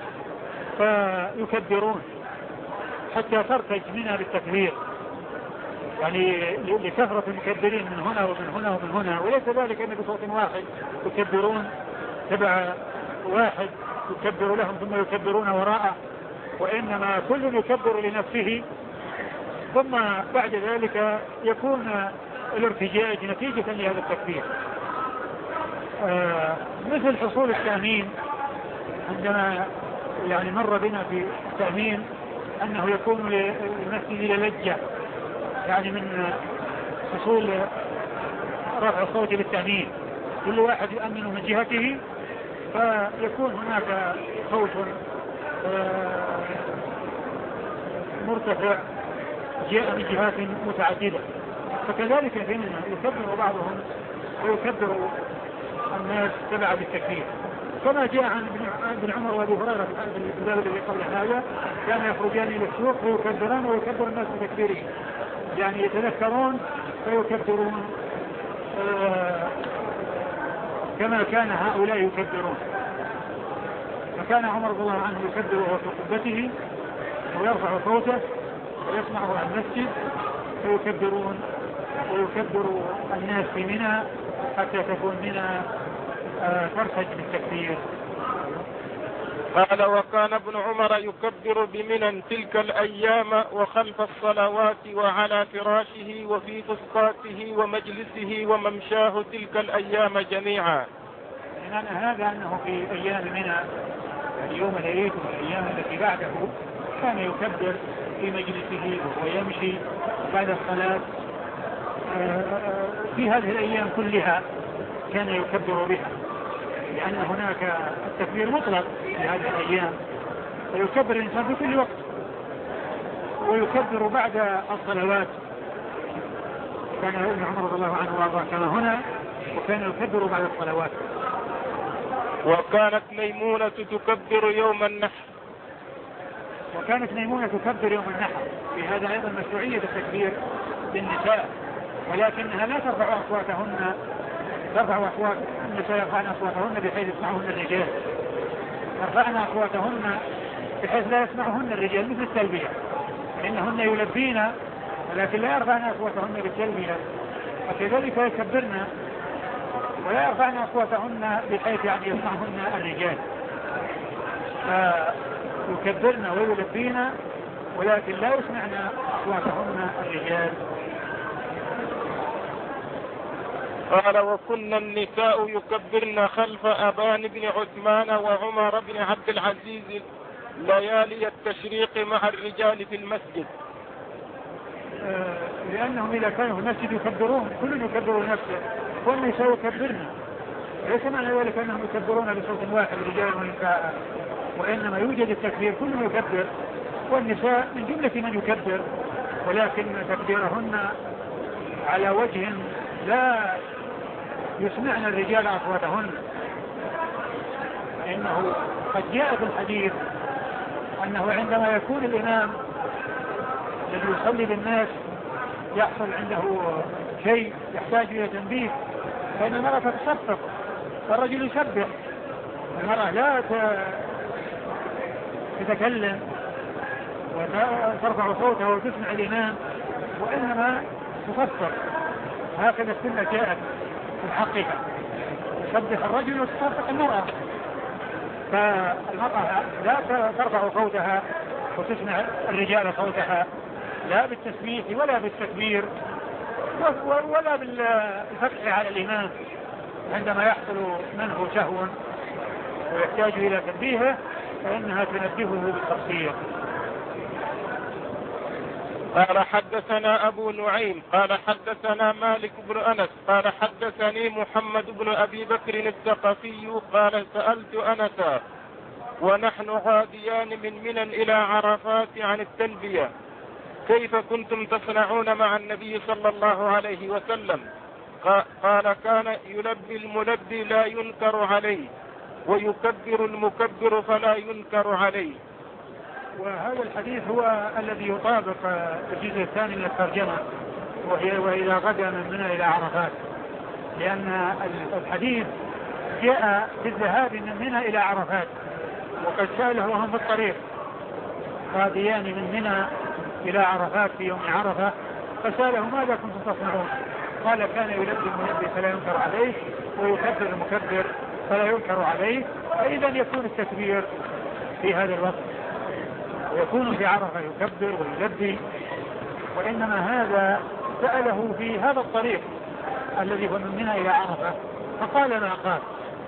فيكبرون حتى ترتج منها بالتكبير، يعني لكثرة المكبرين من هنا ومن هنا ومن هنا، وليس ذلك أن بصوت واحد يكبرون تبع واحد يكبر لهم ثم يكبرون وراءه، وإنما كل يكبر لنفسه ثم بعد ذلك يكون الارتجاج نتيجة لهذا التكبير. آه مثل حصول التأمين عندما يعني مر بنا في التأمين أنه يكون للمسجد للجة، يعني من حصول رفع الصوت بالتأمين، كل واحد يؤمن من جهته فيكون هناك صوت مرتفع جاء من جهات متعددة، فكذلك فينا يكبر بعضهم ويكبر الناس تبع بالتكبير، كما جاء عن ابن عمر وابي هريره في الباب الذي قبل هذا كان يخرجان الى السوق فيكبران ويكبر الناس بتكبيره، يعني يتذكرون فيكبرون آه كما كان هؤلاء يكبرون. فكان عمر رضي الله عنه يكبر وهو في قبته ويرفع صوته ويسمعه عن المسجد فيكبرون ويكبر الناس في منى حتى تكون منى آه ترتج بالتكبير. قال وكان ابن عمر يكبر بمنى تلك الأيام وخلف الصلوات وعلى فراشه وفي فسطاته ومجلسه وممشاه تلك الأيام جميعا. يعني هذا أنه في أيام منى يعني يوم العيد والأيام التي بعده كان يكبر في مجلسه وهو يمشي بعد الصلاة في هذه الأيام كلها كان يكبر بها، لأن هناك التكبير مطلق في هذه الأيام فيكبر الإنسان في كل وقت، ويكبر بعد الصلوات. كان ابن عمر رضي الله عنه وارضاه كما هنا وكان يكبر بعد الصلوات. وكانت ميمونة تكبر يوم النحر. وكانت ميمونة تكبر يوم النحر، في هذا أيضا مشروعية التكبير للنساء، ولكنها لا ترفع أصواتهن ترفع أصوات النساء يرفعن أصواتهن بحيث يسمعهن الرجال، يرفعن أصواتهن بحيث لا يسمعهن الرجال مثل التلبية، إنهن يلبين ولكن لا يرفعن أصواتهن بالتلبية، وكذلك يكبرن ولا يرفعن أصواتهن بحيث يعني يسمعهن الرجال، فيكبرن ويلبين ولكن لا يسمعن أصواتهن الرجال. قال وكنا النساء يكبرن خلف أبان بن عثمان وعمر بن عبد العزيز ليالي التشريق مع الرجال في المسجد. آه لأنهم إذا كانوا في المسجد يكبرون كل يكبر نفسه والنساء يكبرن، ليس معنى ذلك أنهم يكبرون بصوت واحد رجال ونساء، وإنما يوجد التكبير كل يكبر والنساء من جملة من يكبر، ولكن تكبيرهن على وجه لا يسمعن الرجال أصواتهن، إنه قد جاء في الحديث أنه عندما يكون الإمام الذي يصلي بالناس يحصل عنده شيء يحتاج إلى تنبيه فإن المرأة تتصفق والرجل يسبح، المرأة لا تتكلم وترفع صوتها وتسمع الإمام، وإنما تفسر. هكذا السنة جاءت في حقها، تسبح الرجل وتصفق المرأة. فالمرأة لا ترفع صوتها وتسمع الرجال صوتها، لا بالتسبيح ولا بالتكبير ولا بالفتح على الإمام عندما يحصل منه سهو ويحتاج إلى تنبيهه، فإنها تنبهه بالتفسير. قال حدثنا أبو نعيم قال حدثنا مالك بن أنس قال حدثني محمد بن أبي بكر الثقفي قال سألت أنسا ونحن غاديان من منى إلى عرفات عن التلبية كيف كنتم تصنعون مع النبي صلى الله عليه وسلم؟ قال كان يلبي الملبي لا ينكر عليه ويكبر المكبر فلا ينكر عليه. وهذا الحديث هو الذي يطابق الجزء الثاني من الترجمة، وهي وإذا غدا من منى إلى عرفات، لأن الحديث جاء في الذهاب من منى إلى عرفات، وقد سأله وهم في الطريق غاديان من منى إلى عرفات في يوم عرفة، فسأله ماذا كنتم تصنعون؟ قال كان يلبي الملبي فلا ينكر عليه ويكبر المكبر فلا ينكر عليه. فإذا يكون التكبير في هذا الوقت، ويكون في عرفة يكبر ويلبي، وإنما هذا سأله في هذا الطريق الذي هو من منى إلى عرفة فقال ما قال.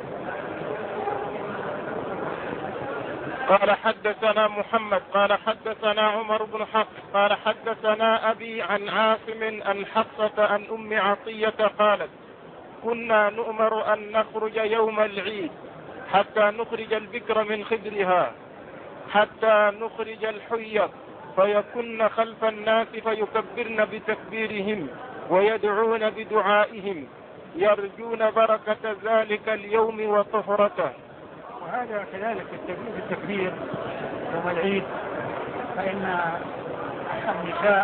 قال حدثنا محمد قال حدثنا عمر بن حفص قال حدثنا أبي عن عاصم عن حفصة عن أم عطية قالت كنا نؤمر أن نخرج يوم العيد حتى نخرج البكر من خدرها حتى نخرج الحيض فيكن خلف الناس فيكبرن بتكبيرهم ويدعون بدعائهم يرجون بركة ذلك اليوم وطهرته. وهذا كذلك التكبير يوم العيد، فإن النساء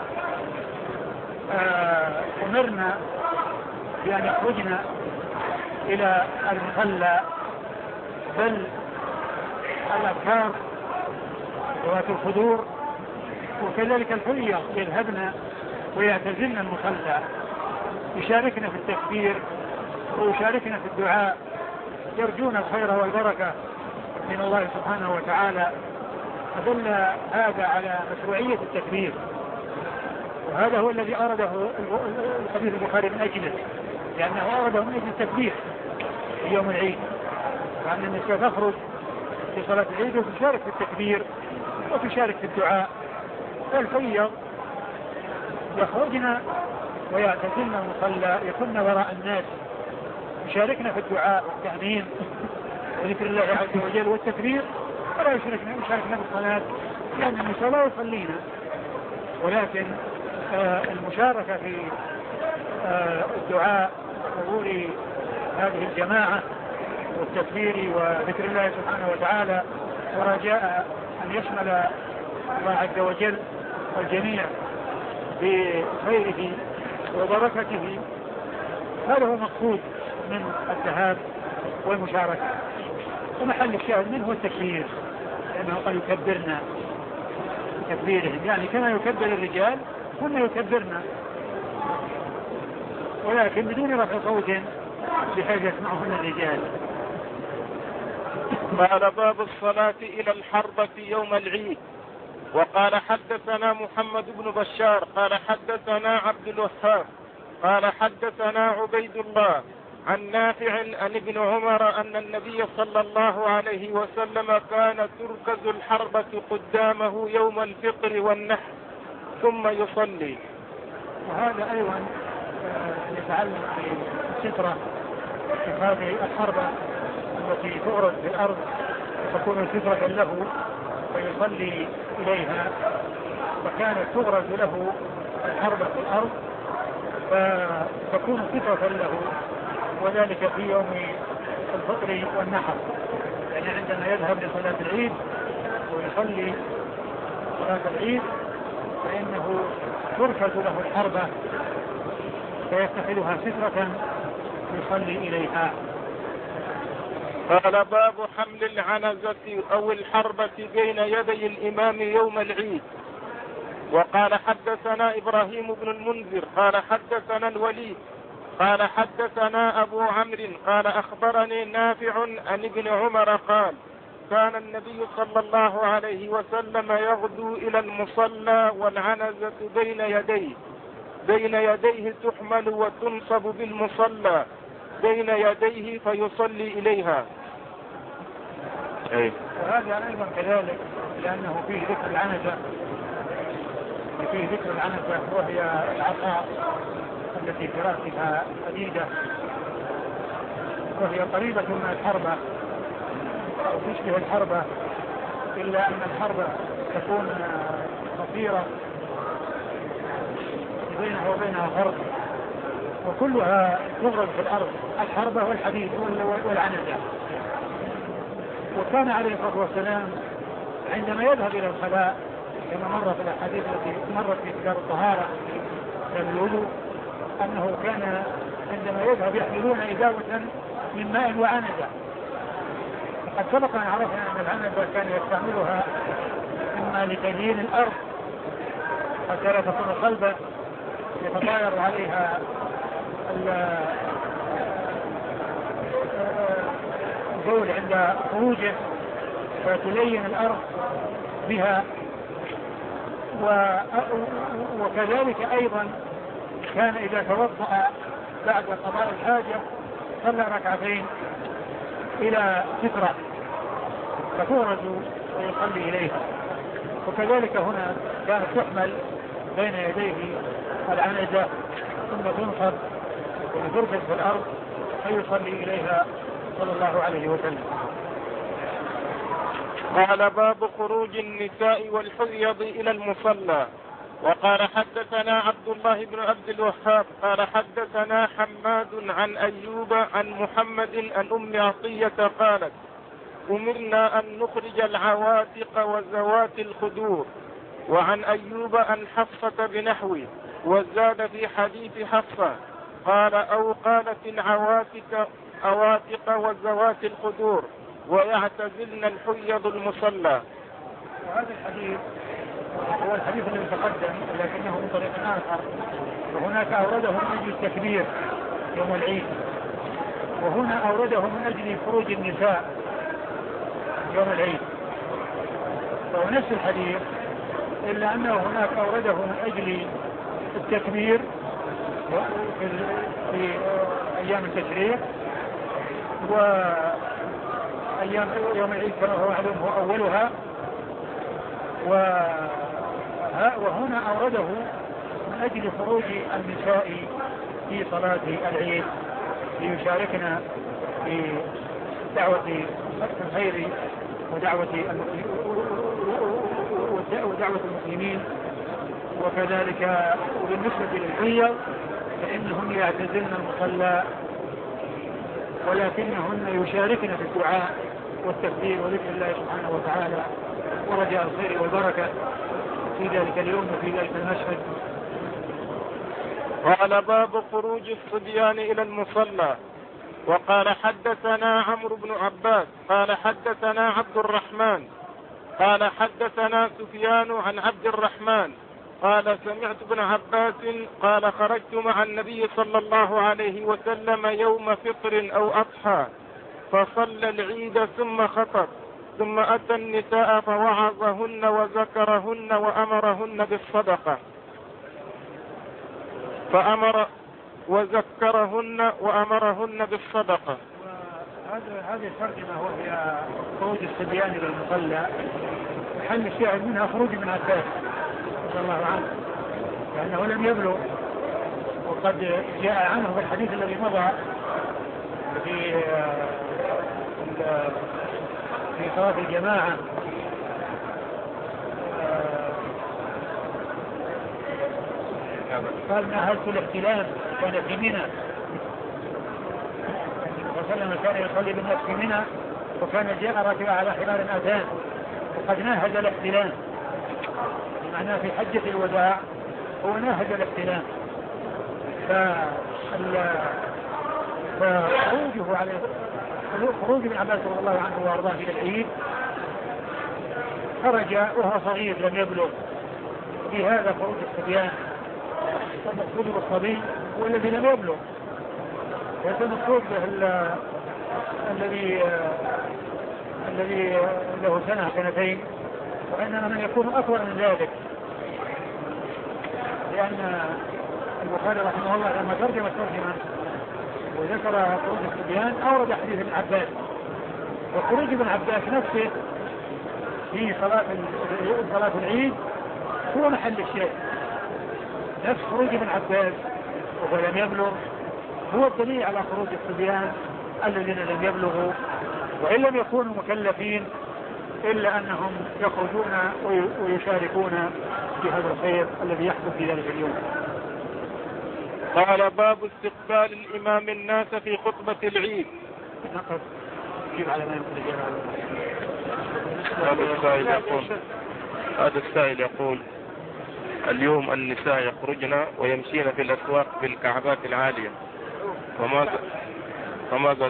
أمرنا بأن يخرجن إلى المصلى، بل الأبكار ذوات الخدور وكذلك الحلية يذهبن ويعتزلن المصلى، يشاركن في التكبير ويشاركن في الدعاء، يرجون الخير والبركة من الله سبحانه وتعالى. فدل هذا على مشروعية التكبير، وهذا هو الذي أرده الحديث البخاري من أجله، لأنه أرده من أجل التكبير في يوم العيد، وأن النساء تخرج في صلاة العيد وتشارك في التكبير وتشارك في الدعاء. والفيض يخرجن ويعتزلن المصلى، يكن وراء الناس، يشاركنا في الدعاء والتأمين وذكر الله عز وجل والتكبير، ولا يشاركنا يشاركنا في الصلاة، لأن النساء لا يصلين، ولكن آه المشاركة في آه الدعاء وحضور هذه الجماعة والتكبير وذكر الله سبحانه وتعالى ورجاء أن يشمل الله عز وجل الجميع بخيره وبركته، هذا هو مقصود من الذهاب والمشاركة. ومحل الشاهد منه هو التكبير، لأنه قد يكبرنا بتكبيرهم، يعني كما يكبر الرجال هم يكبرنا، ولكن بدون رفع صوت بحيث يسمعهن الرجال. قال باب الصلاة إلى الحربة يوم العيد. وقال حدثنا محمد بن بشار قال حدثنا عبد الوهاب قال حدثنا عبيد الله عن نافع عن ابن عمر أن النبي صلى الله عليه وسلم كان تركز الحربة قدامه يوم الفطر والنحر ثم يصلي. وهذا أيضا يتعلق بالسترة في هذه الحربة التي تغرز في الأرض تكون سترة له ويصلي إليها، فكانت تغرز له الحربة في الأرض فتكون سترة له، وذلك في يوم الفطر والنحر، يعني عندما يذهب لصلاة العيد ويصلي صلاة العيد فإنه تركز له الحربة فيتخذها سترة يصلي إليها. قال باب حمل العنزة أو الحربة بين يدي الإمام يوم العيد. وقال حدثنا إبراهيم بن المنذر قال حدثنا الوليد قال حدثنا أبو عمرو قال أخبرني نافع عن ابن عمر قال كان النبي صلى الله عليه وسلم يغدو إلى المصلى والعنزة بين يديه بين يديه تحمل وتنصب بالمصلى بين يديه فيصلي إليها. أي. وهذا أيضا كذلك لأنه فيه ذكر العنزة فيه ذكر العنزة وهي العصا التي في رأسها حديدة وهي قريبة من الحربة أو تشبه الحربة إلا أن الحربة تكون قصيرة بينها وبينها فرق وكلها تضرب في الأرض الحربة والحديد والعنزة. وكان عليه الصلاة والسلام عندما يذهب إلى الخلاء كما مر في الأحاديث التي مرت في كتاب الطهارة كان الوضوء أنه كان عندما يذهب يحملون إداوة من ماء وعنزة. قد سبق أن عرفنا أن العنزة كان يستعملها إما لتزيين الأرض حتى لا تكون صلبة يتطاير عليها الجول عند خروجه فتلين الأرض بها. وكذلك أيضا كان إذا توضأ بعد قضاء الحاجة صلى ركعتين إلى سترة فتورد ويصلي إليها. وكذلك هنا كانت تحمل بين يديه العنزة ثم تنصب وتركز في الأرض فيصلي إليها صلى الله عليه وسلم. قال باب خروج النساء والحيض إلى المصلى. وقال حدثنا عبد الله بن عبد الوهاب قال حدثنا حماد عن أيوب عن محمد عن أم عطية قالت أمرنا أن نخرج العواتق وزوات الخدور. وعن أيوب عن حفصة بنحوه وزاد في حديث حفصة قال أو قالت العواتق عواتق وزوات الخدور ويعتزلن الحيض المصلى. وهذا الحديث هو الحديث الذي تقدم لكنه من طريق آخر وهناك أورده من أجل التكبير يوم العيد وهنا أورده من أجل خروج النساء يوم العيد فهو نفس الحديث إلا أنه هناك أورده من أجل التكبير في أيام التشريق وأيام يوم العيد كما هو معلوم هو أولها. وهنا أورده من أجل خروج النساء في صلاة العيد ليشاركنا في دعوة الخير ودعوة ودعوة المسلمين. وكذلك بالنسبة للحيض فإنهم يعتزلن المصلى ولكنهن يشاركن في الدعاء والتكبير وذكر الله سبحانه وتعالى ورجاء الخير والبركة في ذلك اليوم وفي ذلك المشهد. قال باب خروج الصبيان إلى المصلى. وقال حدثنا عمرو بن عباس قال حدثنا عبد الرحمن قال حدثنا سفيان عن عبد الرحمن قال سمعت ابن عباس قال خرجت مع النبي صلى الله عليه وسلم يوم فطر أو أضحى فصلى العيد ثم خطب ثم أتى النساء فوعظهن وذكرهن وأمرهن بالصدقة فأمر وذكرهن وأمرهن بالصدقة. هذه الترجمة وهي خروج الصبيان إلى المصلى محل الشاهد منها خروج من عباس رضي الله عنه لأنه لم يبلغ وقد جاء عنه في الحديث الذي مضى في في صلاة الجماعة قال نهزت الاحتلام كان في منى وسلم كان يصلي بالناس في منى وكان جاء راكبا على حمار أتان وقد ناهز الاحتلام معناه في حجة الوداع هو ناهز الاحتلام فخروجه عليه خروج ابن عباس رضي الله عنه وارضاه الى العيد خرج وهو صغير لم يبلغ، في هذا خروج الصبيان، والمقصود بالصبي هو الذي لم يبلغ، ليس المقصود الذي الذي له سنة سنتين، وإنما من يكون أكبر من ذلك، لأن البخاري رحمه الله لما ترجم الترجمة وذكر خروج الصبيان أورد حديث ابن عباس، وخروج ابن عباس نفسه في صلاة صلاة العيد هو محل الشيء، نفس خروج ابن عباس وهو لم يبلغ هو الدليل على خروج الصبيان الذين لم يبلغوا وإن لم يكونوا مكلفين إلا أنهم يخرجون ويشاركون في هذا الخير الذي يحدث في ذلك اليوم. قال باب استقبال الإمام الناس في خطبة العيد. نقف كيف على ما يمكن هذا السائل يقول هذا السائل يقول اليوم النساء يخرجن ويمشين في الأسواق بالكعبات العالية، وماذا وماذا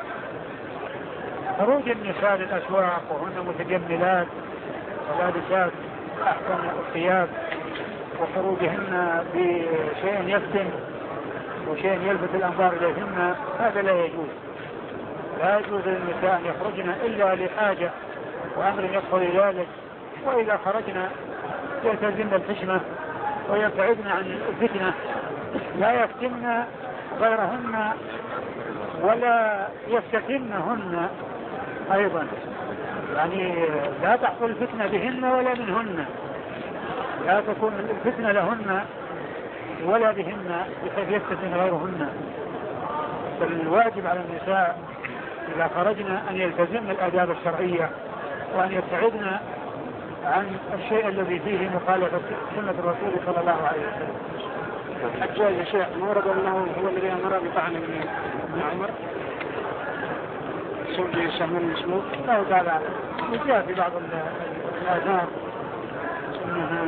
خروج النساء للأسواق وهن متجملات ولابسات أحسن الثياب وخروجهن بشيء يفتن وشيء يلفت الأنظار إليهن هذا لا يجوز. لا يجوز للنساء أن يخرجن إلا لحاجة وأمر يقتضي ذلك، وإذا خرجنا يلتزمن الحشمة ويبتعدن عن الفتنة، لا يفتن غيرهن ولا يفتتنهن أيضا، يعني لا تحصل الفتنة بهن ولا منهن، لا تكون الفتنة لهن ولا بهن بحيث يفتتن غيرهن. فالواجب على النساء إذا خرجنا أن يلتزمن الآداب الشرعية وأن يبتعدن عن الشيء الذي فيه مخالفة سنة الرسول صلى الله عليه وسلم. الحجاج يا شيخ ورد أنه هو الذي أمر بطعن ابن عمر سوجي سهمون المسلوك. لا تعالى جاء في بعض الآثار أنها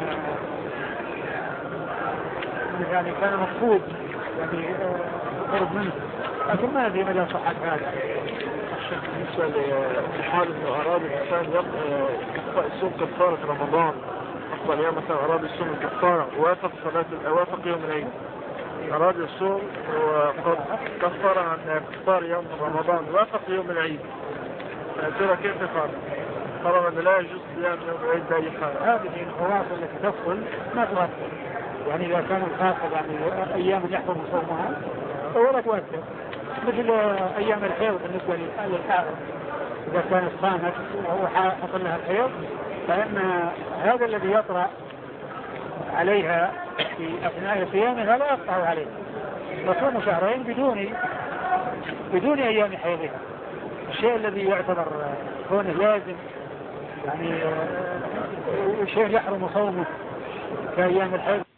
يعني كان مفقود يعني قرب منه، لكن ما أدري مدى صحة هذا. بالنسبة لحال أنه أراد الإنسان يصوم كفارة رمضان أفضل أيام مثلا أراد يصوم الكفارة ووافق صلاة ووافق يوم العيد أراد يصوم وقد كفر عن كفار يوم رمضان ووافق يوم العيد، ترى كيف يفعل؟ طبعا أنه لا يجوز صيام يوم العيد بأي حال. هذه الخواص التي تدخل ما تؤثر، يعني إذا كان الخاصة يعني أيام يحرم صومها ولا تؤثر، مثل أيام الحيض بالنسبة للحائض إذا كانت صامت وهو حصل لها الحيض، فإن هذا الذي يطرأ عليها في أثناء صيامها لا يقطع عليه، تصوم شهرين بدون بدون أيام حيضها. الشيء الذي يعتبر كونه لازم يعني شيء يحرم صومه كأيام الحيض